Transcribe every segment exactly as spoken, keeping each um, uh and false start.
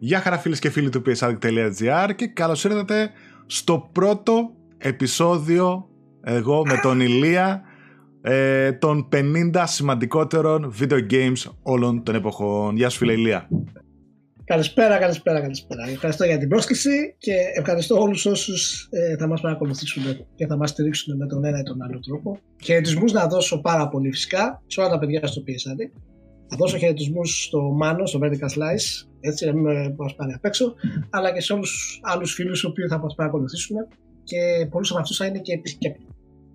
Γεια χαρά φίλες και φίλοι του πι ες αρ τελεία τζι άρ και καλώς ήρθατε στο πρώτο επεισόδιο, εγώ με τον Ηλία, ε, των πενήντα σημαντικότερων video games όλων των εποχών. Γεια σου φίλε Ηλία. Καλησπέρα, καλησπέρα, καλησπέρα. Ευχαριστώ για την πρόσκληση και ευχαριστώ όλους όσους ε, θα μας παρακολουθήσουν και θα μας στηρίξουν με τον ένα ή τον άλλο τρόπο. Χαιρετισμούς να δώσω πάρα πολύ φυσικά σε όλα τα παιδιά στο πι ες αρ. Θα δώσω χαιρετισμούς στο Μάνο, στο Vertical Slice, έτσι να μην μας πάνε απ' έξω, mm. αλλά και σε όλους τους άλλους φίλους οι οποίοι θα μας παρακολουθήσουν και πολλούς από αυτούς θα είναι και επισκέπτες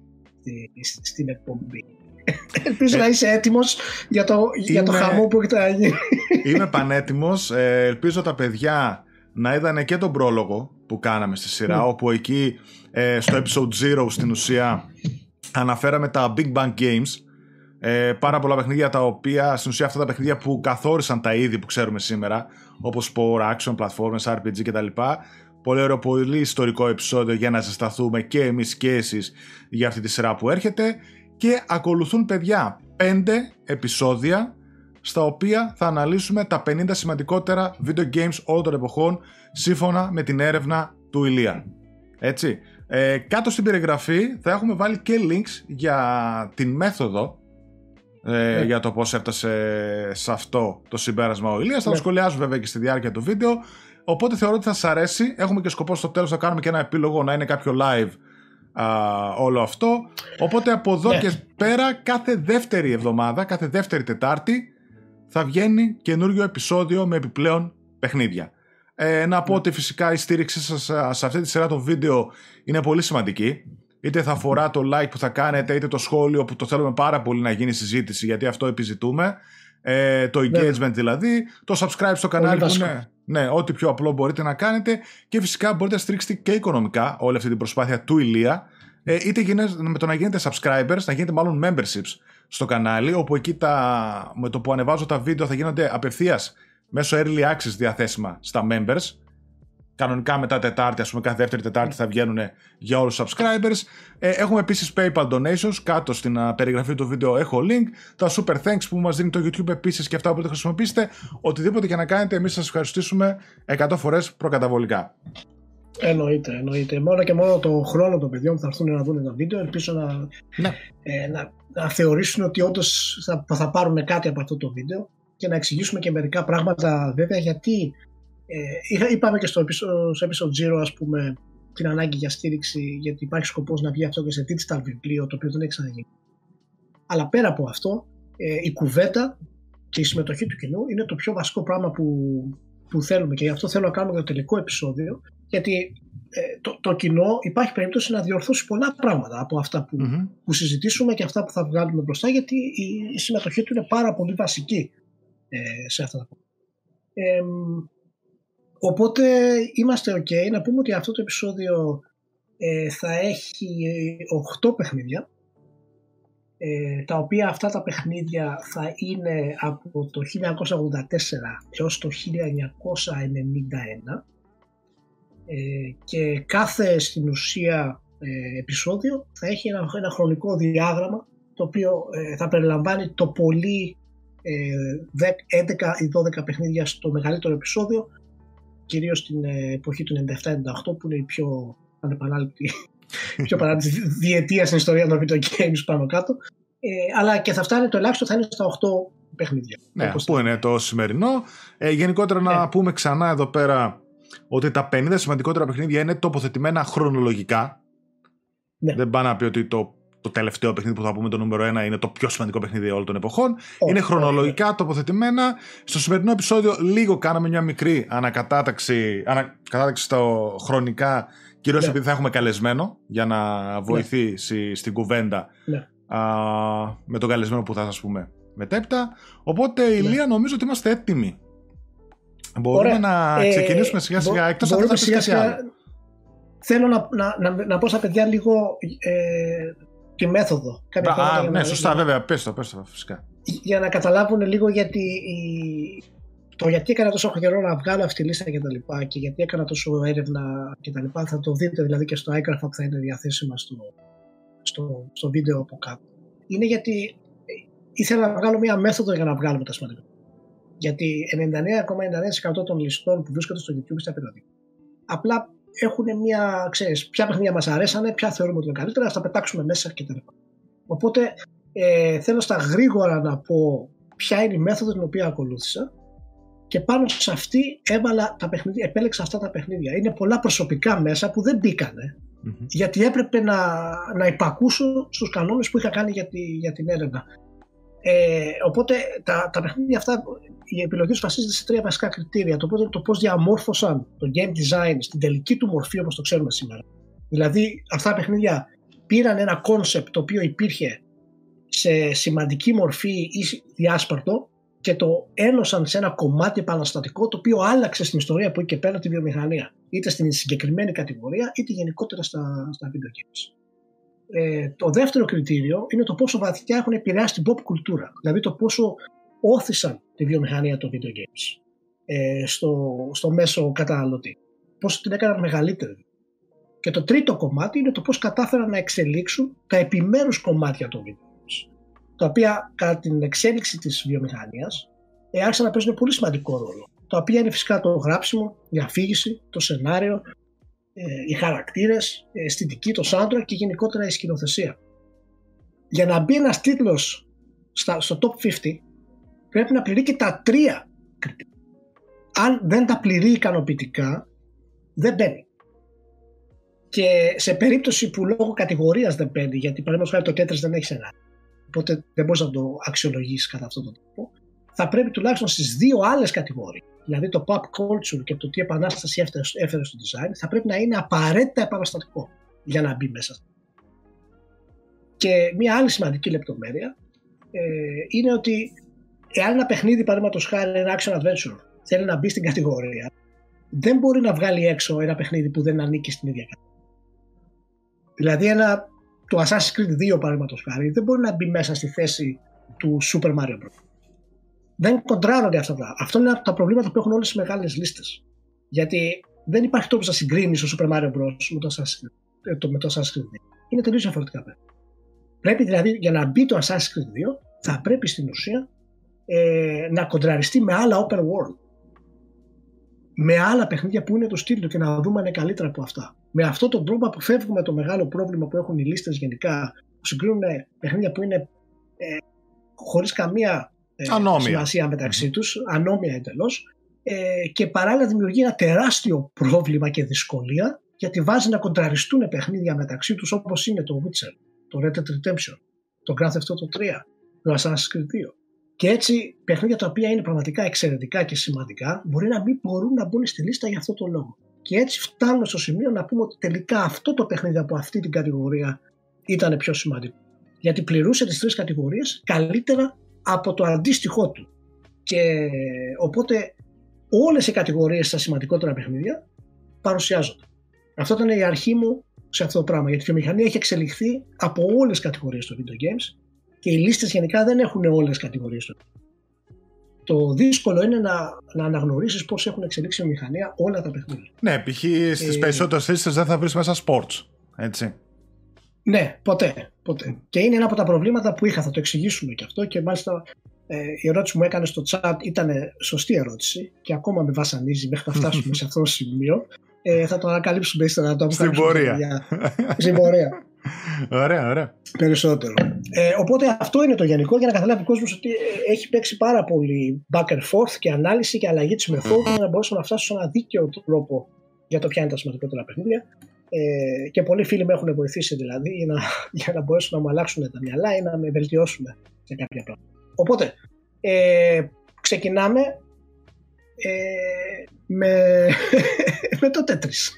στη, στην εκπομπή. Ελπίζω ε, να είσαι έτοιμος για το, είμαι, για το χαμό που έχει να γίνει. Είμαι πανέτοιμος. Ε, ελπίζω τα παιδιά να είδανε και τον πρόλογο που κάναμε στη σειρά, mm. όπου εκεί ε, στο episode zero στην ουσία αναφέραμε τα Big Bang Games. Ε, πάρα πολλά παιχνίδια τα οποία στην ουσία αυτά τα παιχνίδια που καθόρισαν τα είδη που ξέρουμε σήμερα, όπως Sport, Action, Platformers, αρ πι τζι κτλ. Πολύ ωραίο, πολύ ιστορικό επεισόδιο για να ζεσταθούμε και εμείς και εσείς για αυτή τη σειρά που έρχεται. Και ακολουθούν παιδιά πέντε επεισόδια στα οποία θα αναλύσουμε τα πενήντα σημαντικότερα video games όλων των εποχών σύμφωνα με την έρευνα του Ηλία. Έτσι, ε, κάτω στην περιγραφή θα έχουμε βάλει και links για την μέθοδο Ε, yeah. για το πώς έφτασε σε αυτό το συμπέρασμα ο Ηλίας. Yeah. Θα το σχολιάζω βέβαια και στη διάρκεια του βίντεο. Οπότε θεωρώ ότι θα σας αρέσει. Έχουμε και σκοπό στο τέλος να κάνουμε και ένα επίλογο, να είναι κάποιο live α, όλο αυτό. Οπότε από εδώ yeah. και πέρα κάθε δεύτερη εβδομάδα, κάθε δεύτερη Τετάρτη θα βγαίνει καινούριο επεισόδιο με επιπλέον παιχνίδια. ε, Να πω yeah. ότι φυσικά η στήριξή σας σε αυτή τη σειρά των βίντεο είναι πολύ σημαντική. Είτε θα αφορά το like που θα κάνετε, είτε το σχόλιο που το θέλουμε πάρα πολύ να γίνει συζήτηση, γιατί αυτό επιζητούμε. Ε, το engagement ναι. δηλαδή, το subscribe στο κανάλι που είναι, ναι, ό,τι πιο απλό μπορείτε να κάνετε. Και φυσικά μπορείτε να στηρίξετε και οικονομικά όλη αυτή την προσπάθεια του Ηλία, ε, είτε με το να γίνετε subscribers, να γίνετε μάλλον memberships στο κανάλι, όπου εκεί τα, με το που ανεβάζω τα βίντεο θα γίνονται απευθείας μέσω early access διαθέσιμα στα members. Κανονικά μετά Τετάρτη, ας πούμε κάθε δεύτερη Τετάρτη θα βγαίνουν για όλους τους subscribers. Ε, έχουμε επίσης PayPal donations, κάτω στην uh, περιγραφή του βίντεο έχω link. Τα super thanks που μας δίνει το YouTube επίσης και αυτά που μπορείτε να χρησιμοποιήσετε. Οτιδήποτε και να κάνετε, εμείς σας ευχαριστήσουμε εκατό φορές προκαταβολικά. Εννοείται, εννοείται. Μόνο και μόνο το χρόνο των παιδιών που θα έρθουν να δουν το βίντεο, ελπίζω να, ναι. ε, να, να θεωρήσουν ότι όντως θα, θα πάρουν κάτι από αυτό το βίντεο και να εξηγήσουμε και μερικά πράγματα βέβαια γιατί. Ε, είπαμε και στο episode zero, ας πούμε, την ανάγκη για στήριξη, γιατί υπάρχει σκοπός να βγει αυτό και σε digital βιβλίο, το οποίο δεν έχει ξαναγίνει. Αλλά πέρα από αυτό, ε, η κουβέντα και η συμμετοχή του κοινού είναι το πιο βασικό πράγμα που, που θέλουμε, και γι' αυτό θέλω να κάνουμε το τελικό επεισόδιο, γιατί ε, το, το κοινό υπάρχει περίπτωση να διορθώσει πολλά πράγματα από αυτά που, mm-hmm. που συζητήσουμε και αυτά που θα βγάλουμε μπροστά, γιατί η, η συμμετοχή του είναι πάρα πολύ βασική ε, σε αυτά τα πράγματα. Ε, Οπότε είμαστε ok να πούμε ότι αυτό το επεισόδιο ε, θα έχει οκτώ παιχνίδια, ε, τα οποία αυτά τα παιχνίδια θα είναι από το χίλια εννιακόσια ογδόντα τέσσερα έως το χίλια εννιακόσια ενενήντα ένα, ε, και κάθε στην ουσία ε, επεισόδιο θα έχει ένα, ένα χρονικό διάγραμμα, το οποίο ε, θα περιλαμβάνει το πολύ ε, έντεκα ή δώδεκα παιχνίδια στο μεγαλύτερο επεισόδιο, κυρίως στην εποχή του ενενήντα επτά ενενήντα οκτώ, που είναι η πιο ανεπανάληπτη, πιο παράδειγμα διετία στην ιστορία των video games πάνω κάτω. Ε, αλλά και θα φτάνει, το ελάχιστο θα είναι στα οκτώ παιχνίδια. Ναι, που θα... είναι το σημερινό. Ε, γενικότερα να ε. πούμε ξανά εδώ πέρα ότι τα πενήντα σημαντικότερα παιχνίδια είναι τοποθετημένα χρονολογικά. Ναι. Δεν πάει να πει ότι το, το τελευταίο παιχνίδι που θα πούμε, το νούμερο ένα, είναι το πιο σημαντικό παιχνίδι όλων των εποχών. Oh, είναι χρονολογικά oh, τοποθετημένα. Στο σημερινό επεισόδιο λίγο κάναμε μια μικρή ανακατάταξη, ανακατάταξη στο χρονικά, κυρίως yeah. επειδή θα έχουμε καλεσμένο για να βοηθήσει yeah. στην κουβέντα yeah. α, με τον καλεσμένο που θα σας πούμε μετέπειτα. Οπότε yeah. Ηλία, νομίζω ότι είμαστε έτοιμοι. Μπορούμε Ωραία. να ε, ξεκινήσουμε σιγά σιγά, ε, εκτός αν δεν θα πεις κάτι άλλο. Θέλω να, να, να, να πω στα παιδιά λίγο ε, τη μέθοδο. Α, ναι, να, σωστά, να, βέβαια, πες το, πες το, φυσικά. Για να καταλάβουν λίγο γιατί, η, το γιατί έκανα τόσο καιρό να βγάλω αυτή τη λίστα και τα λοιπά, και γιατί έκανα τόσο έρευνα και τα λοιπά, θα το δείτε δηλαδή και στο έγγραφα που θα είναι διαθέσιμα στο, στο, στο βίντεο από κάτω. Είναι γιατί ήθελα να βγάλω μια μέθοδο για να βγάλουμε τα σημαντικά. Γιατί ενενήντα εννέα κόμμα ενενήντα εννέα τοις εκατό των ληστών που βρίσκονται στο YouTube στα περιοδικά απλά έχουν μια, ξέρεις, ποια παιχνίδια μας αρέσανε, ποια θεωρούμε ότι είναι καλύτερα, θα τα πετάξουμε μέσα κτλ. Οπότε ε, θέλω στα γρήγορα να πω ποια είναι η μέθοδο την οποία ακολούθησα και πάνω σε αυτή έβαλα τα παιχνίδια, επέλεξα αυτά τα παιχνίδια. Είναι πολλά προσωπικά μέσα που δεν μπήκανε mm-hmm. γιατί έπρεπε να, να υπακούσω στους κανόνες που είχα κάνει για, τη, για την έρευνα. Ε, οπότε τα, τα παιχνίδια αυτά, η επιλογή τους βασίζεται σε τρία βασικά κριτήρια. Το πρώτο είναι το πώς διαμόρφωσαν το game design στην τελική του μορφή όπως το ξέρουμε σήμερα. Δηλαδή αυτά τα παιχνίδια πήραν ένα concept το οποίο υπήρχε σε σημαντική μορφή ή διάσπαρτο και το ένωσαν σε ένα κομμάτι επαναστατικό το οποίο άλλαξε στην ιστορία που είχε και πέρα τη βιομηχανία, είτε στην συγκεκριμένη κατηγορία είτε γενικότερα στα, στα video games. Ε, το δεύτερο κριτήριο είναι το πόσο βαθιά έχουν επηρεάσει την pop κουλτούρα, δηλαδή το πόσο όθησαν τη βιομηχανία των video games ε, στο, στο μέσο καταναλωτή, πόσο την έκαναν μεγαλύτερη. Και το τρίτο κομμάτι είναι το πώς κατάφεραν να εξελίξουν τα επιμέρους κομμάτια των video games, τα οποία κατά την εξέλιξη της βιομηχανίας ε, άρχισαν να παίζουν πολύ σημαντικό ρόλο, τα οποία είναι φυσικά το γράψιμο, η αφήγηση, το σενάριο, οι χαρακτήρες, η αισθητική, το soundtrack και γενικότερα η σκηνοθεσία. Για να μπει ένας τίτλος στα, στο top πενήντα πρέπει να πληρεί και τα τρία κριτήρια. Αν δεν τα πληρεί ικανοποιητικά δεν μπαίνει. Και σε περίπτωση που λόγω κατηγορίας δεν μπαίνει, γιατί παραδείγματος χάρη το Tetris δεν έχει σενάριο, οπότε δεν μπορείς να το αξιολογήσεις κατά αυτόν τον τρόπο, θα πρέπει τουλάχιστον στις δύο άλλες κατηγορίες, δηλαδή το pop culture και το τι επανάσταση έφερε στο design, θα πρέπει να είναι απαραίτητα επαναστατικό για να μπει μέσα. Και μια άλλη σημαντική λεπτομέρεια ε, είναι ότι εάν ένα παιχνίδι, παραδείγματος χάρη ένα action adventure, θέλει να μπει στην κατηγορία, δεν μπορεί να βγάλει έξω ένα παιχνίδι που δεν ανήκει στην ίδια κατηγορία. Δηλαδή ένα, το Assassin's Creed δύο, παραδείγματος χάρη, δεν μπορεί να μπει μέσα στη θέση του Super Mario Bros. Δεν κοντράρονται αυτά τα. Αυτό είναι από τα προβλήματα που έχουν όλες οι μεγάλες λίστες. Γιατί δεν υπάρχει τρόπος να συγκρίνεις το Super Mario Bros. με το Assassin's Creed δύο. Είναι τελείως διαφορετικά πράγματα. Πρέπει δηλαδή για να μπει το Assassin's Creed δύο, θα πρέπει στην ουσία ε, να κοντραριστεί με άλλα open world. Με άλλα παιχνίδια που είναι του στυλ και να δούμε αν είναι καλύτερα από αυτά. Με αυτόν τον τρόπο αποφεύγουμε το μεγάλο πρόβλημα που έχουν οι λίστες γενικά, που συγκρίνουν παιχνίδια που είναι ε, χωρίς καμία ε, σημασία μεταξύ τους, ανώμια εντελώς, ε, και παράλληλα δημιουργεί ένα τεράστιο πρόβλημα και δυσκολία, γιατί βάζει να κοντραριστούν παιχνίδια μεταξύ τους όπως είναι το Witcher, το Red Dead Redemption, το Grand Theft Auto τρία, το Assassin's Creed δύο. Και έτσι παιχνίδια τα οποία είναι πραγματικά εξαιρετικά και σημαντικά μπορεί να μην μπορούν να μπουν στη λίστα για αυτό το λόγο. Και έτσι φτάνουμε στο σημείο να πούμε ότι τελικά αυτό το παιχνίδι από αυτή την κατηγορία ήταν πιο σημαντικό. Γιατί πληρούσε τις τρεις κατηγορίες καλύτερα από το αντίστοιχό του. Και οπότε όλες οι κατηγορίες στα σημαντικότερα παιχνίδια παρουσιάζονται. Αυτό ήταν η αρχή μου σε αυτό το πράγμα. Γιατί η βιομηχανία έχει εξελιχθεί από όλες τις κατηγορίες των video games και οι λίστες γενικά δεν έχουν όλες τις κατηγορίες των. Το δύσκολο είναι να, να αναγνωρίσεις πώς έχουν εξελίξει η βιομηχανία όλα τα παιχνίδια. Ναι, π.χ. στις ε, περισσότερες λίστες δεν θα βρεις μέσα sports, έτσι. Ναι, ποτέ, ποτέ. Και είναι ένα από τα προβλήματα που είχα, θα το εξηγήσουμε και αυτό. Και μάλιστα ε, η ερώτηση που μου έκανε στο chat ήταν σωστή ερώτηση και ακόμα με βασανίζει μέχρι να φτάσουμε σε αυτό το σημείο. Ε, θα το ανακαλύψουμε ύστερα. Το Στην πορεία. Στην πορεία. Ωραία, ωραία. Περισσότερο. Ε, οπότε αυτό είναι το γενικό για να καταλάβει ο κόσμος ότι έχει παίξει πάρα πολύ back and forth και ανάλυση και αλλαγή της μεθόδου για να μπορέσουμε να φτάσουμε σε ένα δίκαιο τρόπο για το ποια είναι τα σημαντικότερα παιχνίδια. Ε, και πολλοί φίλοι με έχουν βοηθήσει δηλαδή για να, για να μπορέσουν να μου αλλάξουν τα μυαλά ή να με βελτιώσουν σε κάποια πράγματα. Οπότε ε, ξεκινάμε ε, με, με το Tetris.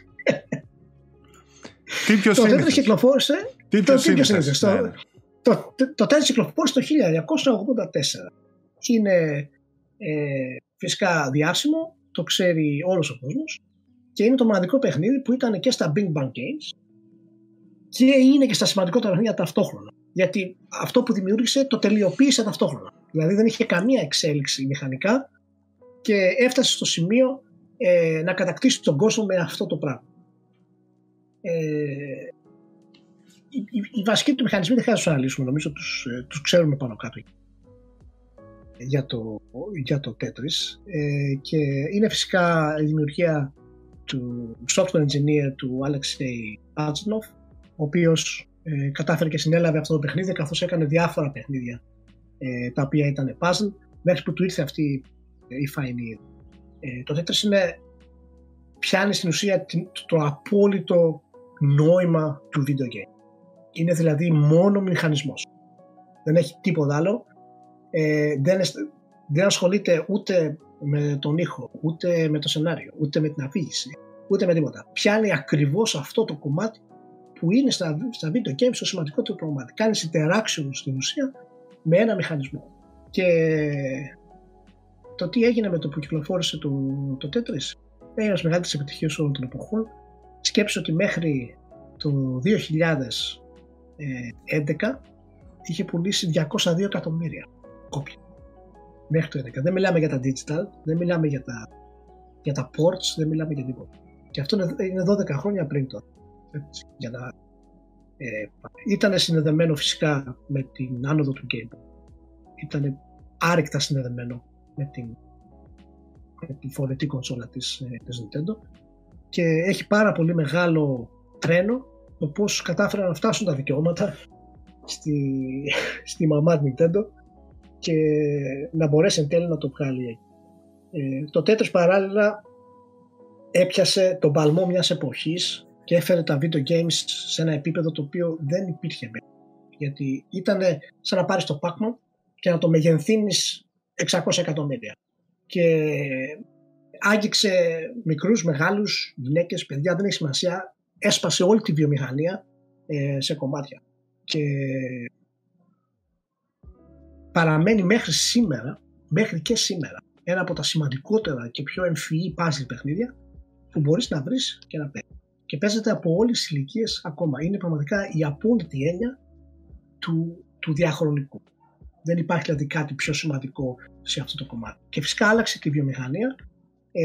Τι πιο το Tetris κυκλοφόρησε Τι πιο σύνηθες. Το, ναι. το, το, το Tetris κυκλοφόρησε το χίλια εννιακόσια ογδόντα τέσσερα. Είναι ε, φυσικά διάσημο, το ξέρει όλος ο κόσμος. Και είναι το μοναδικό παιχνίδι που ήταν και στα Big Bang Games και είναι και στα σημαντικότερα παιχνίδια ταυτόχρονα. Γιατί αυτό που δημιούργησε το τελειοποίησε ταυτόχρονα. Δηλαδή δεν είχε καμία εξέλιξη μηχανικά και έφτασε στο σημείο ε, να κατακτήσει τον κόσμο με αυτό το πράγμα. Ε, οι, οι βασικοί του μηχανισμοί δεν χρειάζεται να τους αναλύσουμε, νομίζω τους, τους ξέρουμε πάνω κάτω. για το, για το Tetris ε, και είναι φυσικά η δημιουργία του software engineer του Alexei Pajitnov, ο οποίος ε, κατάφερε και συνέλαβε αυτό το παιχνίδι καθώς έκανε διάφορα παιχνίδια ε, τα οποία ήταν puzzle μέχρι που του ήρθε αυτή η φαϊνή. Ε, το Tetris είναι, πιάνει στην ουσία το απόλυτο νόημα του video game. Είναι δηλαδή μόνο μηχανισμός. Δεν έχει τίποτα άλλο. Ε, δεν, δεν ασχολείται ούτε με τον ήχο, ούτε με το σενάριο, ούτε με την αφήγηση, ούτε με τίποτα. Πιάνει ακριβώς αυτό το κομμάτι που είναι στα, στα video games το σημαντικότερο κομμάτι. Κάνει interaction στην ουσία με ένα μηχανισμό. Και το τι έγινε με το που κυκλοφόρησε το, το Tetris είναι ένας μεγάλης επιτυχίας όλων των εποχών. Σκέψου ότι μέχρι το δύο χιλιάδες έντεκα είχε πουλήσει διακόσια δύο εκατομμύρια κόπια. Μέχρι το έντεκα. Δεν μιλάμε για τα digital, δεν μιλάμε για τα, για τα ports, δεν μιλάμε για τίποτα. Και αυτό είναι δώδεκα χρόνια πριν τώρα. Έτσι, για να, ε, ήταν συνδεδεμένο φυσικά με την άνοδο του Game Boy. Ήταν άρρηκτα συνδεδεμένο με την, με την φορετή κονσόλα της, ε, της Nintendo και έχει πάρα πολύ μεγάλο τρένο το πώς κατάφεραν να φτάσουν τα δικαιώματα στη, στη μαμά Nintendo και να μπορέσει εν τέλει να το βγάλει. Ε, το Tetris παράλληλα έπιασε τον παλμό μιας εποχής και έφερε τα video games σε ένα επίπεδο το οποίο δεν υπήρχε μέχρι. Γιατί ήταν σαν να πάρεις το Pac-Man και να το μεγενθύνεις εξακόσια εκατομμύρια. Και άγγιξε μικρούς, μεγάλους, γυναίκες, παιδιά, δεν έχει σημασία. Έσπασε όλη τη βιομηχανία ε, σε κομμάτια. Και παραμένει μέχρι σήμερα, μέχρι και σήμερα, ένα από τα σημαντικότερα και πιο εμφυή puzzle παιχνίδια που μπορείς να βρεις και να παίξεις. Και παίζεται από όλες τις ηλικίες ακόμα. Είναι πραγματικά η απόλυτη έννοια του, του διαχρονικού. Δεν υπάρχει δηλαδή κάτι πιο σημαντικό σε αυτό το κομμάτι. Και φυσικά άλλαξε τη βιομηχανία ε,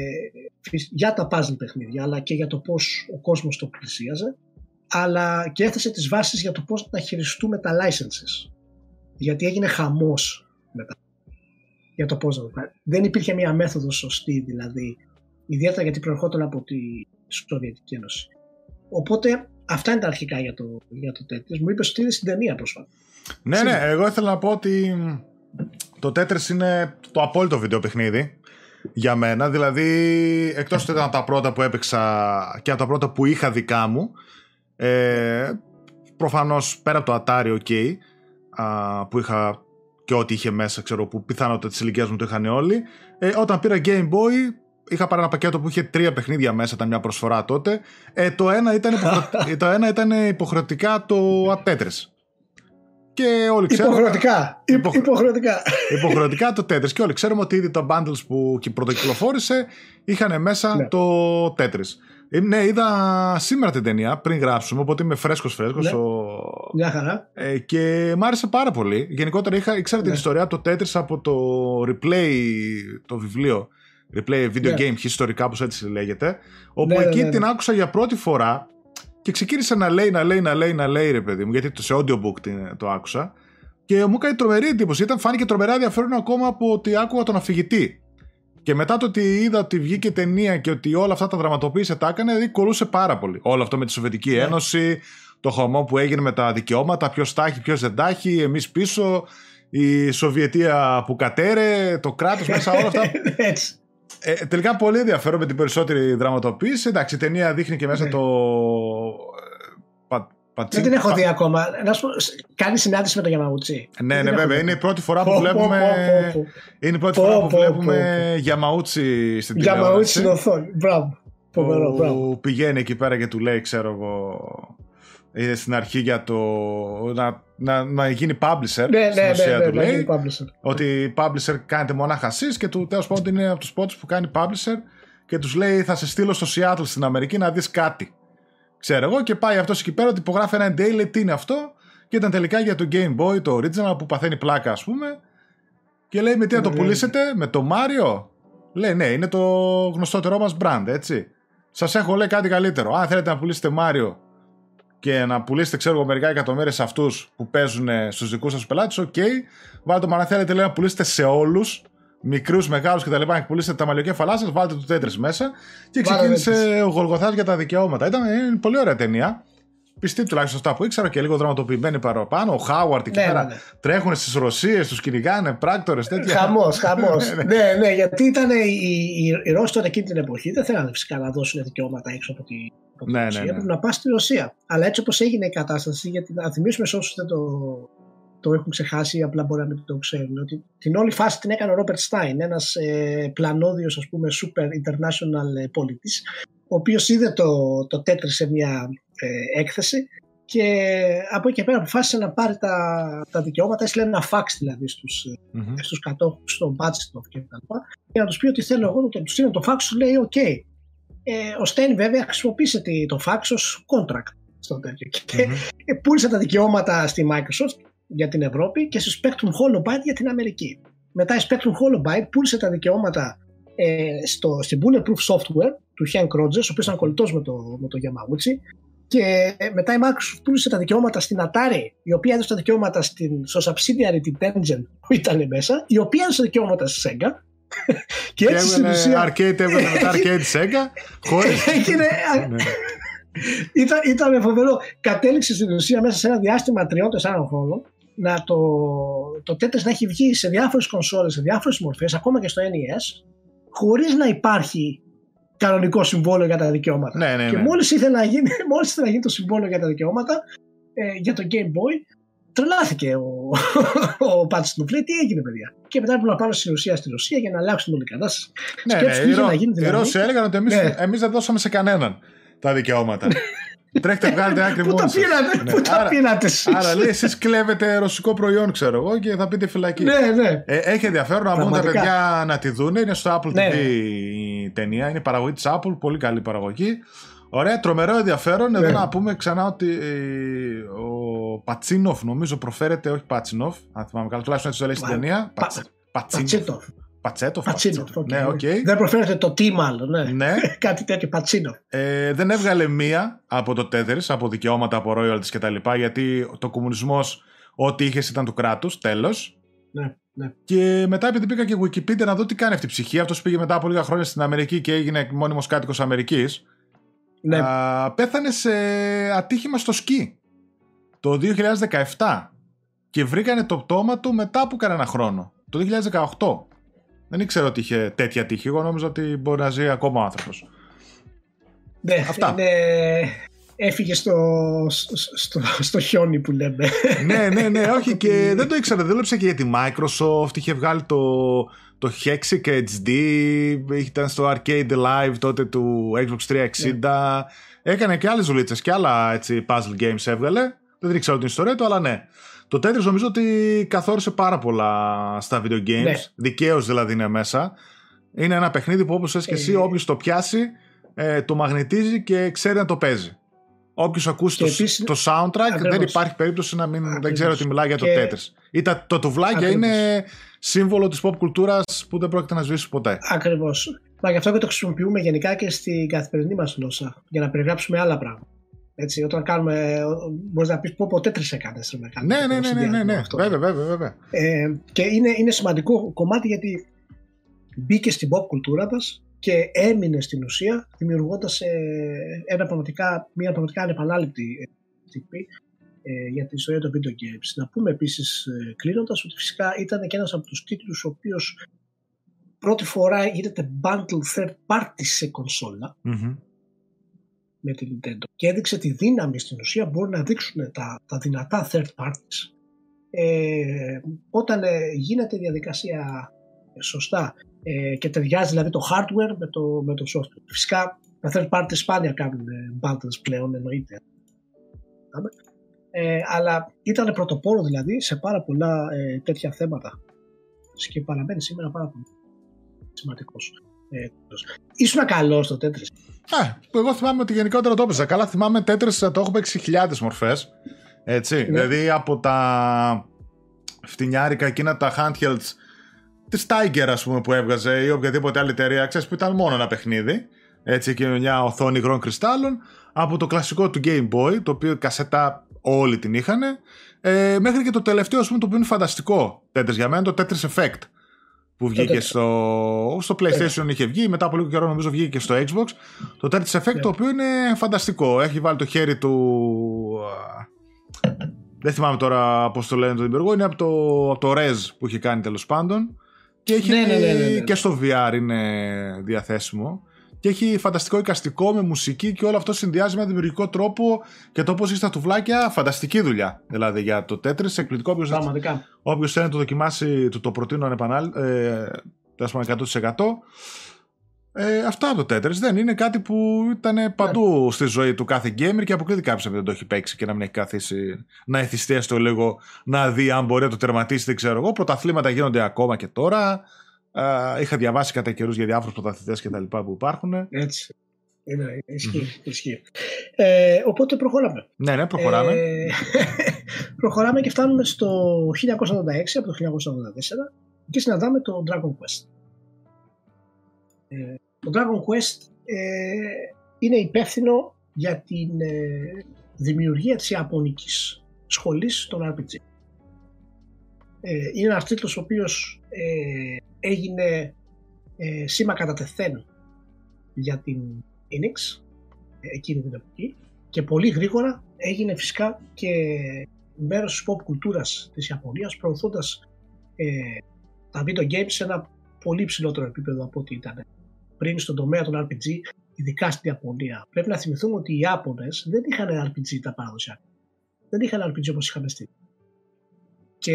για τα puzzle παιχνίδια, αλλά και για το πώς ο κόσμος το πλησίαζε, αλλά και έθεσε τις βάσεις για το πώς να χειριστούμε τα licenses. Γιατί έγινε χαμός μετά. Για το πώς να το κάνει. Δεν υπήρχε μια μέθοδος σωστή, δηλαδή, ιδιαίτερα γιατί προερχόταν από τη Σοβιετική Ένωση. Οπότε αυτά είναι τα αρχικά για το, για το Tetris. Μου είπες ότι είδες την ταινία πρόσφατα. Ναι, Σύνδε. ναι, εγώ ήθελα να πω ότι το Tetris είναι το απόλυτο βιντεοπαιχνίδι για μένα. Δηλαδή, εκτός ότι ήταν τα πρώτα που έπαιξα και από τα πρώτα που είχα δικά μου, ε, προφανώς πέρα από το Atari, ok, α, που είχα και ό,τι είχε μέσα, ξέρω, που πιθανότητα της ηλικίας μου το είχαν όλοι. Ε, όταν πήρα Game Boy, είχα πάρει ένα πακέτο που είχε τρία παιχνίδια μέσα, ήταν μια προσφορά τότε. Ε, το, ένα ήταν υποχρεω... το ένα ήταν υποχρεωτικά το Tetris. Και όλοι ξέρουμε... Υποχρεωτικά. Υποχρε... Υποχρεωτικά. Υποχρεωτικά το Tetris. Και όλοι ξέρουμε ότι ήδη τα bundles που πρωτοκυκλοφόρησε είχαν μέσα ναι. το Tetris. Ε, ναι, είδα σήμερα την ταινία πριν γράψουμε, οπότε είμαι φρέσκος φρέσκος. Ναι. Ο... Μια χαρά. Ε, και μ' άρεσε πάρα πολύ. Γενικότερα είχα, ήξερα ναι. την ιστορία το Tetris από το Replay, το βιβλίο Replay Video ναι. Game History, κάπως έτσι λέγεται. Όπου ναι, εκεί ναι, ναι, την ναι. άκουσα για πρώτη φορά και ξεκίνησε να λέει, να λέει, να λέει, να λέει, ρε παιδί μου, γιατί το σε audiobook το άκουσα. Και μου έκανε τρομερή εντύπωση. Ήταν, φάνηκε τρομερά ενδιαφέρον ακόμα από ότι άκουγα τον αφηγητή. Και μετά το ότι είδα ότι βγήκε ταινία και ότι όλα αυτά τα δραματοποίησε, τα έκανε, δηλαδή κολούσε πάρα πολύ. Όλο αυτό με τη Σοβιετική yeah. Ένωση, το χωμό που έγινε με τα δικαιώματα, ποιος τα έχει, ποιος δεν τα έχει, εμείς πίσω, η Σοβιετία που κατέρε, το κράτος μέσα, όλα αυτά. ε, τελικά πολύ ενδιαφέρον με την περισσότερη δραματοποίηση. Εντάξει, η ταινία δείχνει και μέσα yeah. το. Δεν την έχω δει ακόμα. Να σου πω, κάνει συνάντηση με τον Γιαμαούτσι. Ναι, ναι, βέβαια. Είναι η πρώτη φορά που βλέπουμε. Είναι η πρώτη φορά που βλέπουμε Γιαμαούτσι στην τηλεόραση. Γιαμαούτσι στην οθόνη. Μπράβο. Που πηγαίνει εκεί πέρα και του λέει, ξέρω εγώ. Είναι στην αρχή για το. Να, να, να γίνει publisher. Ναι, στην ναι, ουσία ναι, του ναι, λέει. publisher. Ότι publisher κάνετε μονάχα εσείς και του τέλος πάντων είναι από τους πρώτους που κάνει publisher και τους λέει θα σε στείλω στο Seattle στην Αμερική να δεις κάτι. Ξέρω εγώ, και πάει αυτός εκεί πέρα ότι υπογράφει ένα εν ντι έι, λέει τι είναι αυτό, και ήταν τελικά για το Game Boy, το original που παθαίνει πλάκα, ας πούμε, και λέει με τι να το πουλήσετε, με το Mario. Λέει ναι, είναι το γνωστότερό μας brand, έτσι. Σας έχω, λέει, κάτι καλύτερο. Αν θέλετε να πουλήσετε Mario και να πουλήσετε, ξέρω εγώ, μερικά εκατομμύρια σε αυτούς που παίζουν στους δικούς σας πελάτες, οκ. Okay. Βάλτε το, αν θέλετε, λέει, να πουλήσετε σε όλους, μικρούς, μεγάλους κτλ. Και πουλήσετε τα μαλλιοκέφαλά σας, βάλτε το Tetris μέσα. Και ξεκίνησε ο Γολγοθάς για τα δικαιώματα. Ήταν είναι πολύ ωραία ταινία. Πιστή τουλάχιστον αυτά που ήξερα και λίγο δραματοποιημένη παραπάνω. Ο Χάουαρτ εκεί πέρα, ναι, ναι, τρέχουν στις Ρωσίες, τους κυνηγάνε, πράκτορες, τέτοια. Χαμός, χαμός. ναι, ναι, γιατί ήταν οι, οι, οι Ρώσοι τότε εκείνη την εποχή δεν θέλανε φυσικά να δώσουν δικαιώματα έξω από τη, από τη ναι, Ρωσία. Ναι, ναι. Πρέπει να πας στη Ρωσία. Αλλά έτσι όπως έγινε η κατάσταση, γιατί να θυμίσουμε σε όσους δεν το, το έχουν ξεχάσει ή απλά μπορεί να μην το ξέρουν, ότι την όλη φάση την έκανε ο Ρόμπερτ Στάιν, ένας ε, πλανόδιος, ας πούμε, super international πολιτής, ο οποίος είδε το, το Tetris σε μια ε, έκθεση και από εκεί και πέρα αποφάσισε να πάρει τα, τα δικαιώματα, έστειλε ένα φάξ δηλαδή στους, mm-hmm. στους κατόχους, στον Μπάτσιστοφ και τα λοιπά, για να τους πει ότι θέλω εγώ, το, τους είναι το φάξ, του λέει οκ. Okay. Ε, ο Στέιν βέβαια χρησιμοποίησε το φάξ ως contract στο τέτοιο και mm-hmm. πούλησε τα δικαιώματα στη Microsoft για την Ευρώπη και στη Spectrum Holobyte για την Αμερική. Μετά η Spectrum Holobyte πούλησε τα δικαιώματα ε, στο, στην Bulletproof Software του Hank Rogers, ο οποίος ήταν κολλητός με το, με το Yamauchi, και μετά η Microsoft πούλησε τα δικαιώματα στην Atari, η οποία έδωσε τα δικαιώματα στην, στο subsidiary την Tengen που ήταν μέσα, η οποία έδωσε τα δικαιώματα στη Sega. Και έτσι στην ουσία arcade έβγαινε μετά arcade Sega χωρίς... ήταν, ήταν φοβερό. Κατέληξε στην ουσία μέσα σε ένα διάστημα τριών τεσσάρων χρόνων να το, το Tetris να έχει βγει σε διάφορες κονσόλες, σε διάφορες μορφές, ακόμα και στο N E S, χωρίς να υπάρχει κανονικό συμβόλαιο για τα δικαιώματα. Ναι, ναι, ναι. Και μόλις ήθελε να γίνει, μόλις ήθελε να γίνει το συμβόλαιο για τα δικαιώματα ε, για το Game Boy, τρελάθηκε ο, ο Πάτσις του λέει τι έγινε παιδιά. Και μετά έπρεπε να πάρω στην ουσία στη Ρωσία για να αλλάξουν όλη η κατάσταση. Ναι, Σκέψου, ναι, οι, να γίνει, δηλαδή. οι Ρώσοι έλεγαν ότι εμείς, ναι. εμείς δεν δώσαμε σε κανέναν τα δικαιώματα. Τρέχετε, βγάλετε άκρη μόνοι σας. Ναι. Πού τα πήρατε εσείς. Άρα λέει εσείς κλέβετε ρωσικό προϊόν, ξέρω εγώ, και θα πείτε φυλακή. Ναι, ναι. Ε, έχει ενδιαφέρον να μπουν τα παιδιά να τη δουν. Είναι στο Apple ναι. τι βι η ταινία. Είναι η παραγωγή της Apple. Πολύ καλή παραγωγή. Ωραία, τρομερό ενδιαφέρον. Ναι. Εδώ να πούμε ξανά ότι ε, ο Πατσίνοφ, νομίζω προφέρεται, όχι Πατσίνοφ, αν θυμάμαι καλά, τουλάχιστον έτσι το λέει στην ταινία. Πατσίνοφ. Πατσέτοφ. Πατσίνοφ. Okay. Ναι, okay. Δεν προφέρεται το τι μάλλον. Ναι. ναι. Κάτι τέτοιο. Πατσίνοφ. Ε, δεν έβγαλε μία από το Tetris, από δικαιώματα, από royalties κτλ. Γιατί το κομμουνισμός, ό,τι είχε ήταν του κράτους. Τέλος. Ναι, ναι. Και μετά, επειδή πήγα και Wikipedia να δω τι κάνει αυτή η ψυχή, αυτός πήγε μετά από λίγα χρόνια στην Αμερική και έγινε μόνιμος κάτοικος Αμερικής. Ναι. Α, πέθανε σε ατύχημα στο σκι το δύο χιλιάδες δεκαεπτά και βρήκανε το πτώμα του μετά από κανένα χρόνο, το δύο χιλιάδες δεκαοκτώ. Δεν ήξερα ότι είχε τέτοια τύχη. Εγώ νόμιζα ότι μπορεί να ζει ακόμα ο άνθρωπος. Ναι, αυτά. Είναι... Έφυγε στο, στο, στο χιόνι που λέμε. Ναι, ναι, ναι, όχι και δεν το ήξερα. Δούλεψε και για τη Microsoft. Είχε βγάλει το, το Hexic έιτς ντι. Ήταν στο Arcade Live τότε του Xbox τριακόσια εξήντα. Ναι. Έκανε και άλλες δουλίτσες και άλλα έτσι, puzzle games έβγαλε. Δεν ήξερα την ιστορία του, αλλά ναι. Το Tetris νομίζω ότι καθόρισε πάρα πολλά στα video games. Ναι. Δικαίως δηλαδή είναι μέσα. Είναι ένα παιχνίδι που όπως λες και εσύ, ε... όποιος το πιάσει, ε, το μαγνητίζει και ξέρει να το παίζει. Όποιος ακούσει το, επίσης... το soundtrack, ακριβώς. Δεν υπάρχει περίπτωση να μην ακριβώς. Δεν ξέρει ότι μιλάει για το και... Tetris. Ή τα, το τουβλάκια ακριβώς. Είναι σύμβολο της pop κουλτούρας που δεν πρόκειται να σβήσει ποτέ. Ακριβώς. Μα γι' αυτό και το χρησιμοποιούμε γενικά και στην καθημερινή μας γλώσσα. Για να περιγράψουμε άλλα πράγματα. Έτσι, όταν κάνουμε, μπορείς να πεις πω ποτέ τρεις έκανες. Ναι, ναι, ναι, ναι, ναι, ναι. Βέβαια, βέβαια, βέβαια. Ε, και είναι, είναι σημαντικό κομμάτι γιατί μπήκε στην pop κουλτούρα μας και έμεινε στην ουσία δημιουργώντας ε, ένα πραγματικά, μια πραγματικά ανεπανάληπτη τύπη ε, για την ιστορία των video games. Να πούμε επίσης ε, κλείνοντας ότι φυσικά ήταν και ένας από τους τίτλους ο οποίος πρώτη φορά γίνεται bundle third party σε κονσόλα. Mm-hmm. Με την Nintendo και έδειξε τη δύναμη στην ουσία μπορούν να δείξουν τα, τα δυνατά third parties ε, όταν ε, γίνεται η διαδικασία ε, σωστά ε, και ταιριάζει δηλαδή το hardware με το, με το software. Φυσικά τα third parties σπάνια κάνουν ε, bundles πλέον εννοείται ε, αλλά ήταν πρωτοπόρο δηλαδή σε πάρα πολλά ε, τέτοια θέματα και παραμένει σήμερα πάρα πολύ σημαντικός. Ε, ήσουν καλό στο Tetris. Α, εγώ θυμάμαι ότι γενικότερα το έπαιζα. Καλά θυμάμαι Tetris το έχω παίξει χιλιάδες μορφές. Έτσι, ναι. Δηλαδή από τα φτηνιάρικα εκείνα τα handhelds της Tiger ας πούμε που έβγαζε ή οποιαδήποτε άλλη εταιρεία ξέρεις που ήταν μόνο ένα παιχνίδι. Έτσι και μια οθόνη υγρών κρυστάλλων. από το κλασικό του Game Boy, το οποίο κασέτα όλοι την είχαν, ε, μέχρι και το τελευταίο, ας πούμε, το οποίο είναι φανταστικό Tetris για μένα, το Tetris Effect, που βγήκε στο, στο PlayStation, είχε βγει, μετά από λίγο καιρό νομίζω βγήκε και στο Xbox. Το Tetris Effect, το οποίο είναι φανταστικό. Έχει βάλει το χέρι του... Δεν θυμάμαι τώρα πώς το λένε το δημιουργό, είναι από το, από το Rez που είχε κάνει τέλος πάντων. Και, έχει, ναι, ναι, ναι, ναι, ναι. και στο βι αρ είναι διαθέσιμο. Και έχει φανταστικό εικαστικό με μουσική και όλο αυτό συνδυάζει με ένα δημιουργικό τρόπο και το πώς έχει τα τουβλάκια. Φανταστική δουλειά δηλαδή για το Tetris. Εκπληκτικό. Όποιος θέλει να το δοκιμάσει, του το προτείνω ανεπανάληπτα. Ε, εκατό τοις εκατό. Ε, αυτά από το Tetris δεν είναι κάτι που ήταν παντού yeah. στη ζωή του κάθε gamer και αποκλείται κάποιος που δεν το έχει παίξει και να μην έχει καθίσει να εθιστεί στο λίγο να δει αν μπορεί να το τερματίσει, δεν ξέρω εγώ. Πρωταθλήματα γίνονται ακόμα και τώρα. Uh, είχα διαβάσει κατά καιρούς για διάφορους πρωταθλητές και τα λοιπά που υπάρχουν. Έτσι. Είναι, ισχύει, mm-hmm. ισχύει. Ε, οπότε προχωράμε. Ναι, ναι, προχωράμε. Ε, προχωράμε και φτάνουμε στο χίλια εννιακόσια ογδόντα έξι από το χίλια εννιακόσια ογδόντα τέσσερα και συναντάμε το Dragon Quest. Ε, το Dragon Quest ε, είναι υπεύθυνο για την ε, δημιουργία της ιαπωνικής σχολής των αρ πι τζι. Ε, είναι ένας τίτλος ο οποίος ε, έγινε ε, σήμα κατά τεθέν για την Enix εκείνη την εποχή και πολύ γρήγορα έγινε φυσικά και μέρος της pop κουλτούρας της Ιαπωνίας, προωθώντας ε, τα video games σε ένα πολύ ψηλότερο επίπεδο από ό,τι ήταν πριν στον τομέα των αρ πι τζι, ειδικά στην Ιαπωνία. Πρέπει να θυμηθούμε ότι οι Ιάπωνες δεν είχαν αρ πι τζι τα παραδοσιακά. Δεν είχαν αρ πι τζι όπως είχαμε στην. Και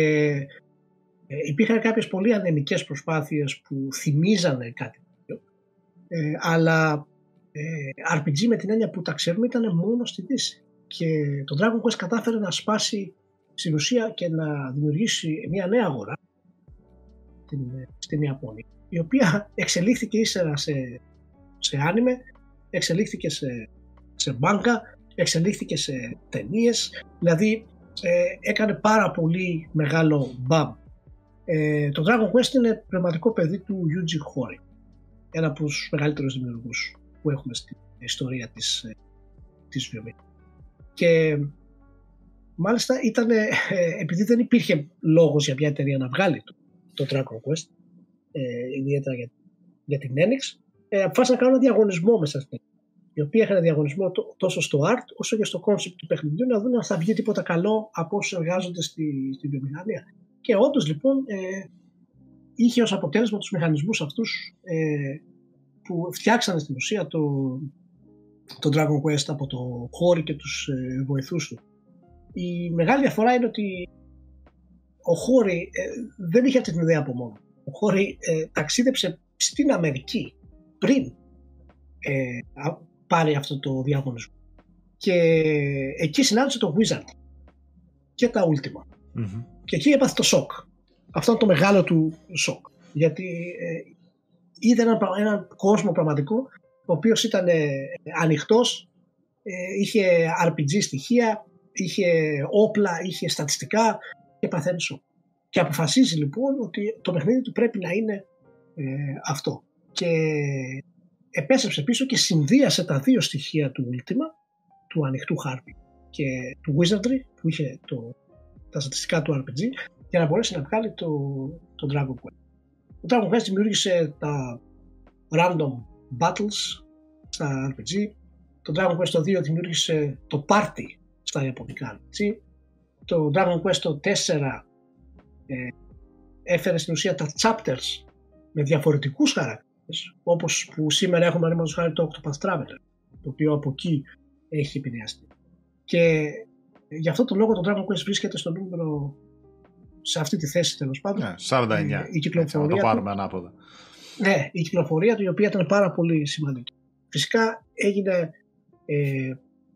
ε, υπήρχαν κάποιες πολύ ανεμικές προσπάθειες που θυμίζανε κάτι τέτοιο, ε, αλλά ε, αρ πι τζι με την έννοια που τα ξέρουμε ήταν μόνο στη Δύση. Και το Dragon Quest κατάφερε να σπάσει στην ουσία και να δημιουργήσει μια νέα αγορά στην, στην Ιαπωνία, η οποία εξελίχθηκε ύστερα σε, σε άνιμε, εξελίχθηκε σε, σε μάγκα, εξελίχθηκε σε ταινίες, δηλαδή ε, έκανε πάρα πολύ μεγάλο μπαμ. Ε, το Dragon Quest είναι πνευματικό παιδί του Yuji Horii, ένα από τους μεγαλύτερους δημιουργούς που έχουμε στην ιστορία της, της βιομηχανίας. Και μάλιστα ήταν, ε, επειδή δεν υπήρχε λόγος για μια εταιρεία να βγάλει το, το Dragon Quest, ε, ιδιαίτερα για, για την Enix, ε, αποφάσισαν να κάνουν ένα διαγωνισμό μέσα στην, οι οποίοι είχαν διαγωνισμό τόσο στο art όσο και στο concept του παιχνιδιού, να δουν αν θα βγει τίποτα καλό από όσους εργάζονται στη, στη βιομηχανία. Και όντως λοιπόν ε, είχε ως αποτέλεσμα τους μηχανισμούς αυτούς ε, που φτιάξανε στην ουσία το, το Dragon Quest από το Horii και τους ε, βοηθούς του. Η μεγάλη διαφορά είναι ότι ο Horii ε, δεν είχε αυτή την ιδέα από μόνο. Ο Horii ε, ταξίδεψε στην Αμερική πριν ε, πάρει αυτό το διαγωνισμό και εκεί συνάντησε το Wizard και τα Ultima. Mm-hmm. Και εκεί έπαθε το σοκ. Αυτό είναι το μεγάλο του σοκ. Γιατί ε, είδε έναν ένα κόσμο πραγματικό, ο οποίος ήταν ε, ανοιχτός, ε, είχε αρ πι τζι στοιχεία, είχε όπλα, είχε στατιστικά και παθαίνει σοκ. Και αποφασίζει λοιπόν ότι το παιχνίδι του πρέπει να είναι ε, αυτό. Και επέστρεψε πίσω και συνδύασε τα δύο στοιχεία του Ultima, του ανοιχτού χάρτη και του Wizardry, που είχε το, τα στατιστικά του αρ πι τζι, για να μπορέσει να βγάλει το, το Dragon Quest. Το Dragon Quest δημιούργησε τα random battles στα αρ πι τζι. Το Dragon Quest δύο δημιούργησε το party στα ιαπωνικά αρ πι τζι. Το Dragon Quest τέσσερα ε, έφερε στην ουσία τα chapters με διαφορετικούς χαρακτήρες, όπως που σήμερα έχουμε παραδείγματος χάρη το Octopath Traveler, το οποίο από εκεί έχει επηρεαστεί. Και γι' αυτό το λόγο το Dragon Quest βρίσκεται στο νούμερο, σε αυτή τη θέση τέλος πάντων. Ναι, σαράντα εννιά. Η κυκλοφορία, να το πάρουμε ανάποδα. Ναι, η κυκλοφορία του, η οποία ήταν πάρα πολύ σημαντική. Φυσικά έγινε ε,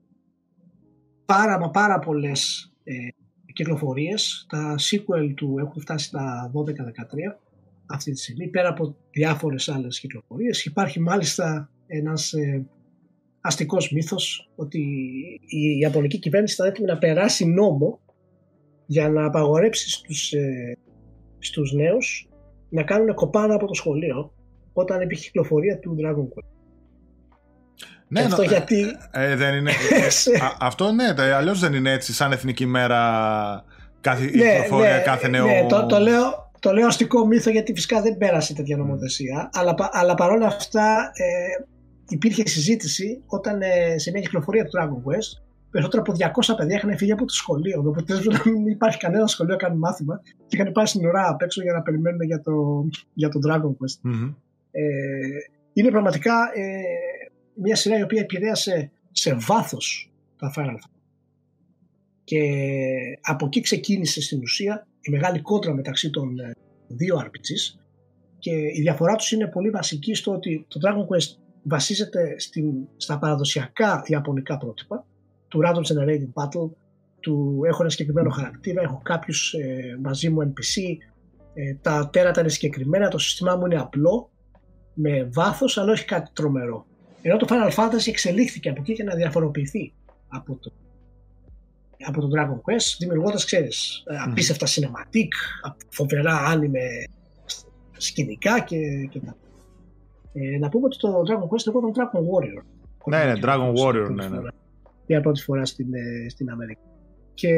πάρα μα πάρα πολλές ε, κυκλοφορίες. Τα sequel του έχουν φτάσει στα δώδεκα δεκατρία αυτή τη στιγμή, πέρα από διάφορες άλλες κυκλοφορίες. Υπάρχει μάλιστα ένας ε, αστικός μύθος ότι η Ιαπωνική κυβέρνηση ήταν έτοιμη να περάσει νόμο για να απαγορέψει στους, ε, στους νέους να κάνουν κοπάνα από το σχολείο όταν υπήρχε κυκλοφορία του Dragon Quest. Ναι, αυτό νο, γιατί... Ε, δεν είναι, ε, α, αυτό ναι, αλλιώς δεν είναι έτσι σαν εθνική μέρα κάθε, ναι, ναι, κάθε νέο... Ναι, το, το, λέω, το λέω αστικό μύθο γιατί φυσικά δεν πέρασε τέτοια νομοθεσία. Mm. Αλλά, αλλά παρόλα αυτά ε, υπήρχε συζήτηση όταν ε, σε μια κυκλοφορία του Dragon Quest περισσότερο από διακόσια παιδιά είχαν φύγει από το σχολείο. Οπότε δεν υπάρχει κανένα σχολείο να κάνει μάθημα και είχαν πάει στην ουρά απ' έξω για να περιμένουν για το, για το Dragon Quest. Mm-hmm. Ε, είναι πραγματικά ε, μια σειρά η οποία επηρέασε σε βάθος τα Final Fantasy. Και από εκεί ξεκίνησε στην ουσία η μεγάλη κόντρα μεταξύ των δύο αρ πι τζις και η διαφορά τους είναι πολύ βασική στο ότι το Dragon Quest βασίζεται στην, στα παραδοσιακά ιαπωνικά πρότυπα του Random Generated Battle, του έχω ένα συγκεκριμένο χαρακτήρα, έχω κάποιους ε, μαζί μου εν πι σι, ε, τα τέρατα είναι συγκεκριμένα, το σύστημά μου είναι απλό, με βάθος, αλλά όχι κάτι τρομερό. Ενώ το Final Fantasy εξελίχθηκε από εκεί για να διαφοροποιηθεί από το, από το Dragon Quest, δημιουργώντας, ξέρεις, mm. απίστευτα cinematic, φοβερά anime σκηνικά και, και τα. Ε, να πούμε ότι το Dragon Quest λεγόταν Dragon Warrior. Ναι, ναι, Dragon Warrior, ναι, ναι. Για πρώτη φορά στην, στην Αμερική. Και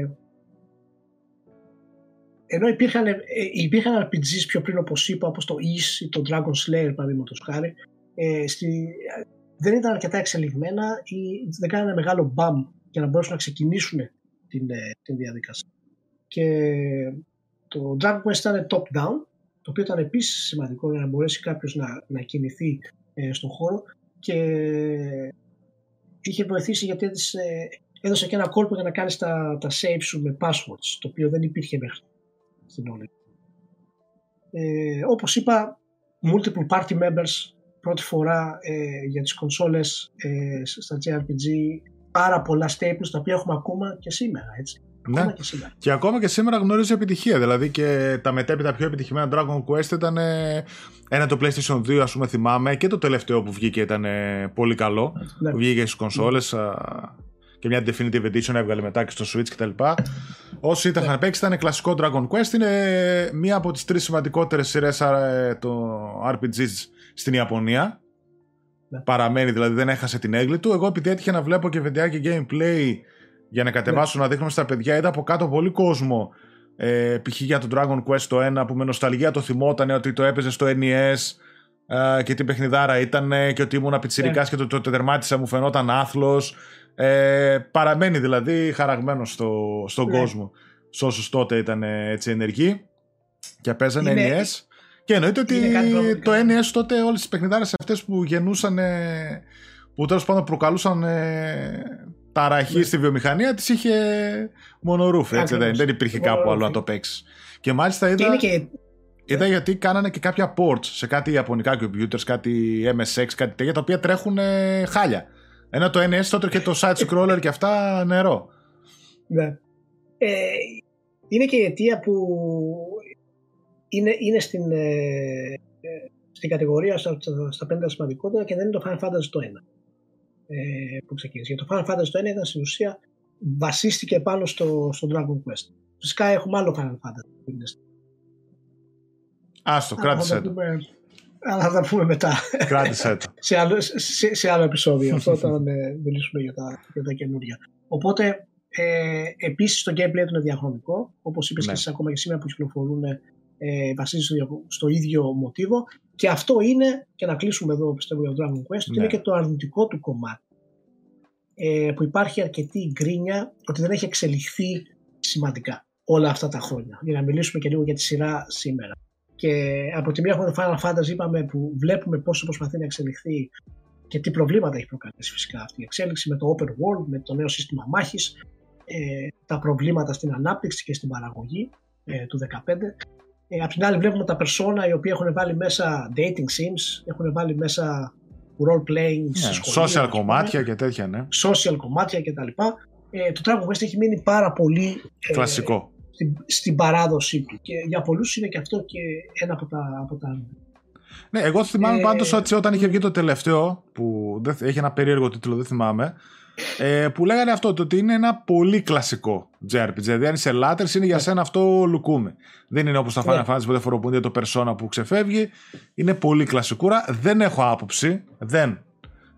ενώ υπήρχαν, υπήρχαν αρ πι τζις πιο πριν, όπως είπα, όπως το Ys ή το Dragon Slayer παραδείγματος χάρη, ε, στη, δεν ήταν αρκετά εξελιγμένα ή δεν κάνανε μεγάλο μπαμ για να μπορέσουν να ξεκινήσουν την, την διαδικασία. Και το Dragon Quest ήταν top down, το οποίο ήταν επίσης σημαντικό για να μπορέσει κάποιος να, να κινηθεί ε, στον χώρο και είχε βοηθήσει γιατί έδωσε, έδωσε και ένα κόλπο για να κάνεις τα, τα save σου με passwords, το οποίο δεν υπήρχε μέχρι στην όλη. Ε, όπως είπα, multiple party members πρώτη φορά ε, για τις κονσόλες ε, στα τζέι αρ πι τζι, πάρα πολλά staples τα οποία έχουμε ακόμα και σήμερα, έτσι. Ναι. Ακόμα και, σήμερα. Και ακόμα και σήμερα γνωρίζει επιτυχία. Δηλαδή και τα μετέπειτα πιο επιτυχημένα Dragon Quest ήταν ε, ένα το PlayStation δύο, ας πούμε, θυμάμαι, και το τελευταίο που βγήκε ήταν ε, πολύ καλό. Ναι. Που βγήκε στις κονσόλες ναι. α, και μια Definitive Edition έβγαλε μετά και στο Switch κτλ. Όσοι ήταν ναι. παίξει ήταν κλασικό Dragon Quest. Είναι μία από τις τρεις σημαντικότερες σειρές ε, το αρ πι τζις στην Ιαπωνία. Ναι. Παραμένει, δηλαδή δεν έχασε την έγκλη του. Εγώ επειδή έτυχε να βλέπω και βιντεάκι gameplay για να κατεβάσω ναι. να δείχνουμε στα παιδιά, είδα από κάτω πολύ κόσμο. Ε, π.χ. για το Dragon Quest το ένα που με νοσταλγία το θυμότανε ότι το έπαιζε στο εν ι ες ε, και τι παιχνιδάρα ήταν και ότι ήμουν πιτσιρικάς yeah. και το, το, το τερμάτισα, μου φαινόταν άθλος. Ε, παραμένει δηλαδή χαραγμένο στο, στον yeah. κόσμο. Σ' όσους τότε ήταν έτσι ενεργοί και παίζανε είναι... εν ι ες. Και εννοείται ότι το εν ι ες τότε όλες τις παιχνιδάρες αυτές που γεννούσαν, που τέλος πάντων προκαλούσαν ταραχή ναι. στη βιομηχανία, τις είχε μονορούφ, έτσι δεν, δεν υπήρχε μονορούφ. Κάπου άλλο να το παίξει. Και μάλιστα είδα, και... είδα γιατί κάνανε και κάποια ports σε κάτι ιαπωνικά computers, κάτι εμ ες εξ, κάτι τέτοια, τα οποία τρέχουν ε, χάλια. Ένα το εν ι ες τότε και το side scroller και αυτά νερό. Ναι. Ε, είναι και η αιτία που είναι, είναι στην, ε, στην κατηγορία στα, στα πέντε σημαντικότερα και δεν είναι το Final Fantasy το ένα. Ε, που ξεκίνησε. Γιατί το Final Fantasy το ένα ήταν στην ουσία βασίστηκε πάνω στο, στο Dragon Quest. Φυσικά έχουμε άλλο Final Fantasy. Άστο, κράτησε το. Αλλά θα τα πούμε μετά. Κράτησε το. σε, άλλο, σε, σε άλλο επεισόδιο. Αυτό όταν μιλήσουμε για τα, για τα καινούργια. Οπότε ε, επίσης το gameplay του είναι διαχρονικό. Όπως είπες ναι. και εσείς ακόμα και σήμερα που κυκλοφορούν ε, βασίζεται στο ίδιο μοτίβο. Και αυτό είναι, και να κλείσουμε εδώ πιστεύω για το Dragon Quest, ναι. είναι και το αρνητικό του κομμάτι. Ε, που υπάρχει αρκετή γκρίνια ότι δεν έχει εξελιχθεί σημαντικά όλα αυτά τα χρόνια. Για να μιλήσουμε και λίγο για τη σειρά σήμερα. Και από τη μία έχουμε το Final Fantasy, είπαμε, που βλέπουμε πόσο προσπαθεί να εξελιχθεί και τι προβλήματα έχει προκαλέσει φυσικά αυτή η εξέλιξη με το open world, με το νέο σύστημα μάχης, ε, τα προβλήματα στην ανάπτυξη και στην παραγωγή ε, του δεκαπέντε. Ε, απ' την άλλη βλέπουμε τα persona οι οποίοι έχουν βάλει μέσα dating sims, έχουν βάλει μέσα role playing, yeah, social κομμάτια και τέτοια, ναι. Social κομμάτια κτλ. Ε, το Dragon Quest έχει μείνει πάρα πολύ ε, κλασικό στην, στην παράδοσή του και για πολλούς είναι και αυτό και ένα από τα, από τα... Ναι, εγώ θυμάμαι ε, πάντως ότι όταν είχε βγει το τελευταίο που δεν, έχει ένα περίεργο τίτλο, δεν θυμάμαι, ε, που λέγανε αυτό, το ότι είναι ένα πολύ κλασικό τζέι αρ πι τζι. Δηλαδή αν είσαι λάτρης είναι για σένα αυτό λουκούμι. Δεν είναι όπως τα Final Fantasy που δεν φοροπούνται το Persona που ξεφεύγει. Είναι πολύ κλασικούρα. Δεν έχω άποψη. Δεν.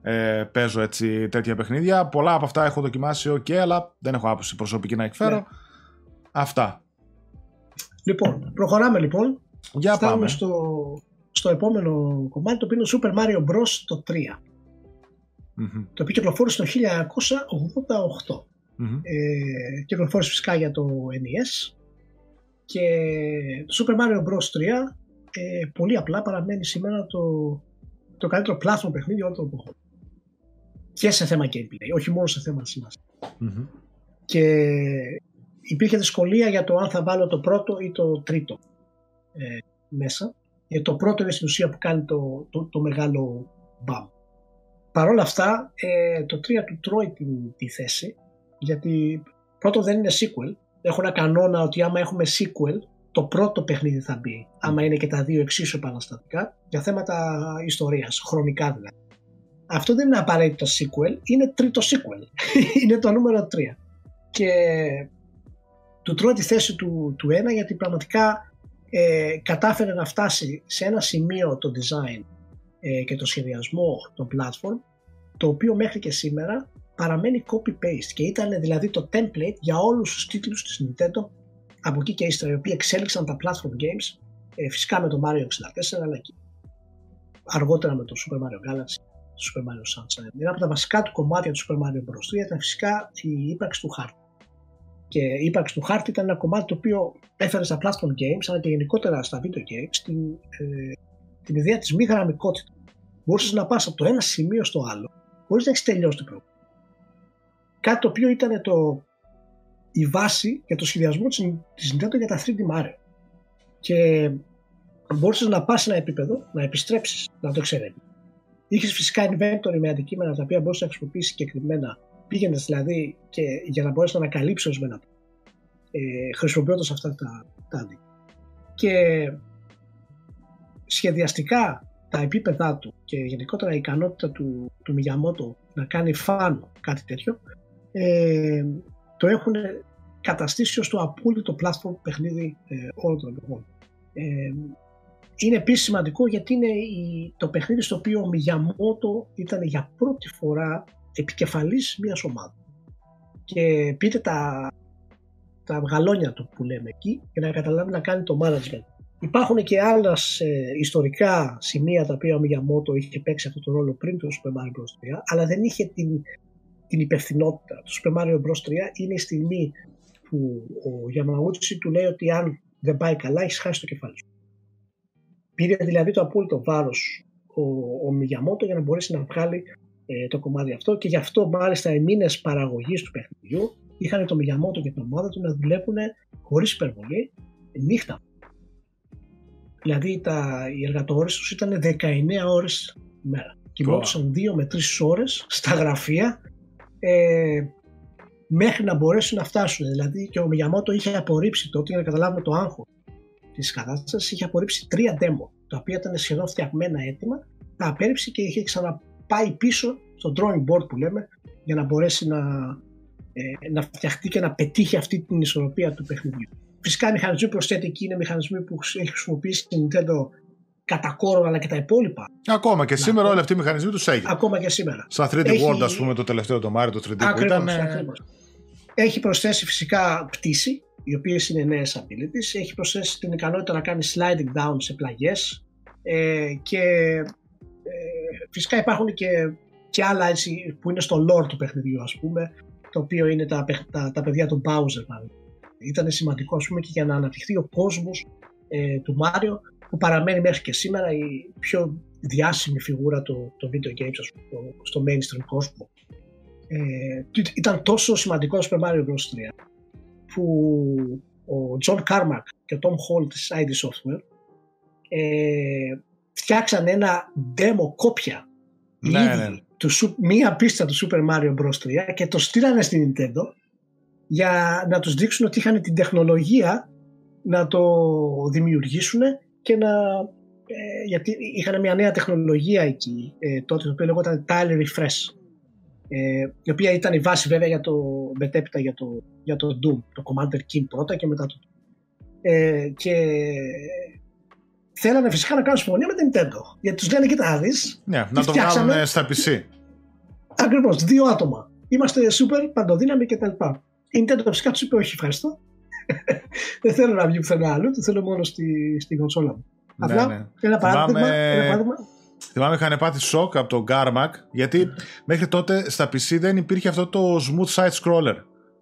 ε, παίζω έτσι τέτοια παιχνίδια. Πολλά από αυτά έχω δοκιμάσει, ok, αλλά δεν έχω άποψη προσωπική να εκφέρω. Ναι. Αυτά. Λοιπόν, προχωράμε λοιπόν. Για Φτάνουμε πάμε. στο, στο επόμενο κομμάτι, το οποίο είναι το Super Mario Bros. Το τρία. Mm-hmm. Το οποίο κυκλοφόρησε το χίλια εννιακόσια ογδόντα οκτώ. Mm-hmm. Ε, κυκλοφόρησε φυσικά για το εν ι ες. Και το Super Mario Bros. τρία ε, πολύ απλά παραμένει σήμερα το, το καλύτερο platform παιχνίδι όλων των εποχών. Και σε θέμα gameplay, όχι μόνο σε θέμα σημασία. Mm-hmm. Και υπήρχε δυσκολία για το αν θα βάλω το πρώτο ή το τρίτο ε, μέσα. Γιατί το πρώτο είναι στην ουσία που κάνει το, το, το μεγάλο μπαμ. Παρ' όλα αυτά, ε, το τρία του τρώει τη, τη θέση, γιατί πρώτο δεν είναι sequel. Έχω ένα κανόνα ότι άμα έχουμε sequel, το πρώτο παιχνίδι θα μπει, άμα είναι και τα δύο εξίσου επαναστατικά, για θέματα ιστορίας, χρονικά δηλαδή. Αυτό δεν είναι απαραίτητο sequel, είναι τρίτο sequel. Είναι το νούμερο τρία. Και του τρώει τη θέση του, του ένα, γιατί πραγματικά ε, κατάφερε να φτάσει σε ένα σημείο το design ε, και το σχεδιασμό των platform, το οποίο μέχρι και σήμερα παραμένει copy-paste, και ήταν δηλαδή το template για όλους τους τίτλους της Nintendo από εκεί και ύστερα, οι οποίοι εξέλιξαν τα platform games, ε, φυσικά με το Mario εξήντα τέσσερα, αλλά και αργότερα με το Super Mario Galaxy, το Super Mario Sunshine. Ένα από τα βασικά του κομμάτια του Super Mario Bros. τρία ήταν φυσικά η ύπαρξη του χάρτη. Και η ύπαρξη του χάρτη ήταν ένα κομμάτι το οποίο έφερε στα platform games, αλλά και γενικότερα στα video games, την, ε, την ιδέα της μη γραμμικότητας. Μπορούσες να πας από το ένα σημείο στο άλλο, χωρίς να έχεις τελειώσει το πρόγραμμα. Κάτι το οποίο ήταν το, η βάση για το σχεδιασμό της Nintendo για τα θρι ντι Mario. Και μπορούσες να πας σε ένα επίπεδο, να επιστρέψεις, να το εξερεύνεις. Είχες φυσικά inventory με αντικείμενα τα οποία μπορούσες να χρησιμοποιήσεις συγκεκριμένα. Πήγαινες δηλαδή και για να μπορέσεις να ανακαλύψεις ορισμένα ε, χρησιμοποιώντας αυτά τα, τα αντικείμενα. Και σχεδιαστικά τα επίπεδά του και γενικότερα η ικανότητα του, του Miyamoto να κάνει φαν κάτι τέτοιο, ε, το έχουν καταστήσει ως το απόλυτο platform παιχνίδι ε, όλων των εποχών. Ε, είναι επίσης σημαντικό γιατί είναι η, το παιχνίδι στο οποίο ο Miyamoto ήταν για πρώτη φορά επικεφαλής μιας ομάδας. Και πείτε τα, τα γαλόνια του που λέμε εκεί για να καταλάβει να κάνει το management. Υπάρχουν και άλλα ε, ιστορικά σημεία τα οποία ο Miyamoto είχε παίξει αυτό το ρόλο πριν το Super Mario Bros. τρία, αλλά δεν είχε την, την υπευθυνότητα. Το Super Mario Bros. τρία είναι η στιγμή που ο Yamauchi του λέει ότι αν δεν πάει καλά έχεις χάσει το κεφάλι σου. Πήρε δηλαδή το απόλυτο βάρος ο, ο Miyamoto για να μπορέσει να βγάλει ε, το κομμάτι αυτό, και γι' αυτό μάλιστα οι μήνες παραγωγής του παιχνιδιού είχαν το Miyamoto και την ομάδα του να δουλεύουν χωρίς υπερβολή νύχτα. Δηλαδή τα, οι εργατόρες τους ήταν δεκαεννέα ώρες τη μέρα. Κοιμόντουσαν δύο με τρεις ώρες στα γραφεία ε, μέχρι να μπορέσουν να φτάσουν. Δηλαδή και ο Miyamoto είχε απορρίψει τότε, για να καταλάβουμε το άγχος της κατάστασης, είχε απορρίψει τρία demo, τα οποία ήταν σχεδόν φτιαγμένα έτοιμα, τα απέρριψε και είχε ξαναπάει πίσω στο drawing board που λέμε, για να μπορέσει να, ε, να φτιαχτεί και να πετύχει αυτή την ισορροπία του παιχνιδιού. Φυσικά οι μηχανισμοί προσθέτει εκεί είναι μηχανισμοί που έχει χρησιμοποιήσει η Nintendo κατά κόρον, αλλά και τα υπόλοιπα. Ακόμα και σήμερα όλοι αυτοί οι μηχανισμοί τους έγινε. Ακόμα και σήμερα. Σαν θρι ντι έχει... World, ας πούμε, το τελευταίο το Mario, το θρι ντι ακριβώς, που ήταν. Ακριβώς. Έχει προσθέσει φυσικά πτήση, οι οποίες είναι νέες abilities. Έχει προσθέσει την ικανότητα να κάνει sliding down σε πλαγιές. Ε, και ε, φυσικά υπάρχουν και, και άλλα έτσι, που είναι στο lore του παιχνιδιού, ας πούμε, το οποίο είναι τα, τα, τα παιδιά του Bowser, δηλαδή. Ήταν σημαντικό, ας πούμε, και για να αναπτυχθεί ο κόσμος ε, του Μάριο, που παραμένει μέχρι και σήμερα η πιο διάσημη φιγούρα του το video games, ας πούμε, στο mainstream κόσμο. Ε, ήταν τόσο σημαντικό το Super Mario Bros. τρία που ο John Carmack και ο Tom Hall της άι ντι Software ε, φτιάξαν ένα demo κόπια ναι, ναι. Του, μία πίστα του Super Mario Bros. τρία και το στείλανε στην Nintendo για να τους δείξουν ότι είχαν την τεχνολογία να το δημιουργήσουν και να... Ε, γιατί είχαν μια νέα τεχνολογία εκεί ε, τότε, το οποίο λεγόταν Tile Refresh, ε, η οποία ήταν η βάση βέβαια για το, μετέπειτα για το, για το Doom, το Commander Keen πρώτα και μετά το ε, και θέλανε φυσικά να κάνουν συμφωνία με την Nintendo, γιατί τους λένε κοίτα να δεις, ναι, να το βγάλουν στα πι σι. Ακριβώς, δύο άτομα. Είμαστε super, παντοδύναμοι κτλ. Η Nintendo φυσικά τους είπε όχι ευχαριστώ. Δεν θέλω να βγει πουθενά άλλο, το θέλω μόνο στη, στη κονσόλα μου. Ναι, Απλά ναι. ένα παράδειγμα. Θυμάμαι... Ένα παράδειγμα. Θυμάμαι είχαν πάθει σοκ από το Carmack, γιατί mm. μέχρι τότε στα πι σι δεν υπήρχε αυτό το smooth side scroller.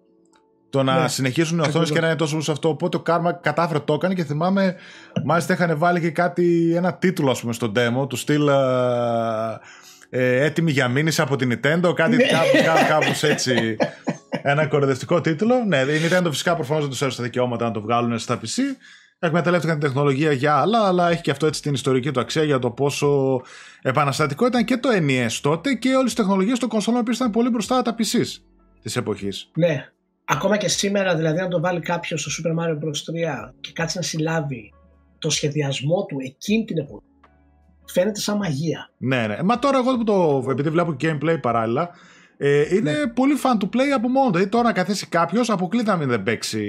Το να ναι. συνεχίσουν οι οθόνες και να είναι τόσο σε αυτό. Οπότε ο Carmack κατάφερε το έκανε και θυμάμαι, μάλιστα είχαν βάλει και κάτι, ένα τίτλο, ας πούμε, στο demo, του στυλ ε, ε, έτοιμη για μήνυση από την Nintendo, κάτι κάπως, κάπως έτσι. Ένα κοροϊδευτικό τίτλο. Ναι, η Nintendo φυσικά προφανώς δεν τους έδωσε τα δικαιώματα να το βγάλουν στα πι σι. Εκμεταλλεύτηκαν την τεχνολογία για άλλα, αλλά έχει και αυτό έτσι την ιστορική του αξία για το πόσο επαναστατικό ήταν και το εν ι ες τότε και όλες τις τεχνολογίες των κονσόλων που ήταν πολύ μπροστά από τα πι σι της εποχής. Ναι. Ακόμα και σήμερα, δηλαδή, να το βάλει κάποιο στο Super Mario Bros. τρία και κάτσει να συλλάβει το σχεδιασμό του εκείνη την εποχή, φαίνεται σαν μαγεία. Ναι, ναι. Μα τώρα εγώ που το, επειδή βλέπω gameplay παράλληλα, ε, είναι ναι. πολύ fun to play από μόνο. Δηλαδή τώρα να καθίσει κάποιος, αποκλείται να μην δεν παίξει.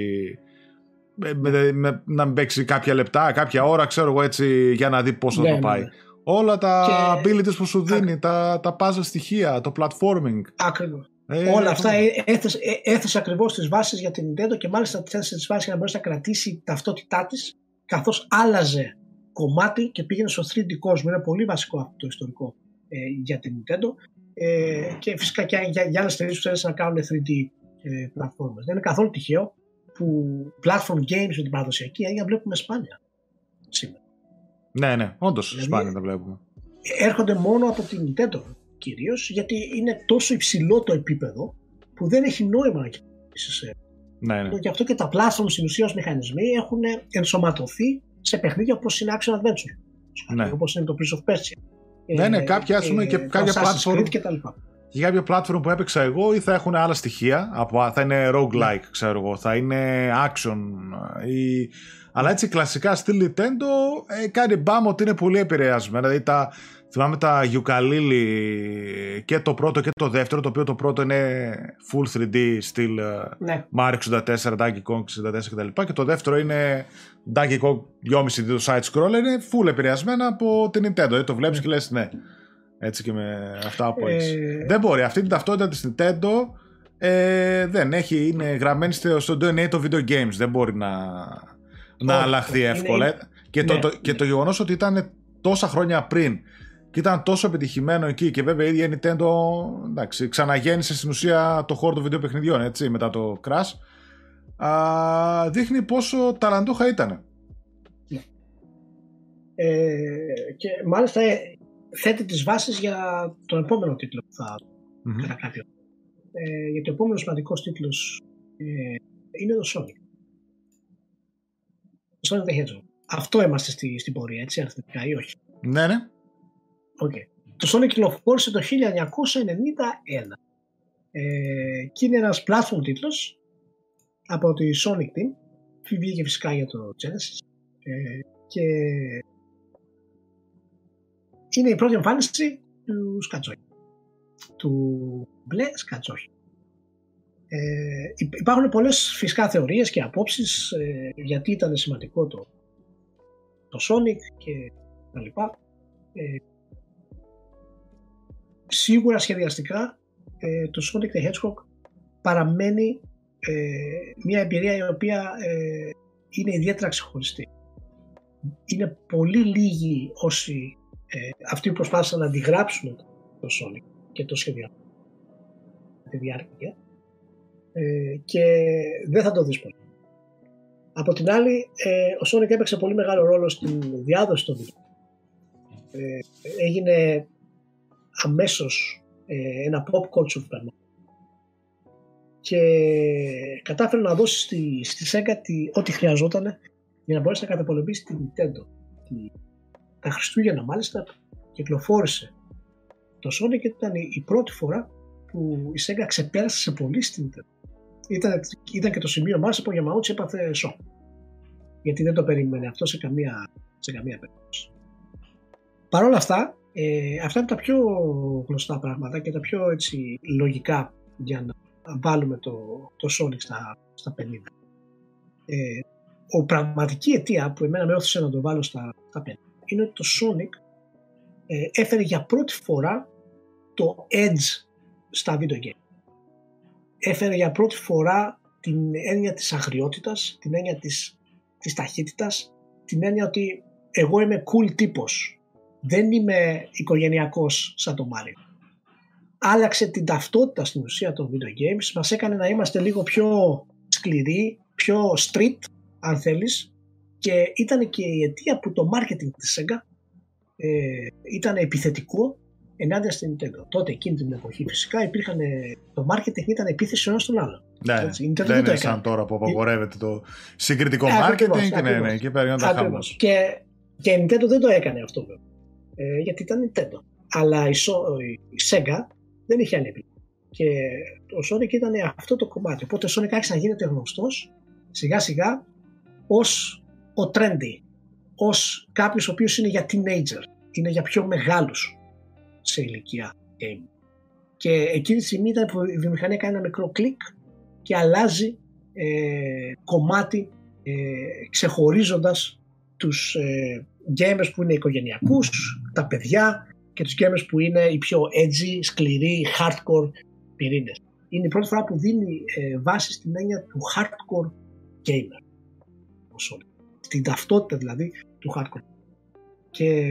Με, με, με, να μην παίξει κάποια λεπτά, κάποια ώρα, ξέρω εγώ έτσι, για να δει πώς ναι, θα το πάει. Ναι. Όλα τα και... abilities που σου δίνει, Α... τα, τα puzzle στοιχεία, το platforming. Ακριβώς. Ε, Όλα αυτά έθεσε, έθεσε ακριβώς τις βάσεις για την Nintendo και μάλιστα έθεσε τις βάσεις για να μπορέσει να κρατήσει ταυτότητά της, καθώς άλλαζε κομμάτι και πήγαινε στο θρι ντι κόσμο. Είναι πολύ βασικό αυτό το ιστορικό ε, για την Nintendo ε, και φυσικά και για, για άλλες εταιρείες που θέλουν να κάνουν θρι ντι ε, πλατφόρμες. Δεν είναι καθόλου τυχαίο που platform games με την παραδοσιακή έννοια βλέπουμε σπάνια σήμερα. Ναι, ναι, όντως δηλαδή, σπάνια τα βλέπουμε. Έρχονται μόνο από την Nintendo κυρίως, γιατί είναι τόσο υψηλό το επίπεδο που δεν έχει νόημα να κυκλοφορήσεις. Ναι, ναι. Γι' αυτό και τα platform στην ουσία ως μηχανισμοί έχουν ενσωματωθεί σε παιχνίδια όπως είναι Action Adventure. Ναι. Όπως είναι το Prince of Persia. Ναι, ναι, κάποια, ας πούμε, και κάποια platform, και για κάποιο platform που έπαιξα εγώ ή θα έχουν άλλα στοιχεία, από, θα είναι roguelike, ξέρω εγώ, θα είναι action ή... αλλά έτσι κλασικά στη Nintendo ε, κάνει μπάμ ότι είναι πολύ επηρεασμένα. Δηλαδή τα, θυμάμαι τα Yooka-Laylee και το πρώτο και το δεύτερο, το οποίο το πρώτο είναι full θρι ντι στυλ ναι. Mario εξήντα τέσσερα, Donkey Kong εξήντα τέσσερα κτλ. Και το δεύτερο είναι Donkey Kong δυόμισι ντι το side scroller, είναι full επηρεασμένα από την Nintendo. Δηλαδή το βλέπεις ναι. και λες ναι. Έτσι και με αυτά που έχεις. Ε... Δεν μπορεί. Αυτή την ταυτότητα της Nintendo ε, δεν έχει. Είναι γραμμένη στο ντι εν έι των video games. Δεν μπορεί να, να oh, αλλάχθει είναι... εύκολα. Και, ναι. το, το, και το γεγονός ότι ήταν τόσα χρόνια πριν και ήταν τόσο επιτυχημένο εκεί και βέβαια η ίδια η Nintendo εντάξει, ξαναγέννησε στην ουσία το χώρο των βιντεοπαιχνιδιών έτσι, μετά το crash. Α, δείχνει πόσο ταλαντούχα ήταν. Ναι. Ε, και μάλιστα θέτει τις βάσεις για τον επόμενο τίτλο που θα mm-hmm. κατά κάποιο. Ε, γιατί ο επόμενος σημαντικός τίτλος ε, είναι το Sonic. Το Sonic the Hedgehog. Αυτό είμαστε στη, στην πορεία, έτσι, αριθμητικά ή όχι? Ναι, ναι. Okay. Το Sonic κυκλοφόρησε το χίλια εννιακόσια ενενήντα ένα ε, και είναι ένας platform τίτλος από τη Sonic Team. Βγήκε φυσικά για το Genesis ε, και είναι η πρώτη εμφάνιση του σκατσόχι, του μπλε σκατσόχι. Ε, υπάρχουν πολλές φυσικά θεωρίες και απόψεις ε, γιατί ήταν σημαντικό το, το Sonic και τα λοιπά. Ε, σίγουρα σχεδιαστικά ε, το Sonic the Hedgehog παραμένει ε, μια εμπειρία η οποία ε, είναι ιδιαίτερα ξεχωριστή. Είναι πολύ λίγοι όσοι ε, αυτοί που προσπάθησαν να αντιγράψουν το Sonic και το σχεδιασμό τη διάρκεια ε, και δεν θα το δεις πολύ. Από την άλλη ε, ο Sonic έπαιξε πολύ μεγάλο ρόλο στην διάδοση των βιβλίων. Ε, έγινε αμέσως ε, ένα pop culture φαινόμενο και κατάφερε να δώσει στη, στη Sega τη, ό,τι χρειαζόταν για να μπορέσει να καταπολεμήσει την Nintendo. Τη, τα Χριστούγεννα μάλιστα κυκλοφόρησε το Sonic και ήταν η, η πρώτη φορά που η Sega ξεπέρασε σε πολύ στην Nintendo. Ήταν, ήταν και το σημείο μας που ο Yamauchi έπαθε σοκ, γιατί δεν το περίμενε αυτό σε καμία, σε καμία περίπτωση. Παρ' όλα αυτά, ε, αυτά είναι τα πιο γνωστά πράγματα και τα πιο έτσι, λογικά για να βάλουμε το, το Sonic στα, στα πενήντα. Ε, ο πραγματική αιτία που εμένα με όθησε να το βάλω στα, στα πενήντα είναι ότι το Sonic ε, έφερε για πρώτη φορά το edge στα video game. Έφερε για πρώτη φορά την έννοια της αγριότητας, την έννοια της, της ταχύτητας, την έννοια ότι εγώ είμαι cool τύπος, δεν είμαι οικογενειακός σαν το Mario. Άλλαξε την ταυτότητα στην ουσία των video games, μας έκανε να είμαστε λίγο πιο σκληροί, πιο street αν θέλεις, και ήταν και η αιτία που το marketing της Sega ε, ήταν επιθετικό ενάντια στην Nintendo. Τότε εκείνη την εποχή φυσικά υπήρχαν, το marketing ήταν επίθεση ο ένας στον άλλο. Ναι, έτσι, δεν είναι σαν τώρα που απαγορεύεται το συγκριτικό marketing. Ακριβώς, ακριβώς, ναι, ναι, και παίρνονταν χαμός. Και, και η Nintendo δεν το έκανε αυτό ε, γιατί ήταν Nintendo. Αλλά η, η Sega δεν είχε άλλη επιλογή. Και ο Sonic ήταν αυτό το κομμάτι. Οπότε ο Sonic άρχισε να γίνεται γνωστός σιγά σιγά ως ο trendy, ως κάποιος ο οποίος είναι για teenager, είναι για πιο μεγάλους σε ηλικία game. Και εκείνη τη στιγμή ήταν που η βιομηχανία κάνει ένα μικρό κλικ και αλλάζει ε, κομμάτι ε, ξεχωρίζοντας τους ε, gamers που είναι οικογενειακούς, τα παιδιά, και τους gamers που είναι οι πιο edgy, σκληροί, hardcore πυρήνες. Είναι η πρώτη φορά που δίνει ε, βάση στην έννοια του hardcore gamer, την ταυτότητα δηλαδή του hardcore. Και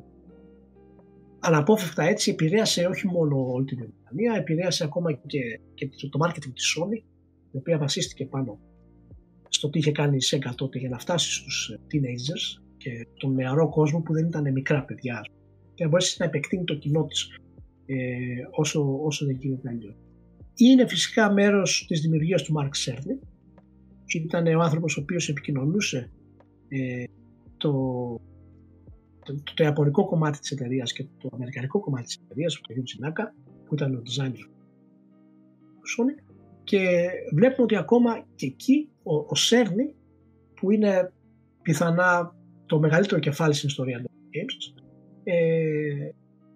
αναπόφευκτα έτσι επηρέασε όχι μόνο όλη τη βιομηχανία, επηρέασε ακόμα και, και το marketing της Sony, η οποία βασίστηκε πάνω στο τι είχε κάνει η Sega τότε για να φτάσει στους teenagers και τον νεαρό κόσμο που δεν ήταν μικρά παιδιά, και να μπορέσει να επεκτείνει το κοινό της ε, όσο, όσο δεν γίνεται αλλιώς. Είναι φυσικά μέρος της δημιουργίας του Mark Cerny. Ήταν ο άνθρωπος ο οποίος επικοινωνούσε ε, το, το, το, το ιαπωνικό κομμάτι της εταιρείας και το αμερικανικό κομμάτι της εταιρείας, το Yuji Naka, που ήταν ο designer του Sonic, και βλέπουμε ότι ακόμα και εκεί ο, ο Cerny, που είναι πιθανά το μεγαλύτερο κεφάλι στην ιστορία των games, ε,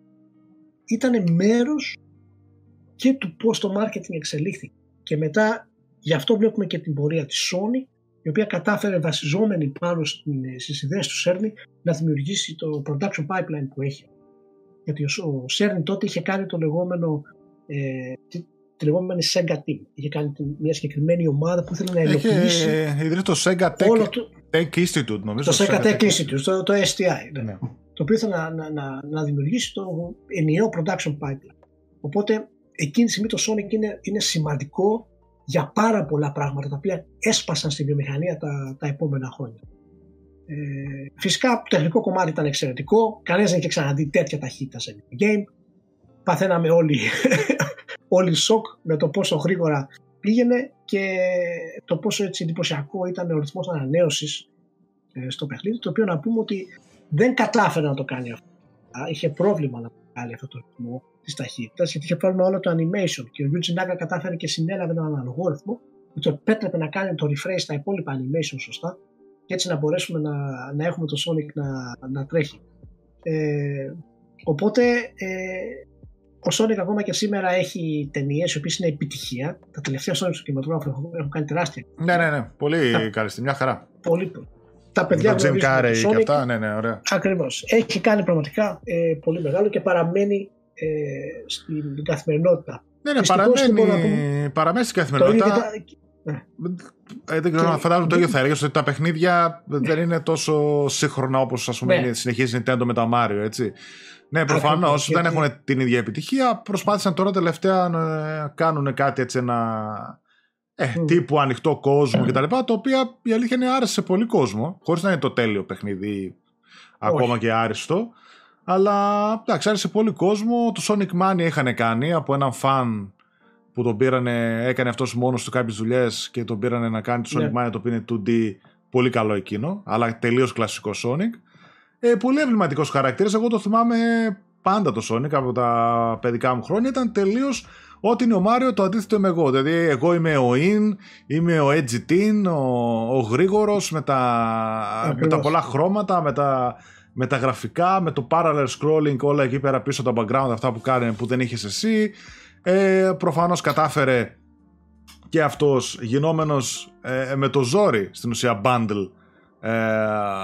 ήταν μέρος και του πώς το marketing εξελίχθηκε. Και μετά γι' αυτό βλέπουμε και την πορεία της Sony, η οποία κατάφερε βασιζόμενη πάνω στις ιδέες του Cerny να δημιουργήσει το production pipeline που έχει. Γιατί ο Cerny τότε είχε κάνει το λεγόμενο ε, τη, τη λεγόμενη Sega Team. Είχε κάνει μια συγκεκριμένη ομάδα που ήθελε να υλοποιήσει. Είχε ιδρύσει το Sega Tech, το, Tech Institute, νομίζω. Το Sega Tech Institute, το, το ες τι άι. Ναι. Ναι. Το οποίο ήθελε να, να, να, να δημιουργήσει το ενιαίο production pipeline. Οπότε εκείνη τη στιγμή το Sonic είναι, είναι σημαντικό για πάρα πολλά πράγματα τα οποία έσπασαν στη βιομηχανία τα, τα επόμενα χρόνια. Ε, φυσικά το τεχνικό κομμάτι ήταν εξαιρετικό, κανένας δεν είχε ξαναδεί τέτοια ταχύτητα σε game. Παθαίναμε όλοι, όλοι σοκ με το πόσο γρήγορα πήγαινε και το πόσο έτσι εντυπωσιακό ήταν ο ρυθμός ανανέωσης ε, στο παιχνίδι, το οποίο να πούμε ότι δεν κατάφερε να το κάνει αυτό. Είχε πρόβλημα να κάνει αυτό το ρυθμό της ταχύτητας, γιατί είχε πρόβλημα όλο το animation, και ο Yuji Naka κατάφερε και συνέλαβε έναν αλγόριθμο που το επέτρεπε να κάνει το refresh στα υπόλοιπα animation σωστά, και έτσι να μπορέσουμε να, να έχουμε το Sonic να, να τρέχει. Ε, οπότε ε, ο Sonic ακόμα και σήμερα έχει ταινίες οι οποίες είναι επιτυχία. Τα τελευταία Sonic στο κινηματογράφο έχουν, έχουν κάνει τεράστια. Ναι, ναι, ναι. Πολύ τα, καλή στη μια χαρά. Πολύ. Τα παιδιά το Jim Carrey και αυτά, ναι, ναι, ωραία. Ακριβώς. Έχει κάνει πραγματικά ε, πολύ μεγάλο και παραμένει ε, στην καθημερινότητα. Ναι, ναι, παραμένει, παραμένει στην καθημερινότητα. Ναι. Ε, δεν ξέρω να φαντάζομαι το ίδιο θα έλεγε, ότι τα παιχνίδια δεν είναι τόσο σύγχρονα όπως, ας πούμε, ναι, συνεχίζει η Nintendo με τα Mario, έτσι. Ναι, προφανώς δεν έχουν την ίδια επιτυχία. Προσπάθησαν τώρα τελευταία να κάνουν κάτι έτσι, ένα ε, mm. τύπου ανοιχτό κόσμο κτλ. Το οποίο η αλήθεια είναι άρεσε σε πολύ κόσμο, χωρίς να είναι το τέλειο παιχνίδι, ακόμα και άριστο. Αλλά εντάξει, άρεσε σε πολύ κόσμο. Το Sonic Mania είχαν κάνει από έναν φαν που τον πήρανε, έκανε αυτός μόνος του κάποιες δουλειές και τον πήρανε να κάνει το Sonic yeah. Mania, το οποίο είναι two ντι, πολύ καλό εκείνο, αλλά τελείως κλασικό Sonic. Ε, πολύ εμβληματικός χαρακτήρας, εγώ το θυμάμαι πάντα το Sonic από τα παιδικά μου χρόνια, ήταν τελείως ό,τι είναι ο Μάριο το αντίθετο είμαι εγώ. Δηλαδή εγώ είμαι ο In, είμαι ο Edgy Teen, ο, ο γρήγορος με τα, με τα πολλά χρώματα, με τα, με τα γραφικά, με το parallel scrolling, όλα εκεί πέρα πίσω τα background, αυτά που κάνει που δεν είχες εσύ. Ε, προφανώς κατάφερε και αυτός γινόμενος ε, με το ζόρι στην ουσία bundle ε,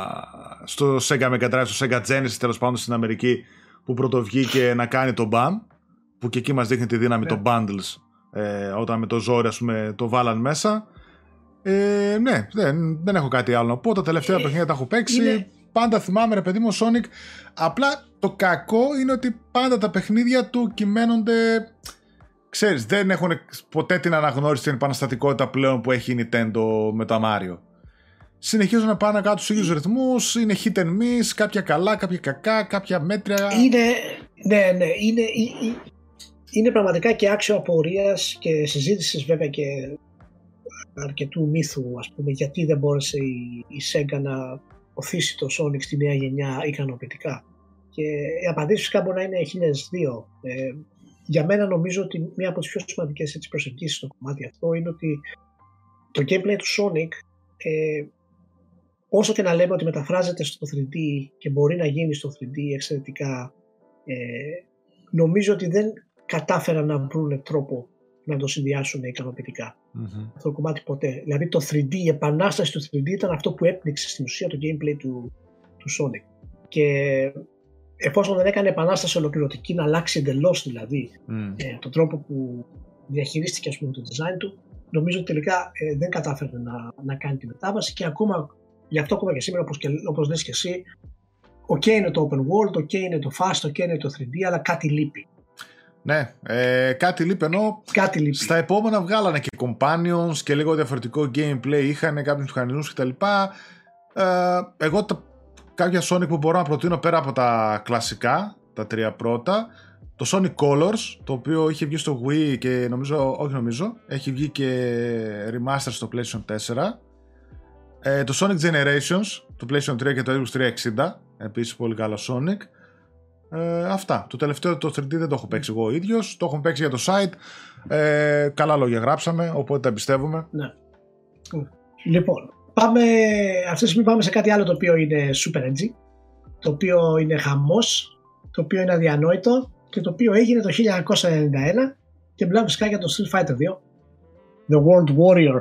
στο Sega Mega Drive, στο Sega Genesis τέλος πάντων στην Αμερική, που πρωτοβγήκε να κάνει το μπαμ. που και εκεί μας δείχνει τη δύναμη yeah. των bundles, ε, όταν με το ζόρι ας πούμε το βάλαν μέσα. Ε, ναι, δεν, δεν έχω κάτι άλλο να πω. Τα τελευταία yeah. παιχνίδια τα έχω παίξει. Είναι... Πάντα θυμάμαι ρε παιδί μου ο Sonic. Απλά το κακό είναι ότι πάντα τα παιχνίδια του κυμαίνονται, ξέρεις, δεν έχουν ποτέ την αναγνώριση στην επαναστατικότητα πλέον που έχει η Nintendo με το Mario. Συνεχίζουν να πάνε κάτω στους ίδιους ρυθμούς, είναι hit and miss, κάποια καλά, κάποια κακά, κάποια μέτρια. Είναι, ναι, ναι, είναι, είναι πραγματικά και άξιο απορίας και συζήτησης βέβαια και αρκετού μύθου, ας πούμε, γιατί δεν μπόρεσε η, η Sega να οθήσει το Sonic στη νέα γενιά ικανοποιητικά. Και οι απαντήσεις φυσικά μπορεί να είναι χίλιες δύο. Ε, για μένα νομίζω ότι μία από τις πιο σημαντικές έτσι, προσεγγίσεις στο κομμάτι αυτό είναι ότι το gameplay του Sonic, ε, όσο και να λέμε ότι μεταφράζεται στο θρι ντι και μπορεί να γίνει στο θρι ντι εξαιρετικά, ε, νομίζω ότι δεν κατάφεραν να βρουν τρόπο να το συνδυάσουν ικανοποιητικά. Mm-hmm. Αυτό το κομμάτι ποτέ. Δηλαδή το θρι ντι, η επανάσταση του θρι ντι ήταν αυτό που έπνιξε στην ουσία το gameplay του, του Sonic. Και εφόσον δεν έκανε επανάσταση ολοκληρωτική, να αλλάξει εντελώς δηλαδή mm. ε, τον τρόπο που διαχειρίστηκε ας πούμε, το design του, νομίζω ότι τελικά ε, δεν κατάφερε να, να κάνει τη μετάβαση και ακόμα, γι' αυτό ακόμα και σήμερα, όπως, και, όπως λες και εσύ, ok είναι το open world, ok είναι το fast, ok είναι το θρι ντι, αλλά κάτι λείπει. Ναι, ε, κάτι λείπει, ενώ κάτι λείπει. Στα επόμενα βγάλανε και companions και λίγο διαφορετικό gameplay, είχαν κάποιους μηχανισμούς κτλ. Ε, εγώ τα, κάποια Sonic που μπορώ να προτείνω πέρα από τα κλασικά, τα τρία πρώτα, το Sonic Colors, το οποίο είχε βγει στο Wii και νομίζω, όχι νομίζω, έχει βγει και remaster στο PlayStation τέσσερα. Ε, το Sonic Generations, το PlayStation τρία και το Xbox τριακόσια εξήντα, επίσης πολύ καλό Sonic. Ε, αυτά. Το τελευταίο το θρι ντι δεν το έχω παίξει εγώ ο ίδιος, το έχω παίξει για το site. Ε, καλά λόγια γράψαμε, οπότε τα εμπιστεύομαι. Ναι. Λοιπόν, πάμε, αυτή τη στιγμή πάμε σε κάτι άλλο το οποίο είναι super edgy, το οποίο είναι χαμός, το οποίο είναι αδιανόητο και το οποίο έγινε το χίλια εννιακόσια ενενήντα ένα και μιλάμε φυσικά για το Street Fighter δύο, The World Warrior.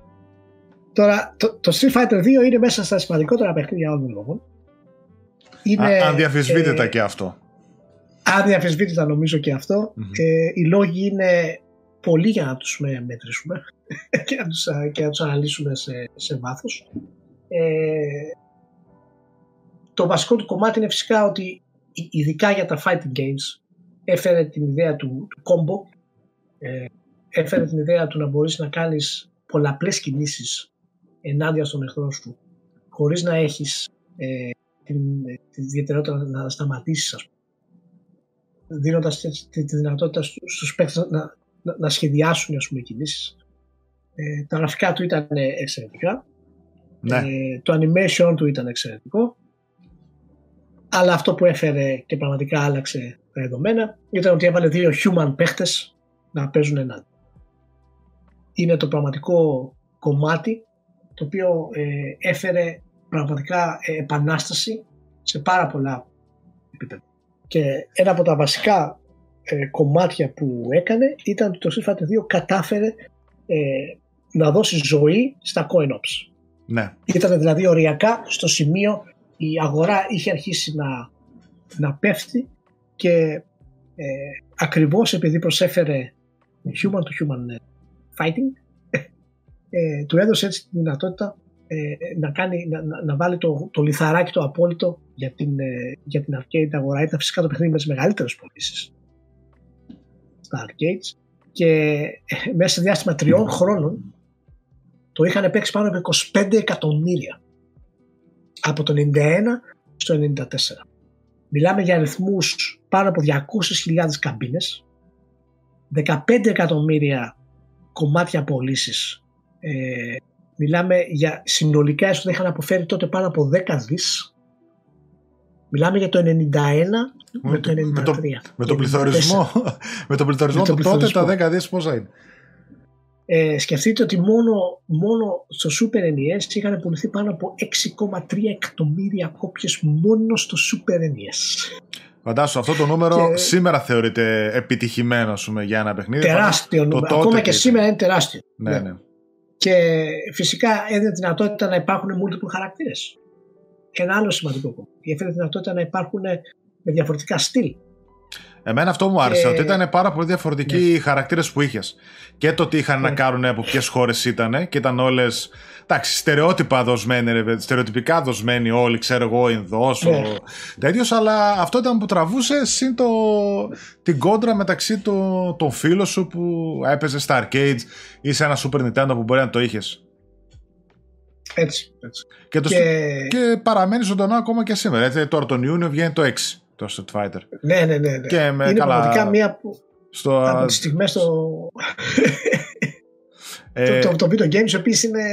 Τώρα, το, το Street Fighter δύο είναι μέσα στα σημαντικότερα παιχνίδια όλων των λόγων. Αδιαφυσβήτητα ε, και αυτό. Αδιαφυσβήτητα νομίζω και αυτό. Mm-hmm. Ε, οι λόγοι είναι πολλοί για να τους με, μετρήσουμε και να τους, και να τους αναλύσουμε σε, σε βάθος. Ε, το βασικό του κομμάτι είναι φυσικά ότι ειδικά για τα fighting games έφερε την ιδέα του, του combo, ε, έφερε την ιδέα του να μπορείς να κάνεις πολλαπλές κινήσεις ενάντια στον εχθρό σου χωρίς να έχεις ε, την, την ιδιαιτερότητα να σταματήσεις, ας πούμε, δίνοντας τη, τη δυνατότητα στους παίκτες να, να, να σχεδιάσουν ας πούμε, κινήσεις. Ε, τα γραφικά του ήταν εξαιρετικά, ναι. ε, το animation του ήταν εξαιρετικό, αλλά αυτό που έφερε και πραγματικά άλλαξε τα δεδομένα ήταν ότι έβαλε δύο human παίχτες να παίζουν ενάντια. Είναι το πραγματικό κομμάτι το οποίο ε, έφερε πραγματικά ε, επανάσταση σε πάρα πολλά επίπεδα. Και ένα από τα βασικά ε, κομμάτια που έκανε ήταν ότι το Street Fighter δύο κατάφερε ε, να δώσει ζωή στα coin-ops. Ναι. Ήταν δηλαδή οριακά στο σημείο, η αγορά είχε αρχίσει να, να πέφτει και ε, ακριβώς επειδή προσέφερε human to human fighting, ε, του έδωσε έτσι τη δυνατότητα ε, να, κάνει, να, να, να βάλει το, το λιθαράκι το απόλυτο για την, ε, για την arcade αγορά. Ήταν φυσικά το παιχνίδι με τις μεγαλύτερες πωλήσεις στα arcades και ε, μέσα σε διάστημα τριών χρόνων το είχαν παίξει πάνω από είκοσι πέντε εκατομμύρια από το ενενήντα ένα στο ενενήντα τέσσερα. Μιλάμε για αριθμούς πάνω από διακόσιες χιλιάδες καμπίνες, δεκαπέντε εκατομμύρια κομμάτια πωλήσεις. Ε, μιλάμε για συνολικά έσοδα είχαν αποφέρει τότε πάνω από δέκα δις. Μιλάμε για το ενενήντα ένα με, με το ενενήντα τρία. Με, το, με τον πληθωρισμό, με τον πληθωρισμό του τότε τα δέκα δις πόσα είναι. Ε, σκεφτείτε ότι μόνο, μόνο στο Super εν ι ες είχαν πουληθεί πάνω από έξι κόμμα τρία εκατομμύρια κόπιες μόνο στο Super εν ι ες. Φαντάσου, αυτό το νούμερο και... σήμερα θεωρείται επιτυχημένο πούμε, για ένα παιχνίδι. Τεράστιο νούμερο. Ακόμα και, και σήμερα είναι τεράστιο. Ναι, ναι. Ναι. Και φυσικά έδινε δυνατότητα να υπάρχουν multiple χαρακτήρες. Ένα άλλο σημαντικό κομμάτι. Έφερε δυνατότητα να υπάρχουν με διαφορετικά στυλ. Εμένα αυτό μου άρεσε, και... ότι ήταν πάρα πολύ διαφορετικοί οι ναι. χαρακτήρες που είχες. Και το τι είχαν ναι. να κάνουν, από ποιες χώρες ήταν, και ήταν όλες, εντάξει, στερεότυπα δοσμένοι, στερεοτυπικά δοσμένοι όλοι, ξέρω εγώ, Ινδός, ναι. ο τέτοιος, αλλά αυτό ήταν που τραβούσε, συν το, την κόντρα μεταξύ των το φίλων σου που έπαιζε στα arcades ή σε ένα Super Nintendo που μπορεί να το είχες. Έτσι, έτσι. Και, το και... και παραμένει ζωντανό ακόμα και σήμερα. Έτσι, τώρα τον Ιούνιο βγαίνει το έξι, το Street Fighter. Ναι, ναι, ναι. ναι. Και με είναι καλά... πραγματικά μία από, στο... από τις στιγμές στο... ε... το, το, το video games επίσης είναι,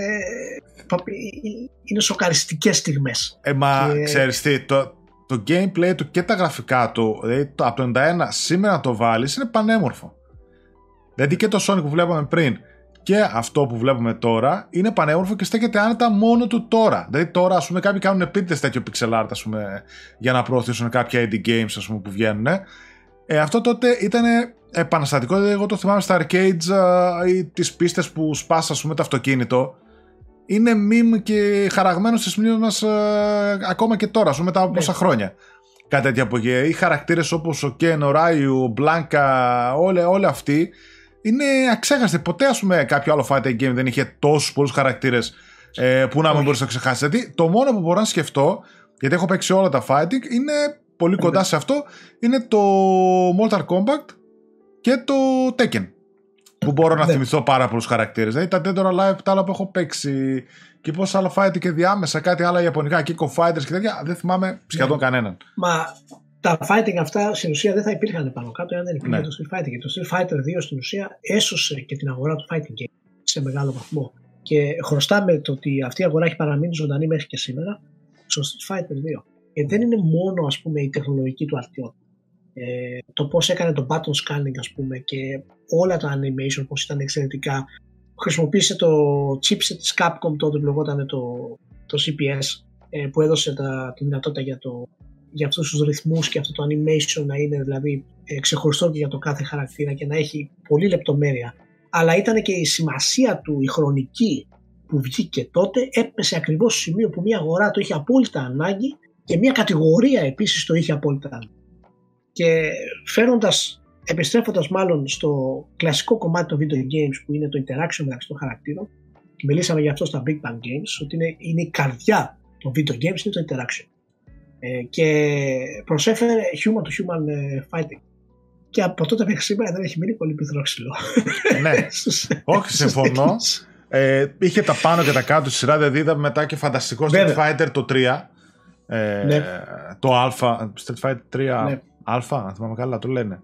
είναι σοκαριστικές στιγμές. Ε, μα και... ξέρεις τι, το, το gameplay του και τα γραφικά του, δηλαδή το, από το ενενήντα ένα σήμερα να το βάλεις, είναι πανέμορφο. Δηλαδή και το Sonic που βλέπαμε πριν και αυτό που βλέπουμε τώρα είναι πανέμορφο και στέκεται άνετα μόνο του τώρα. Δηλαδή τώρα, ας πούμε, κάποιοι κάνουν επίτηδες τέτοιο pixel art, ας πούμε, για να προωθήσουν κάποια indie games, ας πούμε, που βγαίνουν. Ε, αυτό τότε ήταν επαναστατικό. Δηλαδή, εγώ το θυμάμαι στα arcades ε, ή τις πίστες που σπάσα, ας πούμε, το αυτοκίνητο. Είναι meme και χαραγμένο στις μνήμες μας ε, ακόμα και τώρα, ας πούμε, μετά από πόσα χρόνια. Κάτι τέτοια από εκεί. Οι χαρακτήρες όπως ο Ken, ο Ryu, ο Blanca, όλοι, όλοι αυτοί. Είναι αξέχαστη. Ποτέ, ας πούμε, κάποιο άλλο fighting game δεν είχε τόσους πολλούς χαρακτήρες ε, που να μην μπορείς να ξεχάσεις. Δηλαδή, το μόνο που μπορώ να σκεφτώ, γιατί έχω παίξει όλα τα fighting, είναι πολύ κοντά σε αυτό, είναι το Mortal Kombat και το Tekken. Που μπορώ να θυμηθώ πάρα πολλούς χαρακτήρες. Δηλαδή, τα Dead or Alive, τα άλλα που έχω παίξει και πόσα άλλα fighting και διάμεσα, κάτι άλλα ιαπωνικά, Kick of Fighters και τέτοια, δεν θυμάμαι σχεδόν ναι. κανέναν. Μα τα fighting αυτά στην ουσία δεν θα υπήρχαν πάνω κάτω αν δεν υπήρχε ναι. το Street Fighter. Και το Street Fighter δύο στην ουσία έσωσε και την αγορά του fighting game σε μεγάλο βαθμό. Και χρωστάμε το ότι αυτή η αγορά έχει παραμείνει ζωντανή μέχρι και σήμερα στο Street Fighter δύο. Και δεν είναι μόνο, ας πούμε, η τεχνολογική του αρτιότητα. Ε, το πώς έκανε το button scanning, ας πούμε, και όλα τα animation πώς ήταν εξαιρετικά. Χρησιμοποίησε το chipset της Capcom τότε που λεγόταν το, το σι πι ες, ε, που έδωσε τα, τη δυνατότητα για το για αυτούς τους ρυθμούς και αυτό το animation να είναι δηλαδή ε, ξεχωριστό και για το κάθε χαρακτήρα και να έχει πολλή λεπτομέρεια. Αλλά ήταν και η σημασία του, η χρονική που βγήκε τότε, έπεσε ακριβώς στο σημείο που μια αγορά το είχε απόλυτα ανάγκη και μια κατηγορία επίσης το είχε απόλυτα ανάγκη. Και φέροντας, επιστρέφοντας μάλλον στο κλασικό κομμάτι των video games που είναι το interaction μεταξύ των χαρακτήρων, και μιλήσαμε για αυτό στα Big Bang Games, ότι είναι, είναι η καρδιά των video games, είναι το interaction. Ε, και προσέφερε human to human fighting. Και από τότε μέχρι σήμερα δεν έχει μείνει πολύ πυθρόξυλο. Ναι, όχι, συμφωνώ. Ε, είχε τα πάνω και τα κάτω στη σειρά, δηλαδή είδαμε μετά και φανταστικό Street Fighter το τρία. Ε, ναι. Το Alpha, Street Fighter τρία ναι. Alpha, αν θυμάμαι καλά το λένε.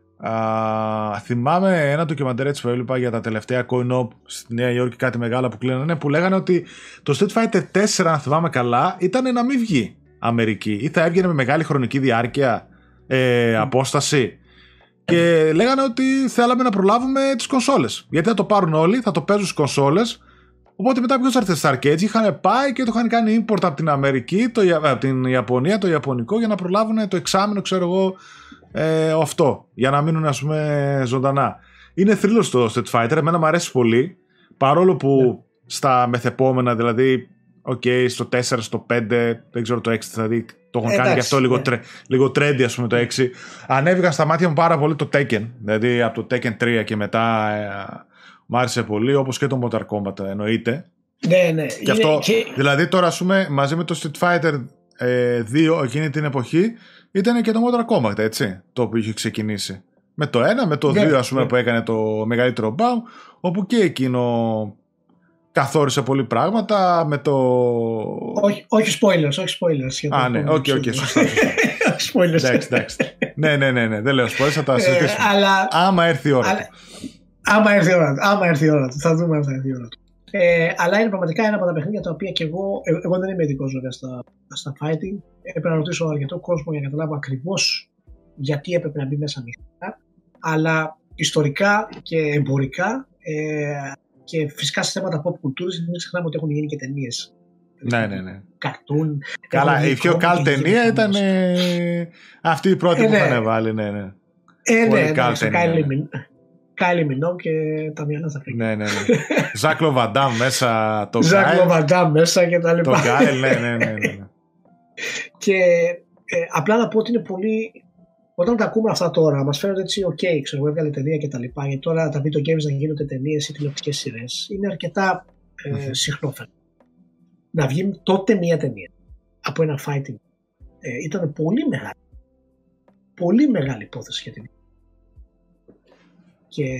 Α, θυμάμαι ένα ντοκιμαντέρ έτσι που έβλεπα για τα τελευταία coin-op στη Νέα Υόρκη, κάτι μεγάλα που κλείνανε, που λέγανε ότι το Street Fighter τέσσερα, αν θυμάμαι καλά, ήταν να μην βγει Αμερική ή θα έβγαινε με μεγάλη χρονική διάρκεια, ε, απόσταση, και λέγανε ότι θέλαμε να προλάβουμε τις κονσόλες, γιατί θα το πάρουν όλοι, θα το παίζουν στις κονσόλες. Οπότε μετά ποιος έρθει στα arcades, είχαν πάει και το είχαν κάνει import από την Αμερική, το, από την Ιαπωνία, το Ιαπωνικό, για να προλάβουν το εξάμηνο, ξέρω εγώ, ε, αυτό, για να μείνουν, ας πούμε, ζωντανά. Είναι θρύλος το Street Fighter, εμένα μου αρέσει πολύ, παρόλο που yeah. στα μεθεπόμενα, δηλαδή, okay, στο τέσσερα, στο πέντε, δεν ξέρω το έξι, δηλαδή το έχουν κάνει και αυτό λίγο, yeah. τρε, λίγο trendy, ας πούμε, το έξι. Ανέβηκαν στα μάτια μου πάρα πολύ το Tekken, δηλαδή από το Tekken τρία και μετά ε, μου άρεσε πολύ, όπως και το Mortal Kombat, εννοείται. Ναι, ναι. Και αυτό, και... δηλαδή τώρα, ας πούμε, μαζί με το Street Fighter ε, δύο εκείνη την εποχή ήταν και το Mortal Kombat, έτσι, το που είχε ξεκινήσει. Με το ένα, με το δύο, yeah, ας πούμε, yeah. που έκανε το μεγαλύτερο μπαμ, όπου και εκείνο καθόρισε πολλοί πράγματα με το... Όχι, όχι spoilers, όχι spoilers. Α, ναι, οκ, οκ, σωστά, σωστά. Spoilers. Εντάξει, εντάξει. Ναι, ναι, ναι, ναι, δεν λέω spoilers, θα τα συζητήσουμε. Αλλά... Άμα έρθει η ώρα αλλά... του. Άμα έρθει η ώρα του, άμα έρθει η ώρα του, θα δούμε αν θα έρθει η ώρα του. Ε, αλλά είναι πραγματικά ένα από τα παιχνίδια τα οποία και εγώ, ε, εγώ δεν είμαι ειδικός βέβαια στα, στα fighting. Έπρεπε να ρωτήσω αρκετό κόσμο για να καταλάβω ακριβώς γιατί έπρεπε να μπει μέσα μυστικά. Αλλά ιστορικά και εμπορικά ε, και φυσικά σε θέματα pop κουλτούρας, μην ξεχνάμε ότι έχουν γίνει και ταινίες. Ναι, ναι, ναι. Καρτούν. Καλά, η πιο καλή ταινία ήταν ε, αυτή η πρώτη ε, που ναι. είχαν βάλει. Ναι, ναι. Ε, ναι, ναι, Κάιλι Μινόγκ και τα μυαλά θα φύγουν. Ναι, ναι, ναι. Ζάκλο Βαντάμ μέσα, το Γκάιλ. Ζάκλο Βαντάμ μέσα και τα λοιπά. Το Γκάιλ, ναι, ναι, ναι, ναι. Και ε, απλά να πω ότι είναι πολύ όταν τα ακούμε αυτά τώρα, μας φαίνονται έτσι, οκ, okay, ξέρω, έβγαλε ταινία και τα λοιπά, γιατί τώρα τα video games να γίνονται ταινίες ή τηλεοπτικές σειρές, είναι αρκετά ε, συχνόφερο. Να βγει τότε μία ταινία από ένα fighting ε, ήταν πολύ μεγάλη. Πολύ μεγάλη υπόθεση για την. Και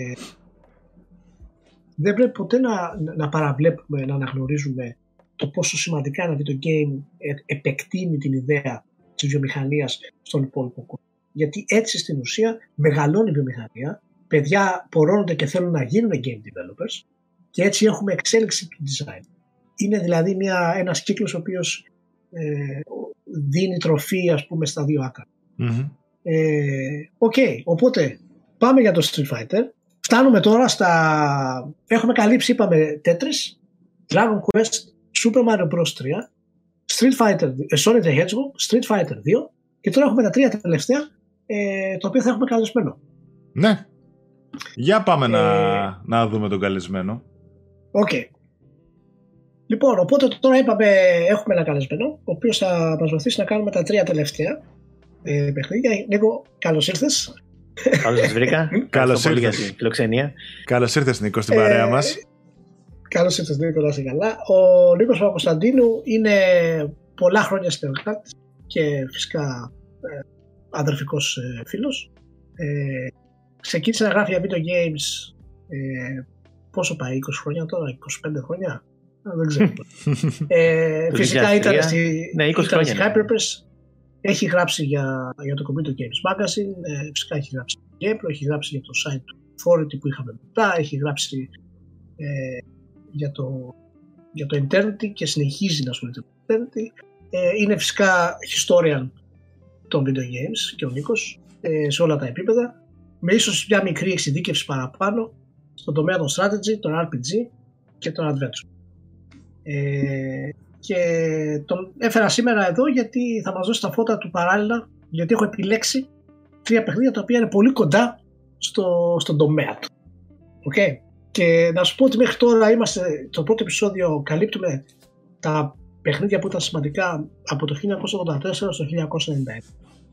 δεν πρέπει ποτέ να, να παραβλέπουμε, να αναγνωρίζουμε το πόσο σημαντικά ένα video game επεκτείνει την ιδέα της βιομηχανίας στον υπόλοιπο κόσμο. Γιατί έτσι στην ουσία μεγαλώνει η βιομηχανία, παιδιά πορώνονται και θέλουν να γίνουν game developers και έτσι έχουμε εξέλιξη του design. Είναι δηλαδή μια, ένας κύκλος ο οποίος ε, δίνει τροφή, ας πούμε, στα δύο άκρα. Mm-hmm. Ε, okay, οπότε πάμε για το Street Fighter. Φτάνουμε τώρα στα... Έχουμε καλύψει, είπαμε, Tetris, Dragon Quest, Super Mario Bros. τρία, Street Fighter, Sonic the Hedgehog, Street Fighter δύο και τώρα έχουμε τα τρία τελευταία, ε, τα οποία θα έχουμε καλεσμένο. Ναι. Για πάμε ε... να, να δούμε τον καλεσμένο. Οκ. Okay. Λοιπόν, οπότε τώρα είπαμε, έχουμε ένα καλεσμένο, ο οποίος θα μας βοηθήσει να κάνουμε τα τρία τελευταία ε, παιχνίδια. Νίκο, καλώς ήρθες. Καλώς σας βρήκα. Καλώς ήρθες. Για τη φιλοξενία. Καλώς ήρθες, Νίκο, στην παρέα μας. Ε, καλώς ήρθες, Νίκο, να είσαι καλά. Ο Νίκος Παπακοσταντίνου είναι πολλά χρόνια συνεργάτης και φυσικά ε, αδερφικός ε, φίλος. Ε, ξεκίνησε να γράφει για video games ε, πόσο πάει, είκοσι χρόνια τώρα, είκοσι πέντε χρόνια, δεν ξέρω. ε, φυσικά ήταν στη, ναι, είκοσι ήταν χρόνια, στη Hyperpress. Έχει γράψει για, για το Computer Games Magazine, ε, φυσικά έχει γράψει για το Gamepro, έχει γράψει για το site του Authority που είχαμε μετά, έχει γράψει ε, για, το, για το Eternity και συνεχίζει να ασχολείται με το Eternity. Ε, είναι φυσικά historian των video games και ο Νίκος ε, σε όλα τα επίπεδα, με ίσως μια μικρή εξειδίκευση παραπάνω στον τομέα των strategy, των αρ πι τζι και των adventure. Ε, και τον έφερα σήμερα εδώ γιατί θα μας δώσει τα φώτα του παράλληλα, γιατί έχω επιλέξει τρία παιχνίδια τα οποία είναι πολύ κοντά στο, στον τομέα του. Okay. Και να σου πω ότι μέχρι τώρα είμαστε, το πρώτο επεισόδιο καλύπτουμε τα παιχνίδια που ήταν σημαντικά από το χίλια εννιακόσια ογδόντα τέσσερα στο χίλια εννιακόσια ενενήντα ένα.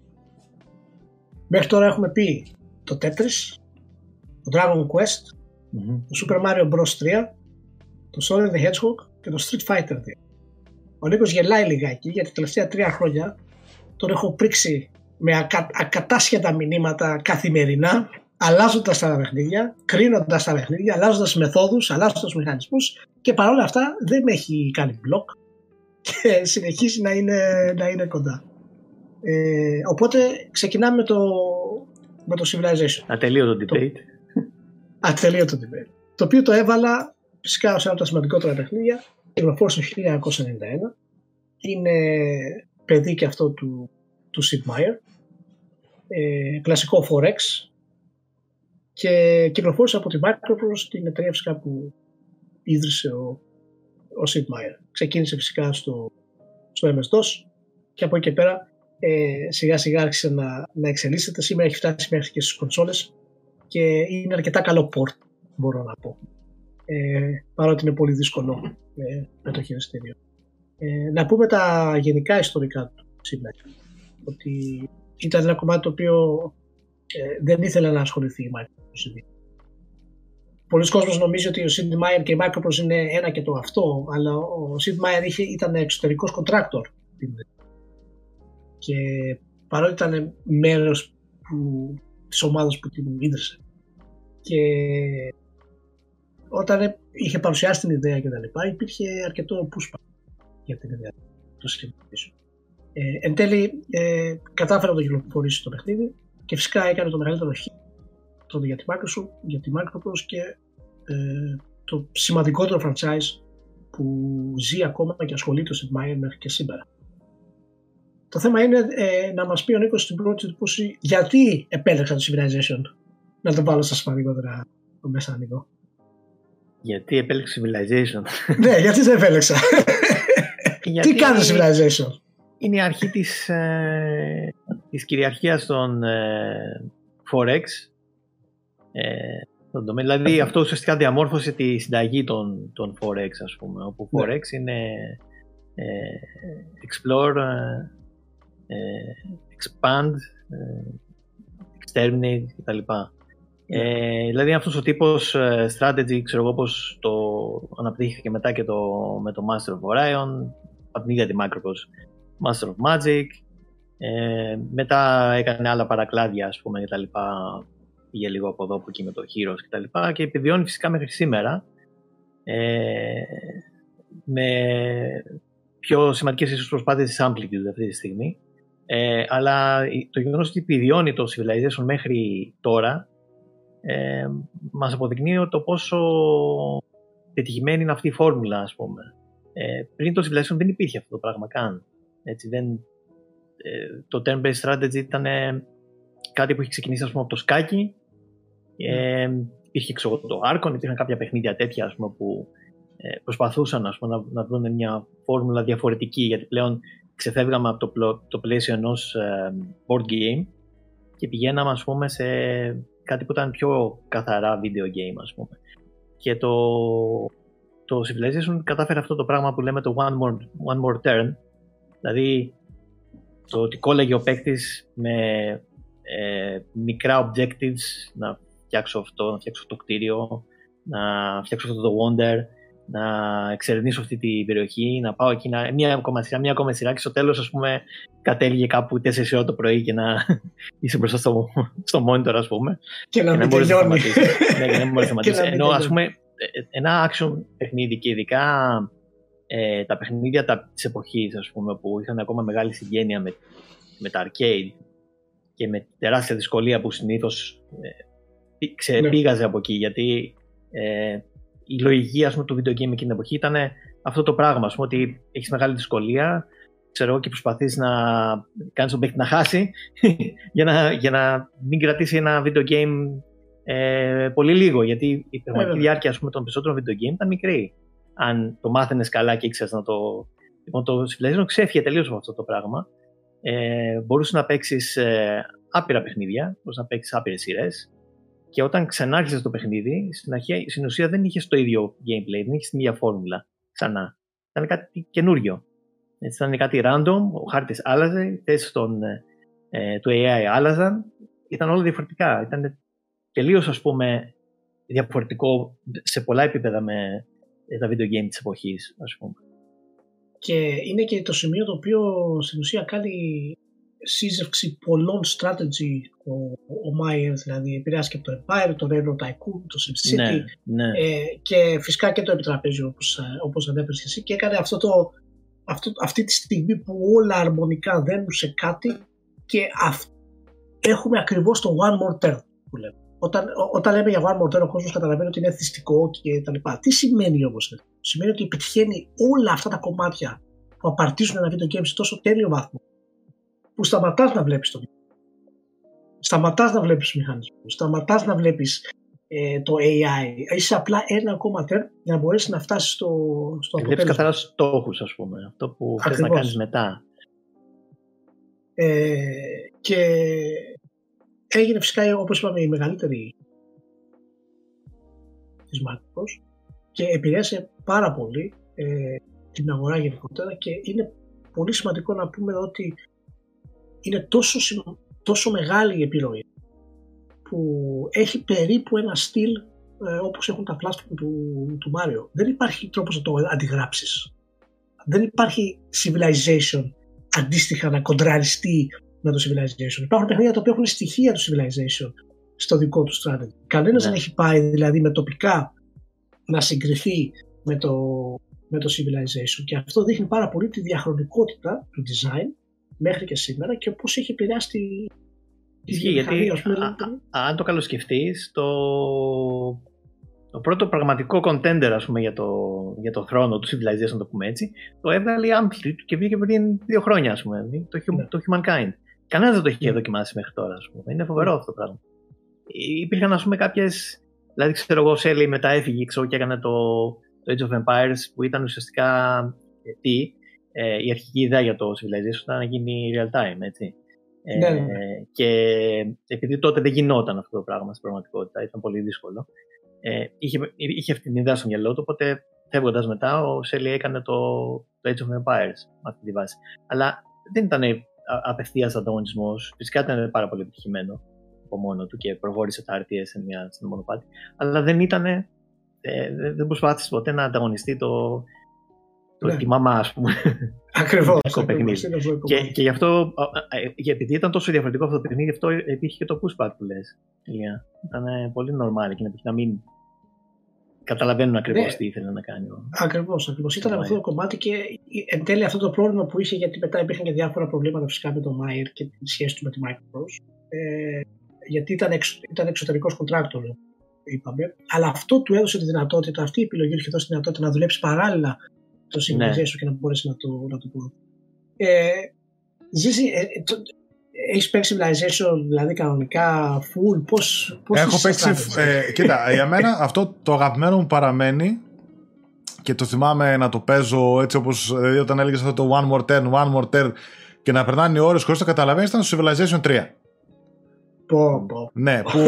Μέχρι τώρα έχουμε πει το Tetris, το Dragon Quest, mm-hmm. το Super Mario Bros. τρία, το Sonic the Hedgehog και το Street Fighter δύο. Ο Νίκος γελάει λιγάκι γιατί τα τελευταία τρία χρόνια τον έχω πρίξει με ακα, ακατάσχετα μηνύματα καθημερινά, αλλάζοντας τα παιχνίδια, κρίνοντας τα παιχνίδια, αλλάζοντας μεθόδους, αλλάζοντας μηχανισμούς και παρόλα αυτά δεν με έχει κάνει block και συνεχίζει να είναι, να είναι κοντά. Ε, οπότε ξεκινάμε με το, με το Civilization. Ατελείωτο debate. Το, ατελείωτο debate. Το οποίο το έβαλα φυσικά ως ένα από τα σημαντικότερα παιχνίδια. Κυκλοφόρησε το χίλια εννιακόσια ενενήντα ένα. Είναι παιδί και αυτό του, του Sid Meier. Ε, κλασικό φορ εξ. Και κυκλοφόρησε από τη Microprose, την εταιρεία φυσικά που ίδρυσε ο, ο Sid Meier. Ξεκίνησε φυσικά στο, στο εμ ες-ντος και από εκεί και πέρα ε, σιγά σιγά άρχισε να, να εξελίσσεται. Σήμερα έχει φτάσει μέχρι και στις κονσόλες και είναι αρκετά καλό port, μπορώ να πω. Ε, παρότι είναι πολύ δύσκολο ε, με το χειριστήριο. Ε, να πούμε τα γενικά ιστορικά του σήμερα. Ότι ήταν ένα κομμάτι το οποίο ε, δεν ήθελε να ασχοληθεί η Microprose. Πολλοί κόσμος νομίζει ότι ο Sid Meier και η Microprose είναι ένα και το αυτό, αλλά ο Sid Meier είχε, ήταν εξωτερικός contractor. Και παρότι ήταν μέρος που, της ομάδας που την ίδρυσε. Και όταν είχε παρουσιάσει την ιδέα και τα λοιπά, υπήρχε αρκετό pushback για την ιδέα του Civilization. Ε, εν τέλει, ε, κατάφερε να το κυκλοφορήσει το παιχνίδι και φυσικά έκανε το μεγαλύτερο hit τότε για τη Microsoft, για τη Microprose και ε, το σημαντικότερο franchise που ζει ακόμα και ασχολείται ο Sid Meier μέχρι και σήμερα. Το θέμα είναι ε, να μας πει ο Νίκος στην πρώτη εντύπωση γιατί επέλεξα το Civilization. Να το βάλω στα σημαντικότερα μέσα, Νίκο. Γιατί επέλεξε Civilization. Ναι, γιατί δεν επέλεξα. Τι κάνει το Civilization. Είναι η αρχή της, ε, της κυριαρχίας των ε, φορ εξ. Ε, δηλαδή αυτό ουσιαστικά διαμόρφωσε τη συνταγή των, των φορ εξ, ας πούμε. Όπου φορ εξ ναι. είναι ε, explore, ε, expand, ε, Exterminate κτλ. Ε, δηλαδή αυτός ο τύπος ε, strategy, ξέρω εγώ πώς το αναπτύχθηκε μετά και το, με το Master of Orion, από την ίδια τη Macroprose, Master of Magic, ε, μετά έκανε άλλα παρακλάδια ας πούμε κτλ. Πήγε λίγο από εδώ από εκεί με το Heroes κτλ. Και επιβιώνει φυσικά μέχρι σήμερα ε, με πιο σημαντικές ίσως προσπάθειες της Amplitude αυτή τη στιγμή. Ε, αλλά το γεγονός ότι επιβιώνει το Civilization μέχρι τώρα ε, μας αποδεικνύει το πόσο πετυχημένη είναι αυτή η φόρμουλα, ας πούμε. Ε, πριν το Civilization δεν υπήρχε αυτό το πράγμα καν. Έτσι, δεν, ε, το turn-based strategy ήταν ε, κάτι που είχε ξεκινήσει, ας πούμε, από το σκάκι. Ε, υπήρχε ξέρω, το Archon, υπήρχαν κάποια παιχνίδια τέτοια, ας πούμε, που ε, προσπαθούσαν ας πούμε, να, να βρουν μια φόρμουλα διαφορετική, γιατί πλέον ξεφεύγαμε από το, το πλαίσιο ενός ε, board game και πηγαίναμε, ας πούμε, σε κάτι που ήταν πιο καθαρά video game, ας πούμε. Και το, το Civilization κατάφερε αυτό το πράγμα που λέμε το one more, one more turn, δηλαδή το ότι κόλλαγε ο παίκτης με ε, μικρά objectives, να φτιάξω αυτό, να φτιάξω το κτίριο, να φτιάξω αυτό το wonder, να εξερευνήσω αυτή την περιοχή, να πάω εκεί, να, μία ακόμα σειρά, μία ακόμα σειρά και στο τέλος, ας πούμε, κατέληγε κάπου τέσσερις ώρα το πρωί και να είσαι μπροστά στο, στο monitor, ας πούμε. Και να μην τελειώνει. Ναι, και να μην μπορείς να σταματήσεις. Ενώ, ας πούμε, ένα action παιχνίδι και ειδικά ε, τα παιχνίδια τα, της εποχής, ας πούμε, που είχαν ακόμα μεγάλη συγγένεια με, με τα arcade και με τεράστια δυσκολία που συνήθως ε, ξεπήγαζε από εκεί, γιατί ε, η λογική, ας πούμε, του video game εκείνη την εποχή ήταν αυτό το πράγμα, ας πούμε, ότι έχεις μεγάλη δυσκολία, ξέρω, και προσπαθείς να κάνεις τον παίκτη να χάσει για, να, για να μην κρατήσει ένα video game ε, πολύ λίγο, γιατί η πραγματική διάρκεια, ας πούμε, των περισσότερων video game ήταν μικρή. Αν το μάθαινες καλά και ήξερες να το... Λοιπόν, το Civilization ξέφυγε τελείως από αυτό το πράγμα. Ε, μπορούσε να παίξεις ε, άπειρα παιχνίδια, μπορούσε να παίξεις άπειρες σειρές. Και όταν ξανάρχισες το παιχνίδι, στην, αρχή, στην ουσία δεν είχες το ίδιο gameplay, δεν είχες την ίδια φόρμουλα ξανά. Ήταν κάτι καινούριο. Έτσι, ήταν κάτι random, ο χάρτης άλλαζε, οι θέσεις ε, του έι άι άλλαζαν, ήταν όλα διαφορετικά. Ήταν τελείως, ας πούμε, διαφορετικό σε πολλά επίπεδα με τα video game της εποχής, ας πούμε. Και είναι και το σημείο το οποίο στην ουσία κάνει σύζευξη πολλών strategy ο, ο Myers, δηλαδή επηρεάστηκε από το Empire, το Railroad Tycoon, το SimCity, ναι, ναι. Ε, και φυσικά και το επιτραπέζιο, όπως, όπως ανέφερες και εσύ, και έκανε αυτό το, αυτό, αυτή τη στιγμή που όλα αρμονικά δένουν σε κάτι και αυ, έχουμε ακριβώς το one more turn που λέμε. Όταν, ό, όταν λέμε για one more turn, ο κόσμος καταλαβαίνει ότι είναι θυστικό και τα λοιπά. Τι σημαίνει όμως? Σημαίνει ότι πετυχαίνει όλα αυτά τα κομμάτια που απαρτίζουν ένα video game σε τόσο τέλειο βαθμό, που σταματάς να βλέπεις το video, σταματάς να βλέπεις τους μηχανισμούς, σταματάς να βλέπεις ε, το έι άι. Είσαι απλά ένα ακόμα turn για να μπορέσεις να φτάσεις στο, στο αποτέλεσμα. Βλέπεις καθαρά στόχους, ας πούμε, αυτό που θες να κάνεις μετά. Ε, και έγινε φυσικά, όπως είπαμε, η μεγαλύτερη της Microsoft και επηρέασε πάρα πολύ ε, την αγορά γενικότερα, και είναι πολύ σημαντικό να πούμε ότι είναι τόσο, τόσο μεγάλη η επιρροή που έχει περίπου ένα στυλ ε, όπως έχουν τα platform του, του Mario. Δεν υπάρχει τρόπος να το αντιγράψεις. Δεν υπάρχει Civilization αντίστοιχα να κοντραριστεί με το Civilization. Υπάρχουν παιχνίδια τα οποία έχουν στοιχεία του Civilization στο δικό του strategy. Κανένας δεν έχει πάει δηλαδή με τοπικά να συγκριθεί με το, με το Civilization, και αυτό δείχνει πάρα πολύ τη διαχρονικότητα του design μέχρι και σήμερα και πώς έχει επηρεάσει τη, τη γιατί α, α, αν το καλοσκεφτείς, το, το πρώτο πραγματικό contender, ας πούμε, για το, για το θρόνο του Civilization, το πούμε έτσι, το έβγαλε η Amplitude και βγήκε πριν δύο χρόνια, ας πούμε, το, ναι. το Humankind. Κανένας δεν το έχει δοκιμάσει μέχρι τώρα, ας πούμε. Είναι φοβερό αυτό το πράγμα. Υπήρχαν, ας πούμε, κάποιες, δηλαδή ξέρω εγώ, Σέλι μετά έφυγε, ξέρω, και έκανε το, το Age of Empires, που ήταν ουσιαστικά τι, ε, η αρχική ιδέα για το Civilization ήταν να γίνει real time, έτσι. Ναι, ε, ναι. Και επειδή τότε δεν γινόταν αυτό το πράγμα στην πραγματικότητα, ήταν πολύ δύσκολο. Ε, είχε, είχε αυτή την ιδέα στο μυαλό του, οπότε φεύγοντας μετά ο Σέλι έκανε το, το Age of Empires με αυτή τη βάση. Αλλά δεν ήταν απευθείας ανταγωνισμός, φυσικά ήταν πάρα πολύ επιτυχημένο. από μόνο του και προχώρησε τα αρ τι ες σε μια σε μονοπάτι. Αλλά δεν ήταν. Ε, δεν προσπάθησε ποτέ να ανταγωνιστεί το, το ναι. τη μαμά, ας πούμε. Ακριβώς. και, και γι' αυτό, ε, επειδή ήταν τόσο διαφορετικό αυτό το παιχνίδι, γι' αυτό υπήρχε και το pushback που λες. Ήταν πολύ normal και να μην καταλαβαίνουν ακριβώς ναι. τι ήθελε να κάνει. Ακριβώς, ακριβώς. Ήταν αυτό το κομμάτι και εν τέλει αυτό το πρόβλημα που είχε, γιατί μετά υπήρχαν και διάφορα προβλήματα φυσικά με τον Μάιερ και τη σχέση του με τη Microsoft. Ε, γιατί ήταν, εξ, ήταν εξωτερικός contractor, είπαμε. Αλλά αυτό του έδωσε τη δυνατότητα, αυτή η επιλογή του είχε δώσει τη δυνατότητα να δουλέψει παράλληλα το Civilization ναι. και να μπορέσει να το, να το πω. Ε, Ζήσει, ε, το, έχεις παίξει Civilization δηλαδή κανονικά full, πώς, πώς έχω παίξει, ε, κοίτα, για μένα αυτό το αγαπημένο μου παραμένει και το θυμάμαι να το παίζω έτσι όπως δηλαδή, όταν έλεγες αυτό το one more turn, one more turn και να περνάνε οι ώρες χωρίς το καταλαβαίνεις, ήταν στο Civilization τρία. Πω, πω. Ναι, που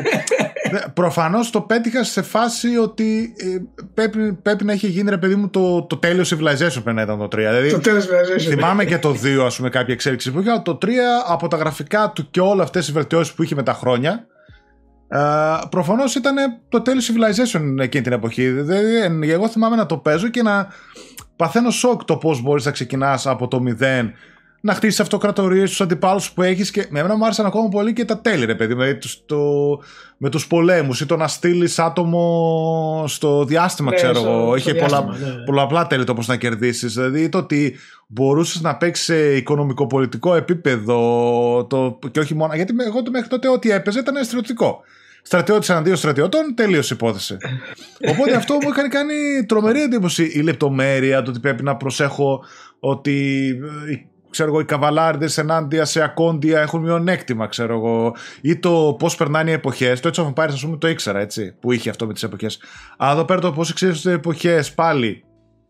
προφανώς το πέτυχα σε φάση ότι ε, πρέπει, πρέπει να έχει γίνει ρε παιδί μου το, το τέλειο Civilization πριν να ήταν το τρία. Δηλαδή, το τέλειο Civilization. Θυμάμαι και το δύο ας πούμε κάποια εξέλιξη που είχε, αλλά το τρία από τα γραφικά του και όλα αυτές οι βελτιώσεις που είχε με τα χρόνια ε, προφανώς ήταν το τέλειο Civilization εκείνη την εποχή. Δηλαδή, εγώ θυμάμαι να το παίζω και να παθαίνω σοκ το πώς μπορείς να ξεκινάς από το μηδέν, να χτίσεις αυτοκρατορίες στους αντιπάλους που έχεις και με εμένα μου άρεσαν ακόμα πολύ και τα τέλη ρε παιδί με τους, το, με τους πολέμους ή το να στείλεις άτομο στο διάστημα ναι, ξέρω εγώ είχε πολλά, ναι. πολλαπλά τέλη το πώς να κερδίσεις δηλαδή το ότι μπορούσες να παίξεις σε οικονομικό-πολιτικό επίπεδο το, και όχι μόνο γιατί εγώ το μέχρι τότε ό,τι έπαιζε ήταν στρατιωτικό. Στρατιώτης εναντίον στρατιωτών, τελείως υπόθεση. Οπότε αυτό μου έκανε κάνει τρομερή εντύπωση η λεπτομέρεια, το ότι πρέπει να προσέχω ότι ξέρω εγώ, οι καβαλάριδες ενάντια σε ακόντια έχουν μειονέκτημα, ξέρω εγώ, ή το πώς περνάνε οι εποχές. Το Age of Empires, ας πούμε, το ήξερα έτσι, που είχε αυτό με τις εποχές. Αλλά εδώ πέρα το πώς ξέρεις τις εποχές πάλι.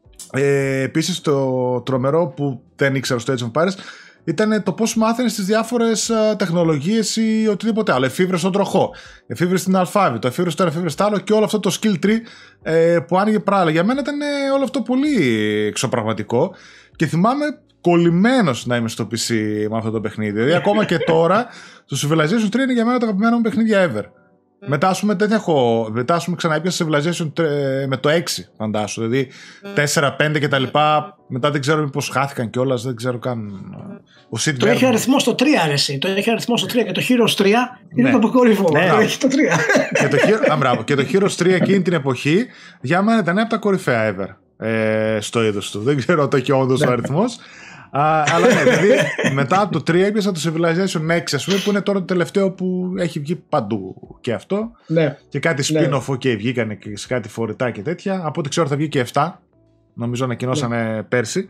Ε, επίσης, το τρομερό που δεν ήξερα στο Age of Empires ήταν το πώς μάθαινες τις διάφορες uh, τεχνολογίες ή οτιδήποτε άλλο. Εφήβρες στον τροχό, εφήβρες στην αλφάβητο, εφήβρες το ένα, εφήβρες το άλλο και όλο αυτό το skill tree ε, που άνοιγε πράγμα. Για μένα ήταν ε, όλο αυτό πολύ εξωπραγματικό και θυμάμαι κολλημένος να είμαι στο πι σι με αυτό το παιχνίδι. Δηλαδή, ακόμα και τώρα, το Civilization τρία είναι για μένα το αγαπημένο μου παιχνίδια ever. Mm. Μετά, ας πούμε, δεν έχω. Μετά, ας πούμε, ξαναέπιασα Civilization τρία με το έξι, φαντάσου. Δηλαδή, mm. τέσσερα, πέντε κτλ. Μετά δεν ξέρω μήπως χάθηκαν κιόλας, δεν ξέρω καν. Ο το έχει αριθμό στο τρία, αρέσει. Το έχει αριθμό στο τρία και το Heroes τρία είναι ναι. το αποκορύφωμα. Ναι. Το έχει το τρία. και, το, α, μπράβο, και το Heroes τρία εκείνη την εποχή για μένα ήταν από τα κορυφαία ever. Ε, στο είδος του. Δεν ξέρω αν το έχει όντως ο αριθμός. Α, αλλά ναι, δηλαδή μετά από το τρία έπιασα το Civilization έξι, ας πούμε, που είναι τώρα το τελευταίο που έχει βγει παντού και αυτό. Ναι. Και κάτι spin-off, ok, βγήκανε και σε κάτι φορητά και τέτοια. Από ό,τι ξέρω θα βγει και επτά. Νομίζω ανακοινώσανε ναι. πέρσι.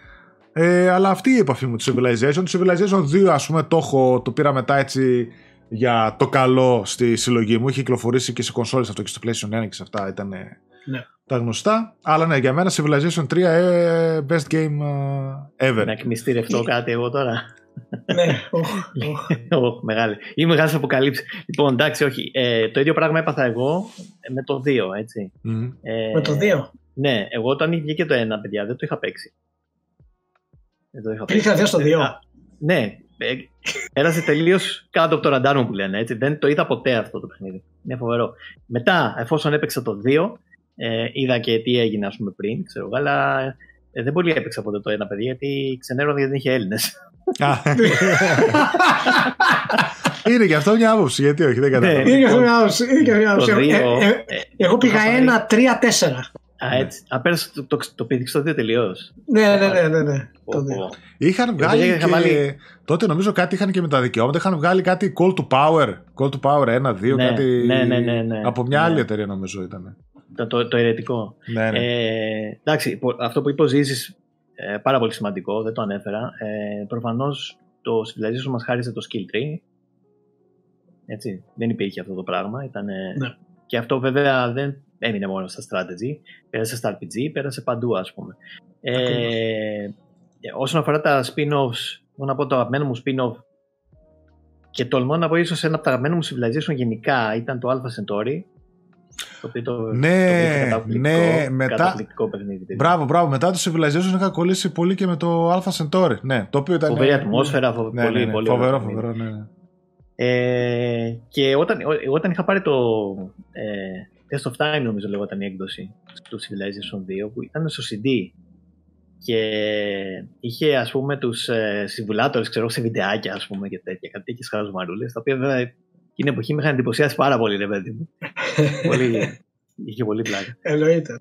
Ε, αλλά αυτή η επαφή μου του Civilization. Το Civilization δύο, ας πούμε, το, έχω, το πήρα μετά έτσι για το καλό στη συλλογή μου. Είχε κυκλοφορήσει και σε κονσόλες αυτό και στο PlayStation ένα και σε αυτά ήταν. Ναι. Τα γνωστά, αλλά ναι, για μένα Civilization τρία ε, best game uh, ever. Να εκμυστηρευτώ κάτι εγώ τώρα. Ναι, όχι, μεγάλη. Ή μεγάλες αποκαλύψεις. Λοιπόν, εντάξει, όχι. Ε, το ίδιο πράγμα έπαθα εγώ με το δύο, έτσι. Mm. Ε, με το δύο. Ναι, εγώ όταν βγήκε το ένα, παιδιά, δεν το είχα παίξει. Δεν το είχα παίξει. Είχα δει στο δύο. Ε, ναι, ε, πέρασε τελείως κάτω από το ραντάρ μου που λένε, έτσι. Δεν το είδα ποτέ αυτό το παιχνίδι. Είναι φοβερό. Μετά, εφόσον έπαιξα το δύο, Ε, είδα και τι έγινε ας πούμε πριν, ξέρω, αλλά ε, δεν πολύ έπαιξα ποτέ το ένα παιδί γιατί ξενέρωνα γιατί δεν είχε Έλληνες. Είναι και αυτό μια άποψη, γιατί όχι, δεν κατάλαβα. Είναι και αυτό μια άποψη. Εγώ πήγα ένα, τρία, τέσσερα. Α, έτσι. Α, πέρασε το, το, το πήδηξε το δύο τελειώς. Ναι, ναι, ναι, ναι, ναι. Είχαν βγάλει και... Βάλει... τότε νομίζω κάτι είχαν και με τα δικαιώματα, είχαν βγάλει κάτι Call to Power, Call to Power ένα, δύο, ναι, κάτι ναι, ναι, ναι, ναι, από μια ναι. άλλη εταιρεία νομίζω ήταν. Το, το, το αιρετικό. Ναι, ναι. Ε, εντάξει, αυτό που είπε ο Ζήσης, ε, πάρα πολύ σημαντικό, δεν το ανέφερα. Ε, προφανώς το Civilization μας χάρισε το skill tree. Έτσι, δεν υπήρχε αυτό το πράγμα. Ήτανε... Ναι. Και αυτό βέβαια δεν έμεινε μόνο στα strategy, πέρασε στα αρ πι τζι, πέρασε παντού ας πούμε. Ε, όσον αφορά τα spin-offs, μόνο να πω το αγαπημένο μου spin-off και τολμώ να πω ίσως ένα από τα αγαπημένα μου Civilization γενικά ήταν το Alpha Centauri. Το οποίο το, ναι, το ναι, μετά. Παιχνίδι, μπράβο, μπράβο. Μετά το Civilization είχα κολλήσει πολύ και με το Alpha Centauri. Ναι, το οποίο ήταν. Φοβερή ατμόσφαιρα, φο... ναι, πολύ, ναι, ναι, πολύ φοβερό, φοβερό, ναι. Ε, και όταν, όταν είχα πάρει το ε, Test of Time, νομίζω λέγονταν η έκδοση του Civilization δύο, που ήταν στο σι ντι και είχε, ας πούμε, τους ε, συμβουλάτορες, ξέρω, σε βιντεάκια, ας πούμε, και τέτοια, κάτι τέτοιες χαρασμαρούλες, τα οποία βέβαια εκείνη εποχή με είχαν εντυπωσιάσει πάρα πολύ, ρε παιδί μου. Πολύ, είχε πολύ πλάκα. Εννοείται.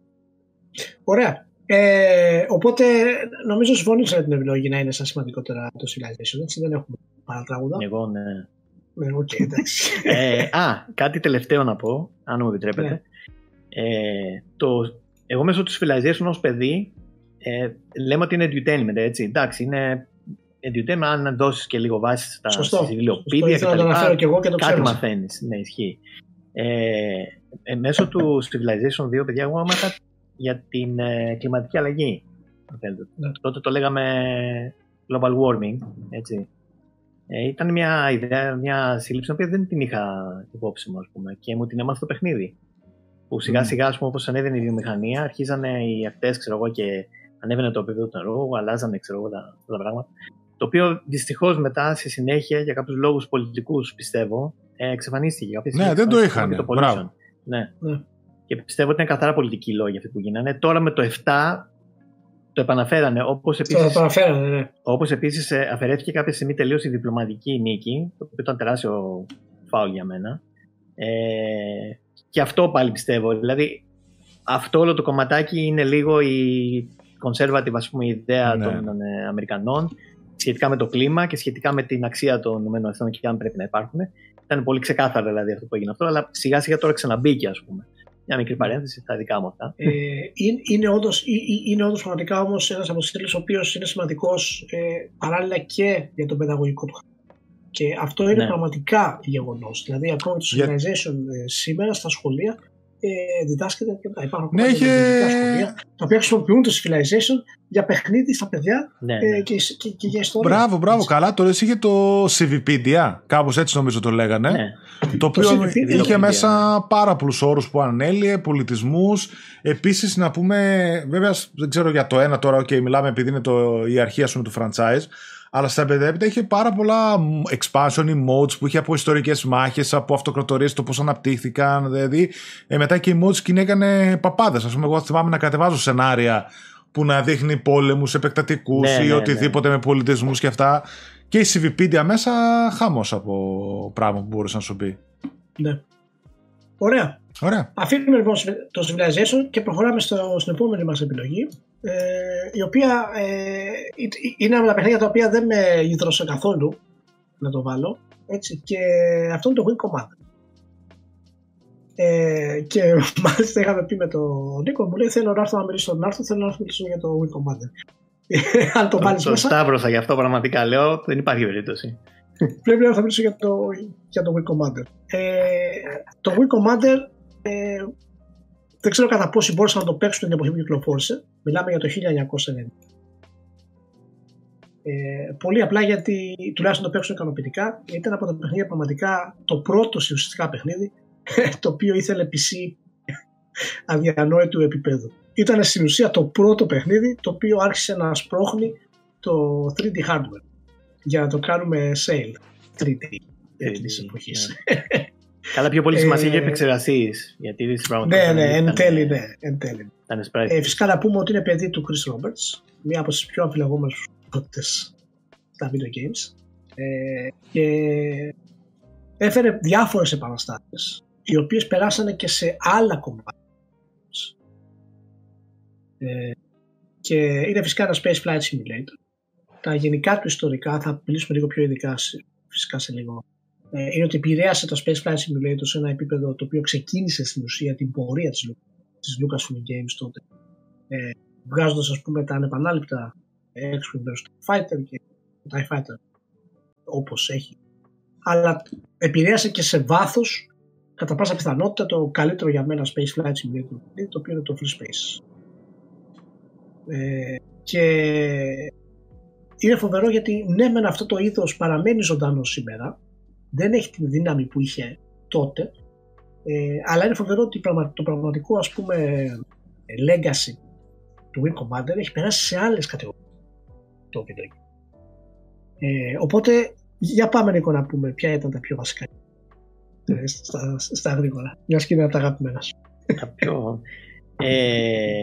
Ωραία. Ε, οπότε νομίζω συμφωνήσα με την επιλογή να είναι σαν σημαντικότερα το Civilization, έτσι, δεν έχουμε παρατράγουδα. Εγώ, ναι. Ναι, οκ, okay, εντάξει. ε, α, κάτι τελευταίο να πω, αν μου επιτρέπετε. Ναι. Ε, το, εγώ μέσω του Civilization ως παιδί ε, λέμε ότι είναι edutainment, έτσι. Εντάξει, είναι edutainment αν δώσεις και λίγο βάση στα βιβλιοπαίδεια και τα λοιπά, και εγώ και το κάτι μαθαίνεις. Ναι, ισχύει. Ε, ε, μέσω του Civilization δύο, παιδιά, εγώ έμαθα για την ε, κλιματική αλλαγή. Ναι. Τότε το λέγαμε global warming, έτσι. Ε, ήταν μια ιδέα, μια σύλληψη την οποία δεν την είχα υπόψη μου, ας πούμε, και μου την έμαθα στο παιχνίδι. Που σιγά σιγά, ας πούμε, όπως ανέβαινε η βιομηχανία, αρχίζανε οι ακτές, ξέρω εγώ, και ανέβαινε το επίπεδο του νερού, αλλάζανε, ξέρω εγώ, τα, τα πράγματα. Το οποίο δυστυχώς μετά, στη συνέχεια, για κάποιους λόγους πολιτικούς, πιστεύω, ε, εξαφανίστηκε. Ναι, δεν το είχαν. Το Μπράβο. Ναι. ναι. Και πιστεύω ότι είναι καθαρά πολιτικοί λόγοι αυτοί που γίνανε. Τώρα με το επτά το επαναφέρανε. Όπως επίσης, το επαναφέρανε, ναι. Όπως επίσης αφαιρέθηκε κάποια στιγμή τελείως η διπλωματική νίκη, το οποίο ήταν τεράστιο φάουλ για μένα. Ε, και αυτό πάλι πιστεύω. Δηλαδή, αυτό όλο το κομματάκι είναι λίγο η conservative, ας πούμε, ιδέα ναι. των ε, Αμερικανών σχετικά με το κλίμα και σχετικά με την αξία των ΗΠΑ και αν πρέπει να υπάρχουν. Ήταν πολύ ξεκάθαρο δηλαδή αυτό που έγινε αυτό, αλλά σιγά σιγά τώρα ξαναμπήκε, ας πούμε. Μια μικρή παρένθεση στα δικά μου αυτά. Ε, είναι, είναι, όντως, είναι όντως πραγματικά όμως ένας από τους τίτλους ο οποίος είναι σημαντικός ε, παράλληλα και για τον παιδαγωγικό του. Και αυτό είναι ναι. πραγματικά γεγονός. Δηλαδή ακόμα το Civilization ε, σήμερα στα σχολεία ε, διδάσκεται και τα υπάρχουν ναι, είχε... σχολεία τα οποία χρησιμοποιούν το Civilization για παιχνίδι στα παιδιά ναι, ναι. Ε, και, και, και για ιστορία. Μπράβο, μπράβο, έτσι. Καλά. Τώρα είχε το Civipedia, κάπως έτσι νομίζω το λέγανε. Ναι. Το οποίο το είχε μέσα ναι. πάρα πολλούς όρους που ανέλυε, πολιτισμούς. Επίσης να πούμε, βέβαια δεν ξέρω για το ένα τώρα, okay, μιλάμε επειδή είναι το, η αρχή ας πούμε, του franchise. Αλλά στα παιδιά είχε πάρα πολλά expansion ή modes που είχε από ιστορικές μάχες, από αυτοκρατορίες, το πώς αναπτύχθηκαν. Δηλαδή, ε, μετά και οι modes κυνήγανε παπάδες. Ας πούμε, εγώ θυμάμαι να κατεβάζω σενάρια που να δείχνει πόλεμους επεκτατικούς ναι, ή ναι, οτιδήποτε ναι. με πολιτισμούς και αυτά. Και η Civipedia μέσα χάμος από πράγμα που μπορούσε να σου πει. Ναι. Ωραία. Ωραία. Αφήνουμε λοιπόν το Civilization και προχωράμε στο, στην επόμενη μας επιλογή. Ε, η οποία ε, είναι από τα παιχνίδια τα οποία δεν με ίδρωσε καθόλου να το βάλω έτσι, και αυτό είναι το Wing Commander. Ε, και μάλιστα είχαμε πει με τον Νίκο, μου λέει θέλω να έρθω να μιλήσω στον Άρθρο, θέλω να έρθω να μιλήσω για το Wing Commander. Αν το βάλεις μέσα. Το σταύρωσα γι' αυτό πραγματικά, λέω δεν υπάρχει περίπτωση. Πρέπει να θα μιλήσω για το, για το Wing Commander. Ε, το Wing Commander ε, δεν ξέρω κατά πόσοι μπόρεσαν να το παίξουν την εποχή που κυκλοφόρησε. Μιλάμε για το χίλια εννιακόσια ενενήντα. Ε, πολύ απλά γιατί τουλάχιστον το παίξουν ικανοποιητικά. Ήταν από τα παιχνίδια πραγματικά το πρώτο ουσιαστικά παιχνίδι το οποίο ήθελε πι σι αδιανόητου επίπεδου. Ήταν στην ουσία το πρώτο παιχνίδι το οποίο άρχισε να σπρώχνει το θρι ντι hardware για να το κάνουμε sale θρι ντι της εποχής. Καλά, πιο πολύ σημασία για επεξεργασίες. Γιατί ναι, ναι, εν τέλει, ναι. Ε, φυσικά να πούμε ότι είναι παιδί του Chris Roberts, μία από τις πιο αμφιλεγόμενες προσωπικότητες στα video games. Ε, και έφερε διάφορες επαναστάσεις, οι οποίες περάσανε και σε άλλα κομμάτια. Ε, και είναι φυσικά ένα Space Flight Simulator. Τα γενικά του ιστορικά, θα μιλήσουμε λίγο πιο ειδικά φυσικά σε λίγο, είναι ότι επηρέασε το Space Flight Simulator σε ένα επίπεδο το οποίο ξεκίνησε στην ουσία την πορεία της, της Lucasfilm Games τότε, ε, βγάζοντας ας πούμε τα ανεπανάληπτα X-Wing versus. Fighter και TIE Fighter όπως έχει, αλλά επηρέασε και σε βάθος κατά πάσα πιθανότητα το καλύτερο για μένα Space Flight Simulator, το οποίο είναι το Free Space. Ε, και είναι φοβερό γιατί ναι μεν αυτό το είδος παραμένει ζωντανό σήμερα, δεν έχει την δύναμη που είχε τότε, ε, αλλά είναι φοβερό ότι το πραγματικό ας πούμε legacy του Wing Commander έχει περάσει σε άλλες κατηγορίες το video. Ε, οπότε Για πάμε Νίκο να πούμε ποια ήταν τα πιο βασικά ε, στα, στα γρήγορα. Μια και είναι από τα αγαπημένα σου. Τα πιο... ε,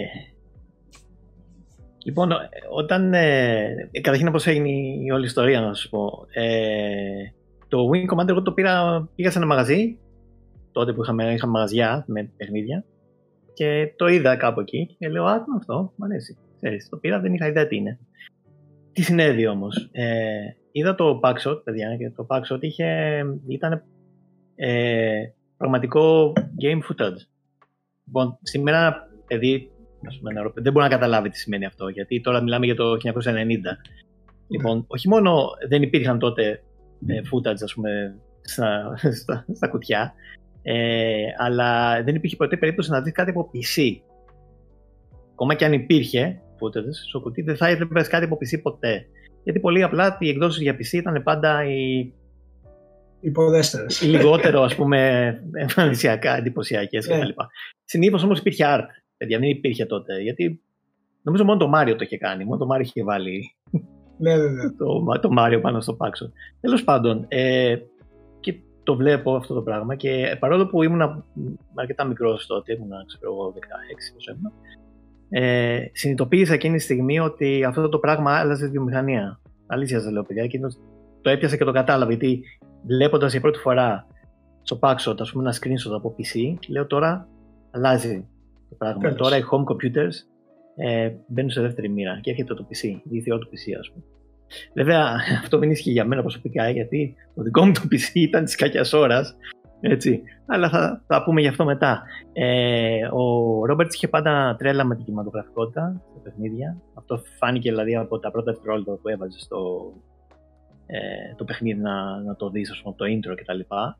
λοιπόν, όταν... Ε, καταρχήν πώς έγινε η όλη ιστορία να σου πω. Ε, το Wing Commander εγώ το πήρα, πήγα σε ένα μαγαζί, τότε που είχαμε, είχαμε μαγαζιά με παιχνίδια, και το είδα κάπου εκεί και λέω «Α, αυτό, μου αρέσει». Ξέρεις, το πήρα, δεν είχα ιδέα τι είναι. Τι συνέβη όμως. Ε, είδα το Packshot, παιδιά, και το Packshot είχε, ήταν ε, πραγματικό game footage. Λοιπόν, σήμερα ένα παιδί, ας πούμε, δεν μπορεί να καταλάβει τι σημαίνει αυτό, γιατί τώρα μιλάμε για το χίλια εννιακόσια ενενήντα. Mm. Λοιπόν, όχι μόνο δεν υπήρχαν τότε ε, footage, ας πούμε, στα, στα, στα κουτιά, ε, αλλά δεν υπήρχε ποτέ περίπτωση να δεις κάτι από πι σι. Ακόμα και αν υπήρχε footage στο κουτί, δεν θα έβλεπες κάτι από πι σι ποτέ. Γιατί πολύ απλά οι εκδόσεις για πι σι ήταν πάντα οι υποδέστερες. Οι λιγότερο, ας πούμε, εμφανισιακά, εντυπωσιακές yeah. κτλ. Συνήθως όμως υπήρχε art, παιδιά, δεν υπήρχε τότε. Γιατί νομίζω μόνο το Μάριο το είχε κάνει. Μόνο το Μάριο είχε βάλει ναι, ναι, ναι. το, το Μάριο πάνω στο Packshot. Τέλος πάντων, ε, και το βλέπω αυτό το πράγμα και παρόλο που ήμουν αρκετά μικρός τότε, ήμουν ξέρω εγώ δεκαέξι ήμουν, ε, συνειδητοποίησα εκείνη τη στιγμή ότι αυτό το πράγμα άλλαζε τη βιομηχανία. Αλήθεια σας λέω, παιδιά, και το έπιασε και το κατάλαβε. Γιατί βλέποντας για πρώτη φορά στο Packshot, ας πούμε, ένα screenshot από πι σι, λέω τώρα αλλάζει το πράγμα. Τέλος. Τώρα οι home computers ε, μπαίνουν σε δεύτερη μοίρα και έρχεται το πι σι, η ιδιότητα του πι σι, ας πούμε. Βέβαια, αυτό δεν ισχύει για μένα προσωπικά, γιατί το δικό μου το πι σι ήταν της κακιάς ώρας, έτσι. Αλλά θα, θα πούμε γι' αυτό μετά. Ε, ο Ρόμπερτς είχε πάντα τρέλα με την κινηματογραφικότητα στα παιχνίδια. Αυτό φάνηκε δηλαδή από τα πρώτα δευτερόλεπτα που έβαζε στο ε, το παιχνίδι να, να το δεις, ας πούμε, το intro κτλ.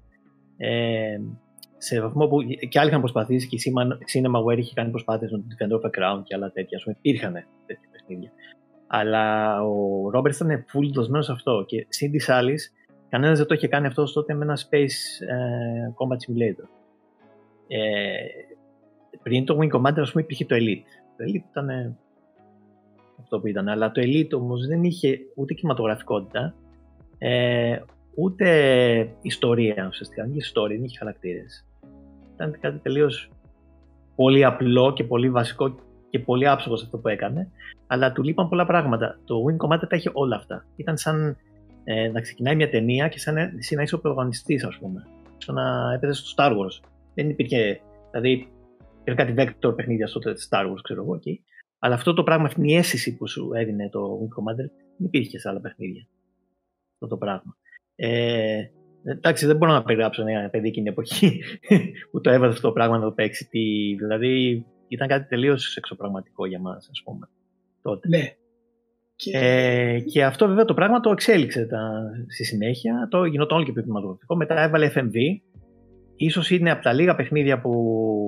Ε, σε βαθμό που και άλλοι είχαν προσπαθήσει, και η Cinemaware είχε κάνει προσπάθειες με το Defender of a Crown και άλλα τέτοια, ας πούμε, υπήρχαν τέτοια παιχνίδια. Αλλά ο Ρόμπερτς ήταν full δοσμένος σε αυτό, και συν της άλλης κανένας δεν το είχε κάνει αυτό τότε με ένα Space ε, Combat Simulator. Ε, πριν το Wing Commander, ας πούμε, υπήρχε το Elite. Το Elite ήταν ε, αυτό που ήταν, αλλά το Elite όμως δεν είχε ούτε κινηματογραφικότητα, ε, ούτε ιστορία ουσιαστικά. Δεν είχε ιστορία, δεν είχε χαρακτήρες. Ήταν κάτι τελείως πολύ απλό και πολύ βασικό και πολύ άψογο σε αυτό που έκανε, αλλά του λείπαν πολλά πράγματα. Το Wing Commander τα είχε όλα αυτά. Ήταν σαν ε, να ξεκινάει μια ταινία και σαν να είσαι ο πρωταγωνιστής, ας πούμε. Σαν να έπαιζε στο Star Wars. Δεν υπήρχε, δηλαδή, υπήρχε κάτι vector παιχνίδια στο Star Wars, ξέρω εγώ εκεί. Αλλά αυτό το πράγμα, αυτή η αίσθηση που σου έδινε το Wing Commander, δεν υπήρχε σε άλλα παιχνίδια. Αυτό το πράγμα. Ε, εντάξει, δεν μπορώ να περιγράψω ένα παιδί εκείνη την εποχή που το έβαζε αυτό το πράγμα να το παίξει. Τι, δηλαδή, ήταν κάτι τελείως εξωπραγματικό για μας, ας πούμε, τότε. Ναι. Και... Ε, και αυτό βέβαια το πράγμα το εξέλιξε τα, στη συνέχεια, το γινόταν όλο και πιο κινηματογραφικό. Μετά έβαλε εφ εμ βι. Ίσως είναι από τα λίγα παιχνίδια που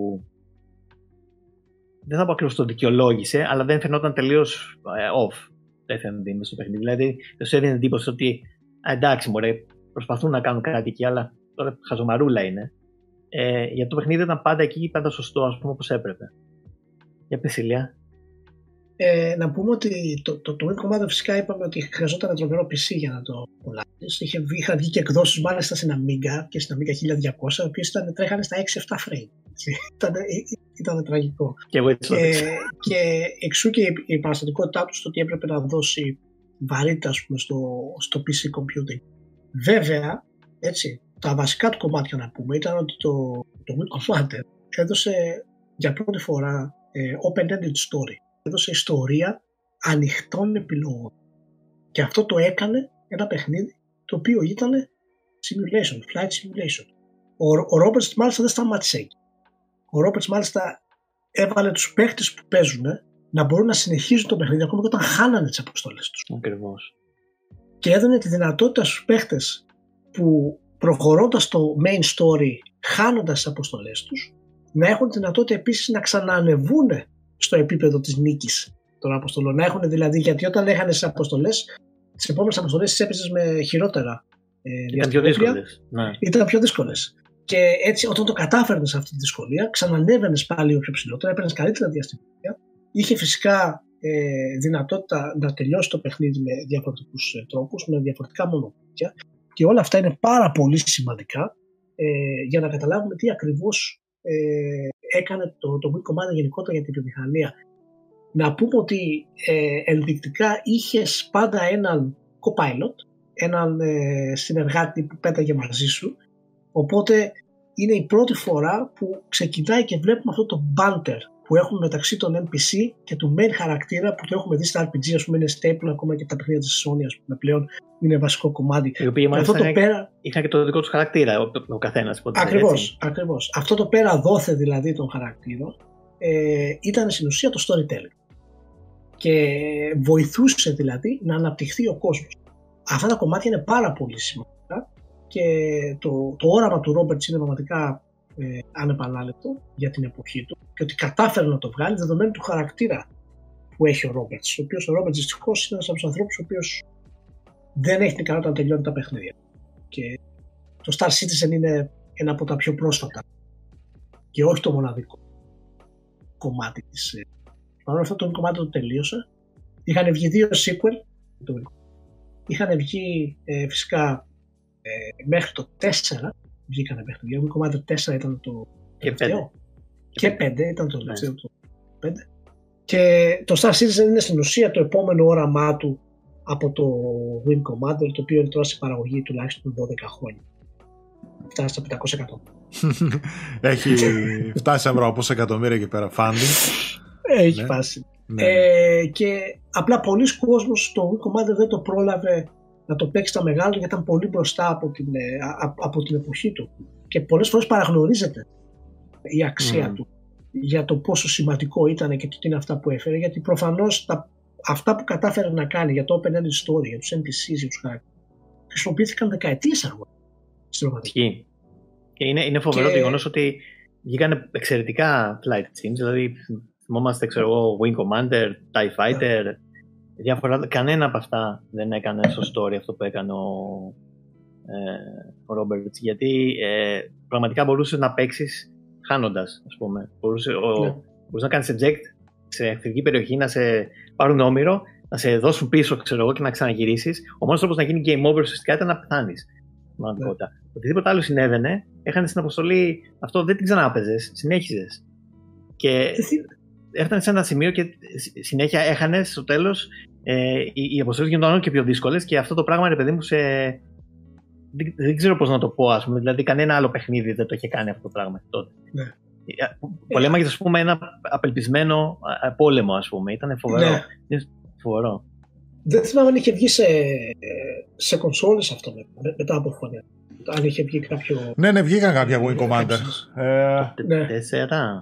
δεν θα πω ακριβώς το δικαιολόγησε, αλλά δεν φαινόταν τελείως off το εφ εμ βι μες στο παιχνίδι. Δηλαδή, δεν σου έδινε εντύπωση ότι α, εντάξει, μωρέ, προσπαθούν να κάνουν κάτι εκεί, αλλά τώρα χαζομαρούλα είναι. Ε, γιατί το παιχνίδι ήταν πάντα εκεί, πάντα σωστό, ας πούμε, όπως έπρεπε. Για πες, Ηλία. Ε, να πούμε ότι το, το, το Wing Commander φυσικά είπαμε ότι χρειαζόταν ένα τρομερό πι σι για να το απολαύσεις. Είχαν βγει και εκδόσεις μάλιστα στην Amiga και στην Amiga χίλια διακόσια, οι οποίες τρέχανε στα έξι επτά frame. ήταν, ήταν τραγικό. Και, εγώ και, και εξού και η, η παραστατικότητά του στο ότι έπρεπε να δώσει βαρύτητα, ας πούμε, στο, στο πι σι computing. Βέβαια, έτσι, τα βασικά του κομμάτια να πούμε ήταν ότι το, το Wing Commander έδωσε για πρώτη φορά ε, open-ended story. Έδωσε ιστορία ανοιχτών επιλογών. Και αυτό το έκανε ένα παιχνίδι το οποίο ήταν simulation, flight simulation. Ο, ο Roberts μάλιστα δεν σταμάτησε εκεί. Ο Roberts μάλιστα έβαλε τους παίχτες που παίζουν να μπορούν να συνεχίζουν το παιχνίδι ακόμα και όταν χάνανε τις αποστολές τους. Ακριβώς. Και έδωνε τη δυνατότητα στους παίχτες που προχωρώντας το main story, χάνοντας τις αποστολές τους, να έχουν τη δυνατότητα επίσης να ξαναανεβούν στο επίπεδο της νίκης των αποστολών. Να έχουν δηλαδή, γιατί όταν έχανε τις αποστολές, τις επόμενες αποστολές τις έπαιζες με χειρότερα. Ε, ήταν πιο δύσκολες. Ναι. Ήταν πιο δύσκολες. Και έτσι, όταν το κατάφερνες αυτή τη δυσκολία, ξανανέβαινες πάλι λίγο πιο ψηλότερα, έπαιρνες καλύτερα διαστημία. Είχε φυσικά ε, δυνατότητα να τελειώσει το παιχνίδι με διαφορετικούς ε, τρόπους, με διαφορετικά μονοπάτια. Και όλα αυτά είναι πάρα πολύ σημαντικά ε, για να καταλάβουμε τι ακριβώς ε, έκανε το, το Wing Commander γενικότερα για την βιομηχανία. Να πούμε ότι ε, ενδεικτικά είχες πάντα έναν co-pilot, έναν ε, συνεργάτη που πέταγε μαζί σου, οπότε είναι η πρώτη φορά που ξεκινάει και βλέπουμε αυτό το banter που έχουμε μεταξύ των εν πι σι και του main χαρακτήρα που το έχουμε δει στα αρ πι τζι, ας πούμε, είναι staple ακόμα και τα παιχνίδια της Sony, ας πούμε, πλέον είναι βασικό κομμάτι. Οι οποίοι αυτό το πέρα... είχαν και το δικό τους χαρακτήρα ο, ο καθένας. Ακριβώς, ακριβώς. Αυτό το πέρα δόθε δηλαδή των χαρακτήρων ε, ήταν στην ουσία το storytelling και βοηθούσε δηλαδή να αναπτυχθεί ο κόσμος. Αυτά τα κομμάτια είναι πάρα πολύ σημαντικά και το, το όραμα του Ρόμπερτς είναι πραγματικά ε, ανεπανάληπτο για την εποχή του και ότι κατάφερε να το βγάλει δεδομένου του χαρακτήρα που έχει ο Ρόμπερτς, ο οποίος ο Ρόμπερτς δυστυχώς είναι ένας από τους ανθρώπους ο οποίος δεν έχει την ικανότητα να τελειώνει τα παιχνίδια και το Star Citizen είναι ένα από τα πιο πρόσφατα και όχι το μοναδικό κομμάτι της. Παρ' όλα αυτά το κομμάτι το τελείωσε. Είχαν βγει δύο sequel, είχαν βγει ε, φυσικά ε, μέχρι το τέσσερα βγήκανε παιχνίδια. Το κομμάτι τέσσερα ήταν το και πέντε. Και πέντε ήταν το τελευταίο. Το πέντε. Και το Star Citizen είναι στην ουσία το επόμενο όραμά του από το Wing Commander, το οποίο είναι τώρα σε παραγωγή τουλάχιστον δώδεκα χρόνια. Φτάσει στα πεντακόσια εκατομμύρια. Έχει φτάσει ευρώ πόσα εκατομμύρια εκεί πέρα funding. Έχει ναι. φτάσει. Ναι. Ε, και απλά πολλοί κόσμος το Wing Commander δεν το πρόλαβε να το παίξει τα μεγάλα γιατί ήταν πολύ μπροστά από την, α, από την εποχή του. Και πολλές φορές παραγνωρίζεται η αξία mm. του για το πόσο σημαντικό ήταν και το τι είναι αυτά που έφερε. Γιατί προφανώς τα, αυτά που κατάφερε να κάνει για το open-ended story, για τους εν πι σις, για τους χαρακτήρες, χρησιμοποιήθηκαν δεκαετίες αργότερα. Ισχύει. Και είναι, είναι φοβερό το γεγονός ότι βγήκαν εξαιρετικά flight sims, δηλαδή θυμόμαστε, ξέρω εγώ, Wing Commander, TIE Fighter, yeah. διάφορα, κανένα από αυτά δεν έκανε στο story αυτό που έκανε ο, ε, ο Roberts, γιατί ε, πραγματικά μπορούσε να παίξεις χάνοντας, ας πούμε. Μπορούσε, ο, yeah. μπορούσε να κάνεις eject σε εχθρική περιοχή, να σε πάρουν όμηρο, να σε δώσουν πίσω, ξέρω εγώ, και να ξαναγυρίσεις. Ο μόνος τρόπος να γίνει game over ουσιαστικά ήταν να πεθάνεις. Yeah. Οτιδήποτε άλλο συνέβαινε, έχανε στην αποστολή, αυτό δεν την ξανάπαιζες, συνέχιζες. Και έφτανε σε ένα σημείο και συνέχεια έχανες στο τέλος, ε, οι, οι αποστολές γίνονταν όλο και πιο δύσκολες και αυτό το πράγμα, ρε παιδί μου, σε... δεν, δεν ξέρω πώς να το πω, ας πούμε, δηλαδή κανένα άλλο παιχνίδι δεν το είχε κάνει αυτό το πράγμα τότε. Ναι. Πολέμαγες, ας πούμε, ένα απελπισμένο πόλεμο, ας πούμε, ήταν φοβερό. Ναι. Φοβερό. Δεν θυμάμαι αν είχε βγει σε, σε κονσόλες αυτό μετά από χρόνια. Αν είχε βγει κάποιο... Ναι, ναι, βγήκαν κάποια Wing Commander. Το τέσσερα.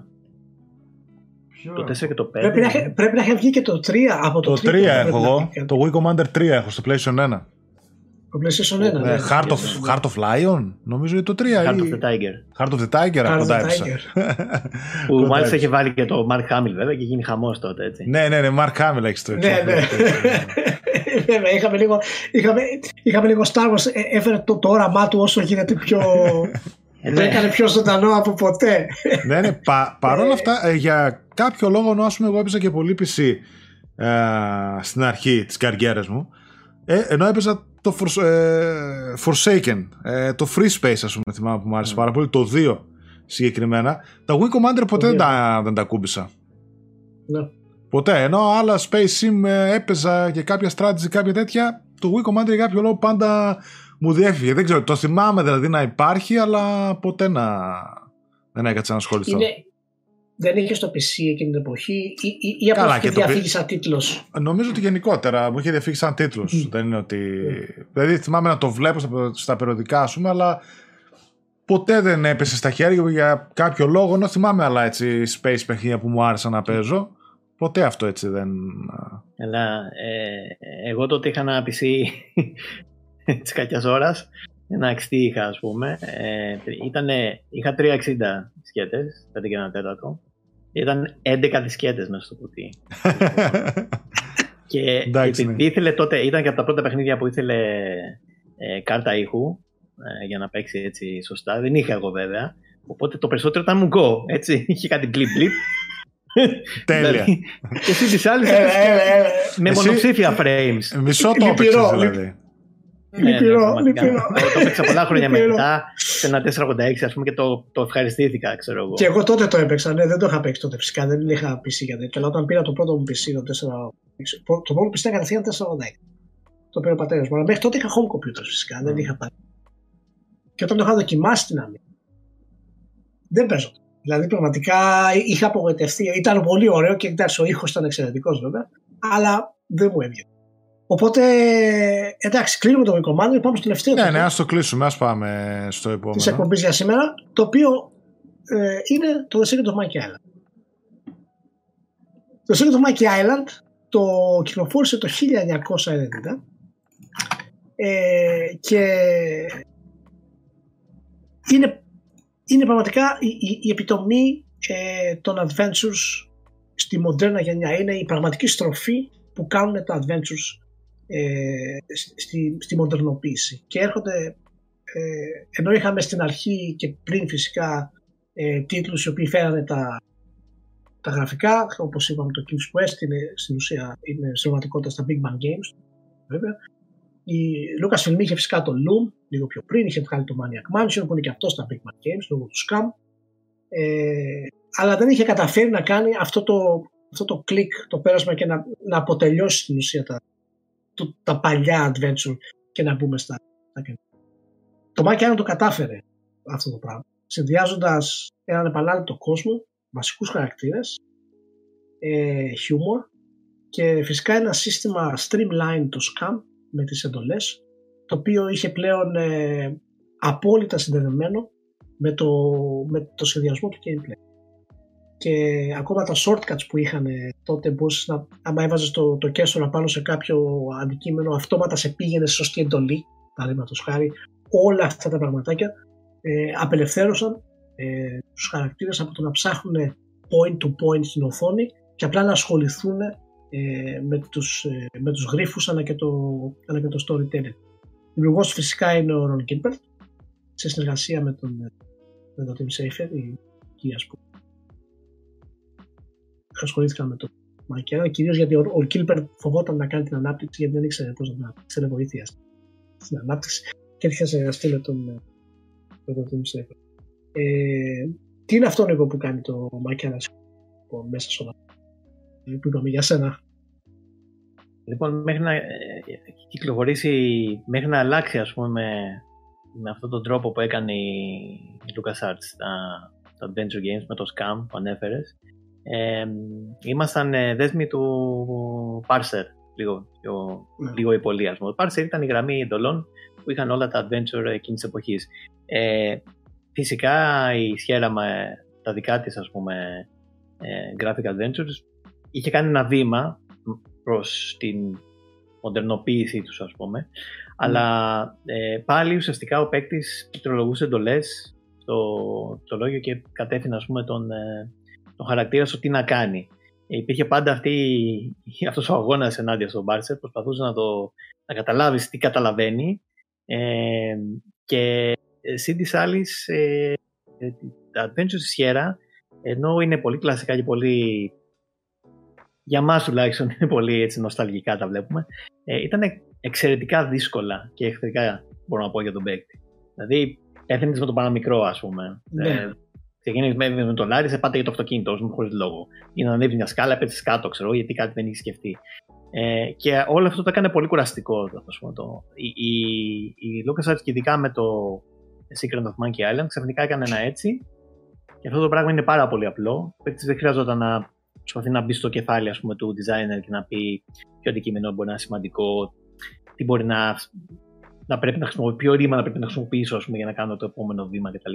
Το τέσσερα και το πέντε. Πρέπει να, πρέπει να είχε βγει και το τρία από το, το τρία έχω εγώ. Το Wing Commander τρία έχω στο PlayStation ένα. Το PlayStation ένα. Ναι, Heart, of, Heart of Lion, νομίζω είναι το τρία. Heart of the Tiger. Heart of the Tiger, κοντά έψα. Που μάλιστα είχε βάλει και το Mark Hamill, βέβαια, και γίνει χαμός τότε, έτσι. Ναι, ναι, ναι, Mark Hamill έχει το εξώφυλλο. Ναι, ναι. Βέβαια, είχαμε λίγο, είχαμε, είχαμε λίγο Star Wars, έφερε το, το όραμά του όσο γίνεται πιο... Το έκανε πιο ζωντανό από ποτέ. Ναι, ναι, πα, παρόλα αυτά, ε, για κάποιο λόγο, ας πούμε, εγώ έπαιζα και πολύ πι σι ε, στην αρχή της καριέρας μου, ε, ενώ έπαιζα το For, ε, Forsaken, ε, το Free Space, ας πούμε, θυμάμαι που μου άρεσε mm. πάρα πολύ, το δύο συγκεκριμένα. Τα Wing Commander ποτέ δεν τα, δεν τα κούμπησα. Ναι. Ποτέ, ενώ άλλα Space Sim ε, έπαιζα και κάποια strategy, κάποια τέτοια, το Wing Commander για κάποιο λόγο πάντα μου διέφυγε. Δεν ξέρω, το θυμάμαι δηλαδή να υπάρχει, αλλά ποτέ να δεν έκατσα να ασχοληθώ. Είναι... Δεν είχε στο πι σι εκείνη την εποχή ή, ή, ή απλά είχε διαφύγει σαν τίτλος? Νομίζω ότι γενικότερα μου είχε διαφύγει σαν τίτλος. Mm. Δεν είναι ότι... Mm. Δηλαδή θυμάμαι να το βλέπω στα, στα περιοδικά, ας πούμε, αλλά ποτέ δεν έπεσε στα χέρια μου για κάποιο λόγο. Ενώ θυμάμαι άλλα έτσι space παιχνίδια που μου άρεσαν να παίζω. Ποτέ αυτό έτσι δεν... Έλα, ε, εγώ τότε είχα ένα πι σι της κακιάς ώρας, ένα εξ τι είχα, ας πούμε. Ε, ήτανε, είχα τριακόσια εξήντα δισκέτες, πέντε και ένα τέταρτο. Ήταν έντεκα δισκέτες μέσα στο κουτί. Και επειδή ναι. ήθελε τότε, ήταν και από τα πρώτα παιχνίδια που ήθελε ε, κάρτα ήχου ε, για να παίξει έτσι σωστά. Δεν είχα εγώ βέβαια. Οπότε το περισσότερο ήταν μου go, έτσι. Είχε κάτι blip blip. Τέλεια. Και εσύ τις άλλες με μονοψήφια frames. Μισό το έπαιξες δηλαδή. Λυπηρό, λυπηρό. Το έπαιξα πολλά χρόνια μετά σε ένα τετρακόσια ογδόντα έξι, ας πούμε, και το, το ευχαριστήθηκα, ξέρω εγώ. Και εγώ τότε το έπαιξα, ναι, δεν το είχα παίξει τότε φυσικά, δεν είχα πι σι για τέτοια. Αλλά όταν πήρα το πρώτο μου πι σι, το τετρακόσια ογδόντα έξι, το πρώτο πι σι κατευθείαν τετρακόσια ογδόντα έξι. Το πήρε ο πατέρας μου, αλλά μέχρι τότε είχα home computers φυσικά, mm. δεν είχα πάρει. Και όταν το είχα δοκιμάσει την Amiga, δεν παίζω. Δηλαδή πραγματικά είχα απογοητευτεί. Ήταν πολύ ωραίο και εντάξει, ο ήχος ήταν εξαιρετικός βέβαια, αλλά δεν μου έβγαινε. Οπότε εντάξει, κλείνουμε το Wing Commander, πάμε στο τελευταίο. Ναι, ναι, ας το κλείσουμε, ας πάμε στο επόμενο. Της εκπομπής για σήμερα, το οποίο ε, είναι το The Secret of Monkey Island. Το The Secret of Monkey Island το κυκλοφόρησε το χίλια εννιακόσια ενενήντα ε, και είναι, είναι πραγματικά η, η, η επιτομή ε, των adventures στη μοντέρνα γενιά. Είναι η πραγματική στροφή που κάνουν τα adventures ε, στη, στη μοντερνοποίηση και έρχονται ε, ενώ είχαμε στην αρχή και πριν φυσικά ε, τίτλους οι οποίοι φέρανε τα, τα γραφικά, όπως είπαμε το King's Quest είναι στην ουσία είναι σε πραγματικότητα στα Big Bang Games βέβαια. Η Lucasfilm είχε φυσικά το Loom λίγο πιο πριν, είχε βγάλει το Maniac Mansion που είναι και αυτό στα Big Bang Games λόγω του Scam, ε, αλλά δεν είχε καταφέρει να κάνει αυτό το, αυτό το κλικ, το πέρασμα και να, να αποτελειώσει στην ουσία τα, το, τα παλιά adventure και να μπούμε στα, στα καινούργια. Το Monkey Island το κατάφερε αυτό το πράγμα, συνδυάζοντας έναν επανάληπτο κόσμο, βασικούς χαρακτήρες, ε, humor και φυσικά ένα σύστημα streamline το Scam με τις εντολές, το οποίο είχε πλέον ε, απόλυτα συνδεδεμένο με το, με το σχεδιασμό του gameplay. Και ακόμα τα shortcuts που είχαν τότε, μπορούσες να, άμα έβαζες το, το κέστορα πάνω σε κάποιο αντικείμενο, αυτόματα σε πήγαινε σε σωστή εντολή, παραδείγματος χάρη. Όλα αυτά τα πραγματάκια ε, απελευθέρωσαν ε, τους χαρακτήρες από το να ψάχνουν point to point στην οθόνη και απλά να ασχοληθούν ε, με, τους, ε, με τους γρίφους αλλά και το, αλλά και το storytelling. Δημιουργός φυσικά είναι ο Ron Gilbert σε συνεργασία με τον, με τον Tim Schafer, η κυρία που ασχολήθηκαν με το Monkey Island, κυρίως γιατί ο, ο Gilbert φοβόταν να κάνει την ανάπτυξη γιατί δεν ήξερε πώς να ξέρει βοήθεια στην ανάπτυξη και έτυχε να στείλει τον, με τον Tim Schafer. Ε, τι είναι αυτό Νίκο που κάνει το Monkey Island λοιπόν, μέσα σε όλα που είπαμε για σένα? Λοιπόν, μέχρι να κυκλοφορήσει, μέχρι να αλλάξει ας πούμε με, με αυτόν τον τρόπο που έκανε η LucasArts τα, τα Adventure Games με το Scam που ανέφερες, ε, ήμασταν δέσμοι του Parser λίγο, πιο, yeah. λίγο ή πολύ ας πούμε. Το Parser ήταν η γραμμή εντολών που είχαν όλα τα Adventure εκείνης της εποχής. Ε, φυσικά η Sierra με τα δικά της ας πούμε ε, Graphic Adventures είχε κάνει ένα βήμα προς την μοντερνοποίησή τους ας πούμε, mm. αλλά ε, πάλι ουσιαστικά ο παίκτης πληκτρολογούσε εντολές στο, στο λόγιο και κατεύθυνε ας πούμε τον, ε, τον χαρακτήρα στο τι να κάνει. Ε, υπήρχε πάντα αυτή, αυτός ο αγώνας ενάντια στον Parser, προσπαθούσε να, το, να καταλάβεις τι καταλαβαίνει ε, και συν της άλλης ε, ε, τα Adventures της Sierra, ενώ είναι πολύ κλασικά και πολύ, για μας τουλάχιστον είναι πολύ έτσι νοσταλγικά τα βλέπουμε, ε, ήταν εξαιρετικά δύσκολα και εχθρικά μπορώ να πω για τον παίκτη. Δηλαδή έθνεις με τον παραμικρό ας πούμε. Ναι. Ε, ξεκινήσεις με, με τον Λάρι, σε πάτε για το αυτοκίνητο χωρίς λόγο. Ή να ανέβεις μια σκάλα, πέτσεις κάτω ξέρω, γιατί κάτι δεν έχει σκεφτεί. Ε, και όλο αυτό το έκανε πολύ κουραστικό. Ας πούμε, το, η, η, η LucasArts και ειδικά με το Secret of Monkey Island ξαφνικά έκανε ένα έτσι. Και αυτό το πράγμα είναι πάρα πολύ απλό. Ο παίκτης δεν χρειαζόταν να προσπαθεί να μπει στο κεφάλι ας πούμε, του designer και να πει ποιο αντικείμενο μπορεί να είναι σημαντικό, τι μπορεί να, να πρέπει να χρησιμοποιήσω, ποιο ρήμα να πρέπει να χρησιμοποιήσω ας πούμε, για να κάνω το επόμενο βήμα κτλ.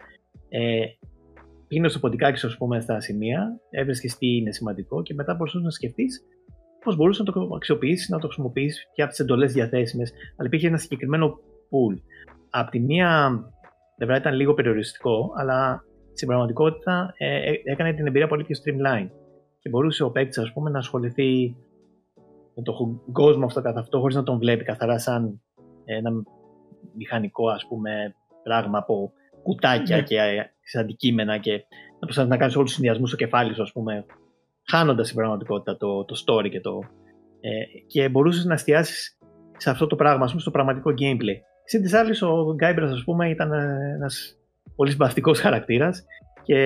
Ε, πήγαινε στο ποντικάκι σου ας πούμε, στα σημεία, έβρισκες τι είναι σημαντικό και μετά μπορούσες να σκεφτείς πώς μπορούσε να το αξιοποιήσεις, να το χρησιμοποιήσεις και από τις εντολές διαθέσιμες. Αλλά υπήρχε ένα συγκεκριμένο pool. Απ' τη μία πλευρά ήταν λίγο περιοριστικό, αλλά στην πραγματικότητα ε, έκανε την εμπειρία πολύ πιο streamline. Και μπορούσε ο παίκτης ας πούμε, να ασχοληθεί με τον κόσμο αυτό καθ' αυτό, χωρίς να τον βλέπει καθαρά σαν ένα μηχανικό ας πούμε, πράγμα από κουτάκια yeah. και σε αντικείμενα και να προσπαθείς να κάνεις όλους τους συνδυασμούς στο κεφάλι σου, ας πούμε, χάνοντας στην πραγματικότητα το, το story και το. Ε, και μπορούσες να εστιάσεις σε αυτό το πράγμα, ας πούμε, στο πραγματικό gameplay. Συν της άλλης, ο Guybrush, ας πούμε, ήταν ένας πολύ συμπαθητικός χαρακτήρας και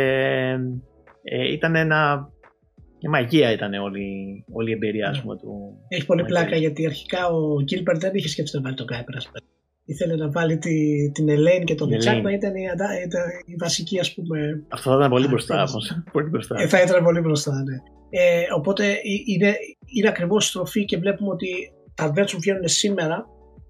ε, ήταν ένα... Και μαγεία ήταν όλη, όλη η εμπειρία, ας πούμε, του... Έχει πολύ πλάκα, γιατί αρχικά ο Gilbert δεν είχε σκεφτεί να βάλει τον Guybrush. Ήθελε να βάλει τη, την Elaine και τον Chuck να ήταν η, η, η βασική, ας πούμε... Αυτό θα ήταν πολύ μπροστά, όμως. Πολύ μπροστά. Ε, θα ήταν πολύ μπροστά, ναι. Ε, οπότε είναι, είναι ακριβώς η στροφή και βλέπουμε ότι τα adventures που βγαίνουν σήμερα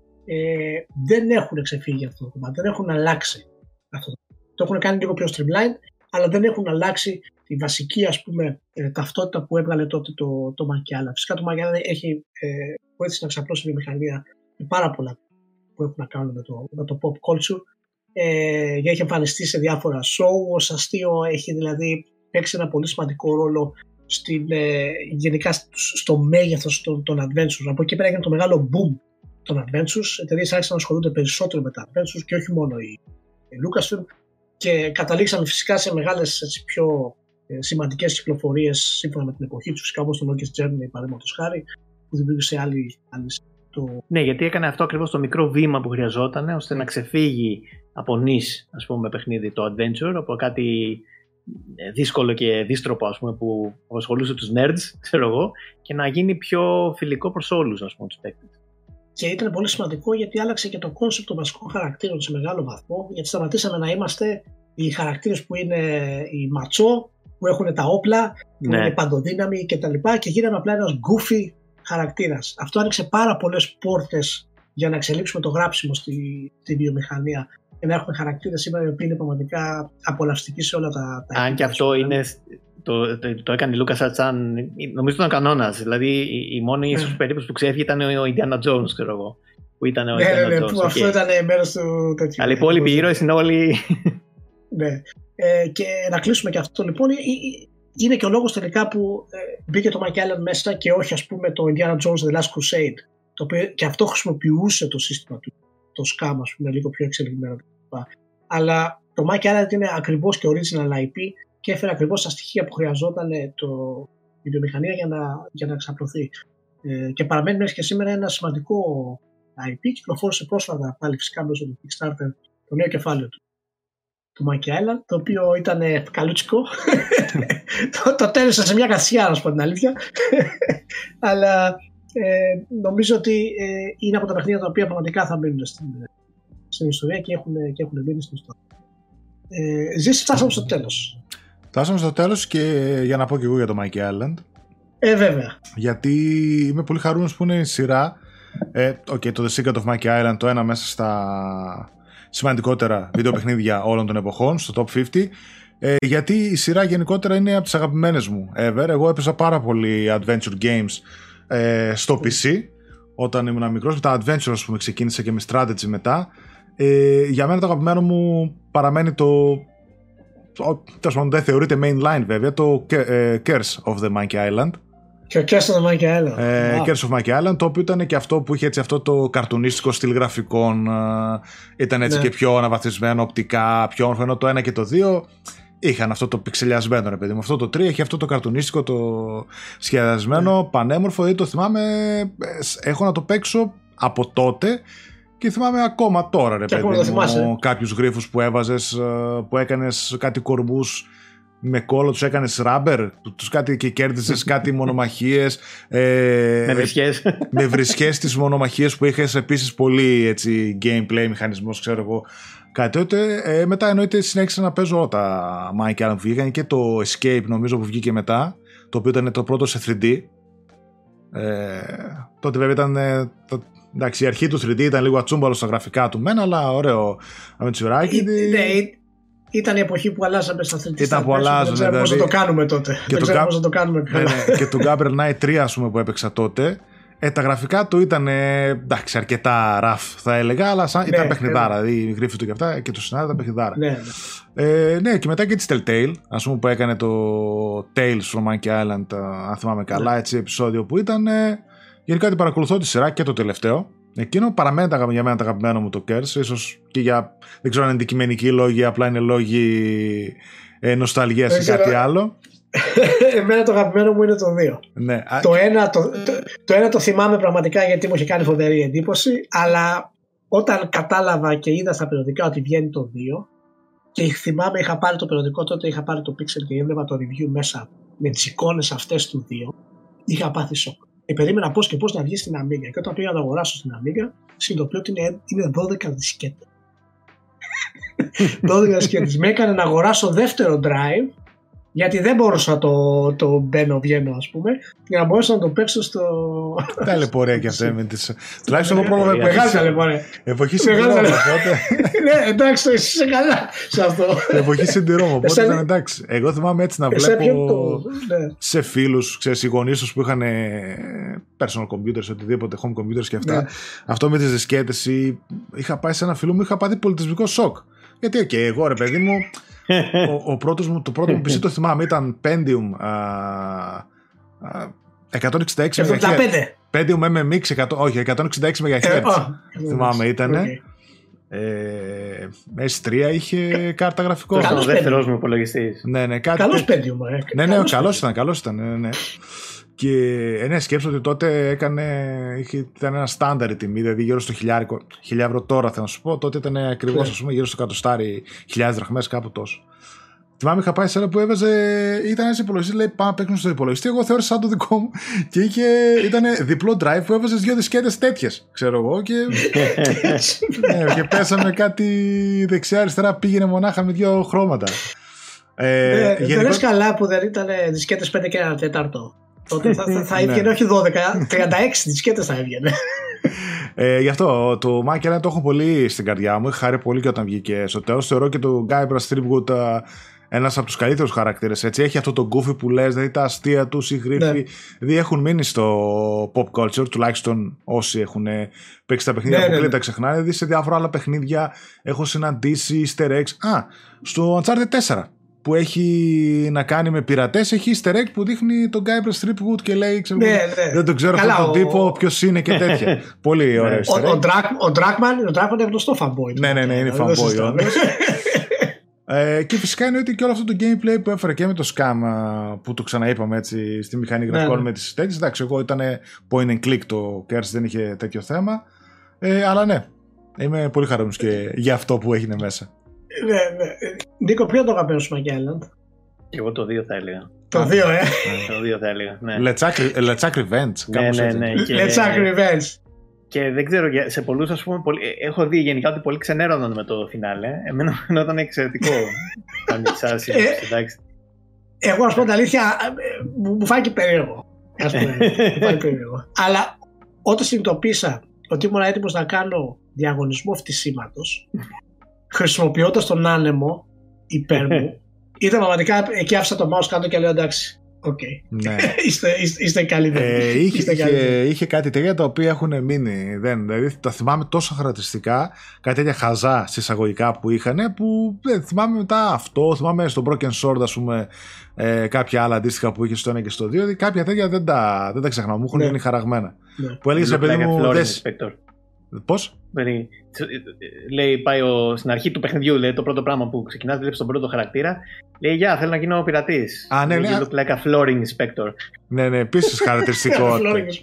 ε, δεν έχουν ξεφύγει αυτό το κομμάτι, δεν έχουν αλλάξει αυτό. Το έχουν κάνει λίγο πιο streamline, αλλά δεν έχουν αλλάξει τη βασική, ας πούμε, ε, ταυτότητα που έβγαλε τότε το, το Monkey Island. Φυσικά το Monkey Island έχει ε, βοήθησε να ξαπλώσει τη βιομηχανία με πάρα πολλά που έχουν να κάνουν με το, με το pop culture. Ε, γιατί έχει εμφανιστεί σε διάφορα show, ως αστείο, έχει δηλαδή παίξει ένα πολύ σημαντικό ρόλο στην, ε, γενικά στο μέγεθος των, των adventures. Από εκεί πέρα έγινε το μεγάλο boom των adventures. Εταιρείες άρχισαν να ασχολούνται περισσότερο με τα adventures και όχι μόνο η, η Lucasfilm, και καταλήξαν φυσικά σε μεγάλες, έτσι, πιο ε, σημαντικές κυκλοφορίες σύμφωνα με την εποχή τους, φυσικά όπως το Longest Journey, παραδείγματος χάρη, που δημιούργησε άλλη, άλλη το... Ναι, γιατί έκανε αυτό ακριβώς το μικρό βήμα που χρειαζόταν ώστε να ξεφύγει από νης, ας πούμε, παιχνίδι το adventure, από κάτι δύσκολο και δίστροπο, ας πούμε, που ασχολούσε τους nerds, ξέρω εγώ, και να γίνει πιο φιλικό προς όλους, ας πούμε, τους παίκτες. Και ήταν πολύ σημαντικό γιατί άλλαξε και το κόνσεπτ των βασικών χαρακτήρων σε μεγάλο βαθμό, γιατί σταματήσαμε να είμαστε οι χαρακτήρες που είναι οι ματσό, που έχουν τα όπλα, που ναι. είναι παντοδύναμοι κτλ. Και, και γίναμε απλά ένας goofy χαρακτήρας. Αυτό άνοιξε πάρα πολλές πόρτες για να εξελίξουμε το γράψιμο στη, στη βιομηχανία και να έχουμε χαρακτήρες σήμερα οι οποίοι είναι πραγματικά απολαυστικοί σε όλα τα... τα Αν και αυτό είναι... Το, το, το έκανε η LucasArts σαν, νομίζω ήταν κανόνας, δηλαδή η, η μόνη ίσως περίπτωση που ξέφυγε ήταν ο Indiana Jones, ξέρω εγώ, που ήταν ο ναι, Indiana ναι, ναι, Jones. που αυτό ήταν μέρος του τέτοιου. Αλλά οι υπόλοιποι ήρωες είναι όλοι... Ναι, ε, και να κλείσουμε και αυτό λοιπόν, είναι και ο λόγος τελικά που ε, μπήκε το Monkey Island μέσα και όχι, ας πούμε, το Indiana Jones The Last Crusade, το οποίο και αυτό χρησιμοποιούσε το σύστημα του, το scam, ας πούμε, λίγο πιο εξελιγμένο. Αλλά το Monkey Island είναι ακριβώς και original άι πι και έφερε ακριβώς τα στοιχεία που χρειαζόταν το, η βιομηχανία για να, για να εξαπλωθεί. Ε, και παραμένει μέχρι και σήμερα ένα σημαντικό άι πι. Κυκλοφόρησε πρόσφατα πάλι φυσικά μέσω του Kickstarter το νέο κεφάλαιο του, του Monkey Island, το οποίο ήταν καλούτσικο. το, το τέλειωσα σε μια κατσιά, να σου πω την αλήθεια. Αλλά ε, νομίζω ότι ε, είναι από τα παιχνίδια τα οποία πραγματικά θα μείνουν στην, στην ιστορία και έχουν, και έχουν μείνει στην ιστορία. Ε, Ζήσει, φτάσαμε στο τέλος. Φτάσαμε στο τέλος και για να πω και εγώ για το Monkey Island. Ε, βέβαια. Γιατί είμαι πολύ χαρούμενος που είναι η σειρά. Ε, okay, το The Secret of Monkey Island, το ένα μέσα στα σημαντικότερα βίντεο παιχνίδια όλων των εποχών, στο top πενήντα. Ε, γιατί η σειρά γενικότερα είναι από τις αγαπημένες μου ever. Εγώ έπαιζα πάρα πολύ adventure games ε, στο πι σι όταν ήμουν μικρός. Με τα adventure, ας πούμε, ξεκίνησα και με strategy μετά. Ε, για μένα το αγαπημένο μου παραμένει το, τέλος πάντων δεν θεωρείται mainline βέβαια, το uh, Curse of the Monkey Island. Και ο Curse of the Monkey Island. Ε, wow. Curse of Monkey Island, το οποίο ήταν και αυτό που είχε έτσι αυτό το καρτουνίστικο στυλ γραφικών, ήταν έτσι, ναι, και πιο αναβαθμισμένο οπτικά, πιο όμορφο, ενώ το ένα και το δύο είχαν αυτό το πιξελιασμένο, ρε παιδί μου. Αυτό το τρία έχει αυτό το καρτουνίστικο, το σχεδιασμένο, ναι, πανέμορφο, δηλαδή το θυμάμαι, έχω να το παίξω από τότε. Και θυμάμαι ακόμα τώρα, ρε παιδί μου, κάποιους γρίφους που έβαζες, που έκανες κάτι κορμούς με κόλλο, τους έκανες ράμπερ, τους κάτι και κέρδισες κάτι μονομαχίες. Ε, με βρισχές. Με βρισχές τις μονομαχίες που είχες επίσης πολύ έτσι gameplay μηχανισμός, ξέρω εγώ. Κάτι τότε, ε, μετά εννοείται συνέχισα να παίζω όλα τα Monkey Island που βγήκαν και το Escape νομίζω που βγήκε μετά, το οποίο ήταν το πρώτο σε θρι ντι. Ε, τότε βέβαια ήταν... Ε, το, εντάξει, η αρχή του θρι ντι ήταν λίγο ατσούμπαλο στα γραφικά του μένα, αλλά ωραίο αμετσουράκι. Ναι, ήταν η εποχή που αλλάζαμε στα θρι ντι. Ήταν που αλλάζαμε. Δεν ξέρουμε πώς θα το κάνουμε τότε. Και δεν ξέρουμε πώς θα το κάνουμε. Ναι, ναι, και το Gabriel Knight τρία, ας πούμε, που έπαιξα τότε. Ε, τα γραφικά του ήταν εντάξει, αρκετά rough θα έλεγα, αλλά σαν, ναι, ήταν παιχνιδάρα. Δηλαδή η γρήφη του και αυτά και το σενάριο ήταν παιχνιδάρα. Ναι, ναι. Ε, ναι, και μετά και τη Telltale, ας πούμε, που έκανε το Tales from Monkey Island, αν θυμάμαι καλά, ναι, έτσι, επεισόδιο που ήταν. Ε, γενικά την παρακολουθώ τη σειρά και το τελευταίο. Εκείνο παραμένει τα, για μένα το αγαπημένο μου το Curse, ίσως και για, δεν ξέρω αν είναι αντικειμενικοί λόγοι, απλά είναι λόγοι ε, νοσταλγίας ή κάτι άλλο. Εμένα το αγαπημένο μου είναι το δύο. Ναι. Το, ένα, το, το, το ένα το θυμάμαι πραγματικά γιατί μου είχε κάνει φοβερή εντύπωση, αλλά όταν κατάλαβα και είδα στα περιοδικά ότι βγαίνει το δύο, και θυμάμαι είχα πάρει το περιοδικό τότε, είχα πάρει το Pixel και έβλεπα το review μέσα με τις εικόνες αυτές του δύο, είχα πάθει σοκ. Ε, περίμενα πώς και πώς να βγει στην Amiga, και όταν πήγα να το αγοράσω στην Amiga συνειδητοποιώ ότι είναι, είναι δώδεκα δισκέτες. δώδεκα δισκέτες. Με έκανε να αγοράσω δεύτερο drive, γιατί δεν μπορούσα το, το μπαίνω βγαίνω ας πούμε, για να μπορέσω να το παίξω στο... Ταλαιπωρία και αυτά με τις... Τουλάχιστον εγώ πρόλαβα μεγάλη ταλαιπωρία. Εποχή συντηρόμου, οπότε... Ναι, εντάξει, εσύ είσαι καλά σε αυτό. Εποχή συντηρόμου, οπότε ήταν εντάξει. Εγώ θυμάμαι έτσι να βλέπω σε φίλους, ξέρεις, οι γονείς τους που είχαν personal computers, οτιδήποτε, home computers και αυτά. Αυτό με τις δισκέτες, είχα πάει σε ένα φίλο μου, είχα πάθει πολιτισμικό σοκ. Γιατί, οκ, εγώ ρε παιδί μου, ο, ο πρώτος μου, το πρώτο μου πι σι το θυμάμαι ήταν Pentium α, α, εκατόν εξήντα έξι μεγαχέρτζ. Pentium εμ εμ εξ, όχι, εκατόν εξήντα έξι μεγαχέρτζ. Θυμάμαι ήτανε. Okay. Ε, ες τρία είχε κάρτα γραφικών. Ήταν ο δεύτερος μου υπολογιστής. Ναι, ναι, κάτι... Καλός Pentium. Ε. Ναι, ναι, καλός ήταν, καλός ήταν. Ναι, ναι. Και ναι, σκέψω ότι τότε έκανε, είχε, ήταν ένα στάνταρ η τιμή, δηλαδή γύρω στο χιλιάρικο, χιλιά ευρώ τώρα θα να σου πω, τότε ήταν ακριβώς, ας πούμε, γύρω στο εκατοστάρι, χιλιάδες δραχμές, κάπου τόσο. Θυμάμαι, είχα πάει σε ένα που έβαζε, ήταν ένας υπολογιστής, λέει πάμε να παίξουμε στο υπολογιστή, εγώ θεώρησα σαν το δικό μου και είχε, ήταν διπλό drive που έβαζες δύο δισκέτες τέτοιες, ξέρω εγώ, και, ναι, και πέσαμε κάτι δεξιά-αριστερά, πήγαινε μονάχα με δύο χρώματα. Ε, ε, γενικό... Δεν είναι καλά που δεν ήταν δισκέτες πέντε και ένα τέταρτο. Τότε θα, θα, θα έβγαινε όχι δώδεκα, τριάντα έξι δισκέτες θα έβγαινε. Ε, γι' αυτό το Monkey Island το έχω πολύ στην καρδιά μου. Είχα χαρεί πολύ και όταν βγήκε στο τέλος. Θεωρώ και το Guybrush Threepwood ένας από τους καλύτερους χαρακτήρες. Έτσι. Έχει αυτό το goofy που λες, δηλαδή τα αστεία του, οι γρίφοι. Ναι. Δηλαδή έχουν μείνει στο pop culture, τουλάχιστον όσοι έχουν παίξει τα παιχνίδια, ναι, που ναι, ναι. τα ξεχνάνε. Δηλαδή σε διάφορα άλλα παιχνίδια έχω συναντήσει easter eggs. Α, στο Uncharted τέσσερα. Που έχει να κάνει με πειρατές, έχει easter egg που δείχνει τον Guybrush Threepwood και λέει ξέρω, ναι, ναι. δεν τον ξέρω αυτόν τον ο... τύπο, ποιος είναι και τέτοια. Πολύ ωραίο easter egg. Ο Dragman είναι γνωστό fanboy. Ναι, ναι, ναι, είναι fanboy. ε, και φυσικά είναι ότι και όλο αυτό το gameplay που έφερε και με το scam που το ξαναείπαμε έτσι στη μηχανή γραφικών ναι, με τις τέτοιες. Εντάξει, εγώ ήταν point and click, το Curse δεν είχε τέτοιο θέμα. Ε, αλλά ναι, είμαι πολύ χαρούμενος και για αυτό που έγινε μέσα. Ναι, ναι. Νίκο, ποιο το αγαπημένο σου Monkey Island? Εγώ το δύο θα έλεγα. Το δύο, ε. Το δύο θα έλεγα, ναι. Let's Hack Revenge. Ναι, ναι, ναι. Let's Hack Revenge. Και δεν ξέρω, σε πολλούς ας πούμε, πολύ, έχω δει γενικά ότι πολλοί ξενέρωναν με το φινάλε. Εμένα ήταν εξαιρετικό. Εντάξει. Εγώ, ας πω την αλήθεια, μου φάνηκε περίεργο. Ας πούμε, μου φάνηκε περίεργο. Αλλά όταν συνειδητοποίησα ότι ήμουν έτοιμος να κάνω διαγωνισμό φτισήματος, χρησιμοποιώντας τον άνεμο υπέρ μου, ήταν πραγματικά εκεί άφησα το mouse κάτω και λέω εντάξει, οκ, okay. Ναι. είστε, είστε, είστε καλύτεροι. Ε, είχε, είχε, είχε κάτι τέτοια τα οποία έχουν μείνει. Δεν, δηλαδή τα θυμάμαι τόσο χαρακτηριστικά, κάτι τέτοια χαζά συσσαγωγικά που είχαν, που δεν θυμάμαι μετά αυτό. Θυμάμαι στο Broken Sword, ας πούμε, ε, κάποια άλλα αντίστοιχα που είχε στο ένα και στο δύο. Δηλαδή κάποια τέτοια δεν τα, δεν τα ξεχνάω, μου έχουν μείνει ναι. χαραγμένα. Ναι. Που έλεγε σε παιδί μου. Πώς? Λέει, πάει ο, στην αρχή του παιχνιδιού, λέει, το πρώτο πράγμα που ξεκινάς, βλέπεις τον πρώτο χαρακτήρα. Λέει, γεια, θέλω να γίνω πειρατής. Α, ναι, ναι. You look like a flooring inspector. Ναι, ναι, επίσης χαρακτηριστικό.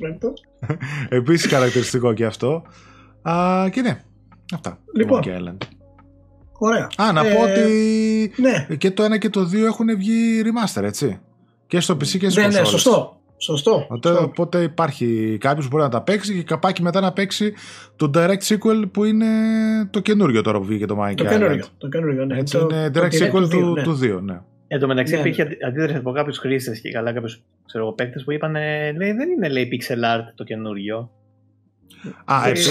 Επίσης χαρακτηριστικό και αυτό. Α, και ναι, αυτά. Λοιπόν, ωραία. Α, να ε, πω ότι ναι. και το ένα και το δύο έχουν βγει remaster, έτσι. Και στο πι σι και στις ναι, ναι, σωστό. Σωστό. Οπότε, οπότε υπάρχει κάποιος που μπορεί να τα παίξει και καπάκι μετά να παίξει το direct sequel που είναι το καινούριο τώρα που βγήκε το Monkey Island. Το καινούριο, το καινούριο, ναι. Έτσι, το, είναι direct το sequel του, ναι. του δύο, ναι. Εν τω μεταξύ ναι, υπήρχε ναι. αντίδραση από κάποιους χρήστες και καλά κάποιους παίκτες που είπαν λέει, δεν είναι λέει pixel art το καινούριο. Α, έτσι.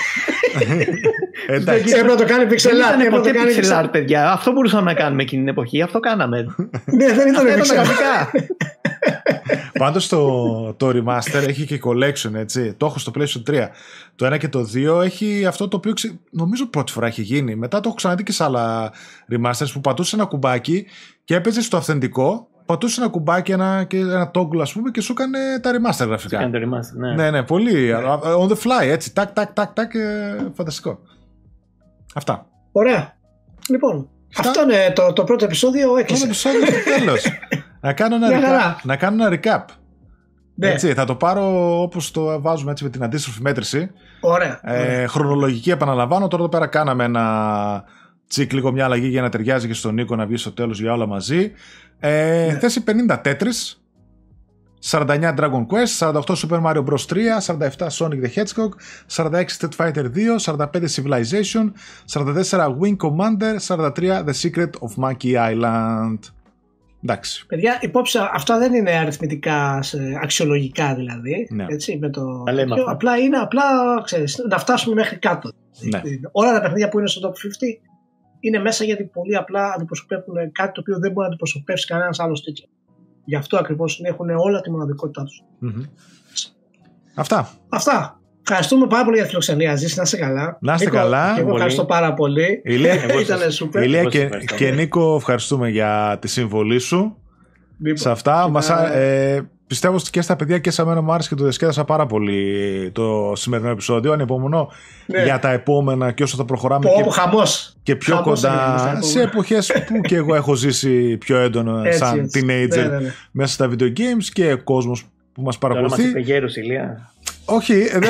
Έπρεπε να το κάνει pixel art. Δεν ήταν ποτέ pixel art, παιδιά. Αυτό μπορούσαμε να κάνουμε εκείνη την εποχή. Αυτό κάναμε. Ναι, δεν ήταν pixel art. Πάντως το, το remaster έχει και collection, έτσι. Το έχω στο PlayStation τρία. Το ένα και το δύο έχει αυτό το οποίο ξε... νομίζω πρώτη φορά έχει γίνει. Μετά το έχω ξαναδεί και σε άλλα remasters που πατούσε ένα κουμπάκι και έπαιζε στο αυθεντικό. Πατούσε ένα κουμπάκι ένα, και ένα toggle, ας πούμε, και σου έκανε τα remaster γραφικά. Έκανε το remaster, ναι. Ναι, ναι, πολύ. On the fly, έτσι. Τάκ, τάκ, τάκ, τάκ. Φανταστικό. Αυτά. Ωραία. Λοιπόν, αυτά... αυτό είναι το, το πρώτο επεισόδιο. Έκλεισε. Το πρώτο επεισόδιο, τέλος. Να κάνω ένα, recap, να κάνω ένα recap. Ναι. Έτσι, θα το πάρω όπως το βάζουμε έτσι με την αντίστροφη μέτρηση. Ωραία. Ε, ωραία. Χρονολογική επαναλαμβάνω. Τώρα εδώ πέρα κάναμε ένα τσικ, λίγο μια αλλαγή για να ταιριάζει και στον Νίκο να βγει στο τέλος για όλα μαζί. Ε, ναι. Θέση πενήντα Tetris, σαράντα εννιά Dragon Quest, σαράντα οκτώ Super Mario Bros. τρία, σαράντα επτά Sonic the Hedgehog, σαράντα έξι Street Fighter δύο, σαράντα πέντε Civilization, σαράντα τέσσερα Wing Commander, σαράντα τρία The Secret of Monkey Island. Εντάξει. Παιδιά, υπόψη, αυτά δεν είναι αριθμητικά αξιολογικά δηλαδή. Ναι. Έτσι, με το... Πιο, απλά είναι απλά, ξέρεις, να φτάσουμε μέχρι κάτω. Ναι. Όλα τα παιχνίδια που είναι στο top πενήντα είναι μέσα γιατί πολύ απλά αντιπροσωπεύουν κάτι το οποίο δεν μπορεί να αντιπροσωπεύσει κανένας άλλος τίτλος. Γι' αυτό ακριβώς έχουν όλα τη μοναδικότητά τους. Mm-hmm. Αυτά. Αυτά. Ευχαριστούμε πάρα πολύ για τη φιλοξενία. Ζήση, να είστε καλά. Να είστε Νίκο, καλά. Και εγώ ευχαριστώ πάρα πολύ. Ηλία, ήταν σούπερ. Ηλία και, και Νίκο, ευχαριστούμε για τη συμβολή σου. Λοιπόν, σε αυτά. Μας, ε, πιστεύω ότι και στα παιδιά και σε μένα μου άρεσε και το διασκέδασα πάρα πολύ το σημερινό επεισόδιο. Ανυπομονώ ναι. για τα επόμενα και όσο θα προχωράμε. Πω, και, πω, χαμός. και πιο χαμός κοντά σε εποχές που και εγώ έχω ζήσει πιο έντονο έτσι, σαν έτσι. teenager ναι, ναι, ναι. μέσα στα video games και κόσμος που μας παρακολουθεί. Τώρα μας είπε γέρος, Ηλία. Όχι, δεν.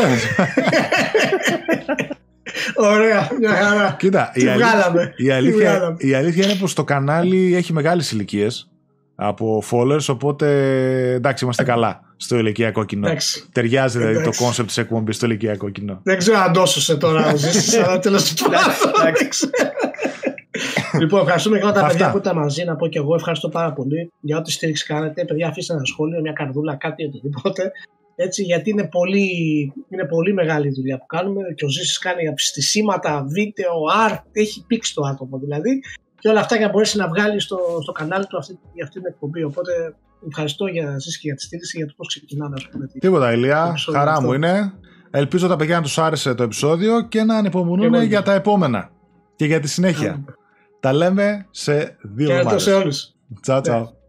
Ωραία, μια χαρά. Κοίτα, η αλήθεια, η, αλήθεια, η αλήθεια είναι πως το κανάλι έχει μεγάλες ηλικίες από followers, οπότε εντάξει, είμαστε καλά στο ηλικιακό κοινό. Εντάξει. Ταιριάζει δηλαδή το κόνσεπτ της εκπομπής στο ηλικιακό κοινό. Δεν ξέρω αν τόσωσε τώρα ο Ζήσης, αλλά τέλος πάντων. Λοιπόν, ευχαριστούμε και όλα τα παιδιά που ήταν μαζί. Να πω και εγώ ευχαριστώ πάρα πολύ για ό,τι στήριξη κάνετε. Παιδιά, αφήστε ένα σχόλιο, μια καρδούλα, κάτι οτιδήποτε. Έτσι, γιατί είναι πολύ, είναι πολύ μεγάλη η δουλειά που κάνουμε και ο Ζήσης κάνει απιστησίματα, βίντεο, art, έχει πήξει το άτομο δηλαδή και όλα αυτά για να μπορέσει να βγάλει στο, στο κανάλι του αυτή, για αυτή την εκπομπή. Οπότε ευχαριστώ για Ζήση και για τη στήριξη για το πώς ξεκινάμε. Ας πούμε, τίποτα Ηλία, χαρά αυτό. Μου είναι. Ελπίζω τα παιδιά να τους άρεσε το επεισόδιο και να ανυπομονούν για τα επόμενα και για τη συνέχεια. Yeah. Τα λέμε σε δύο εβδομάδες. Και σε όλους. Τσάου τσάου.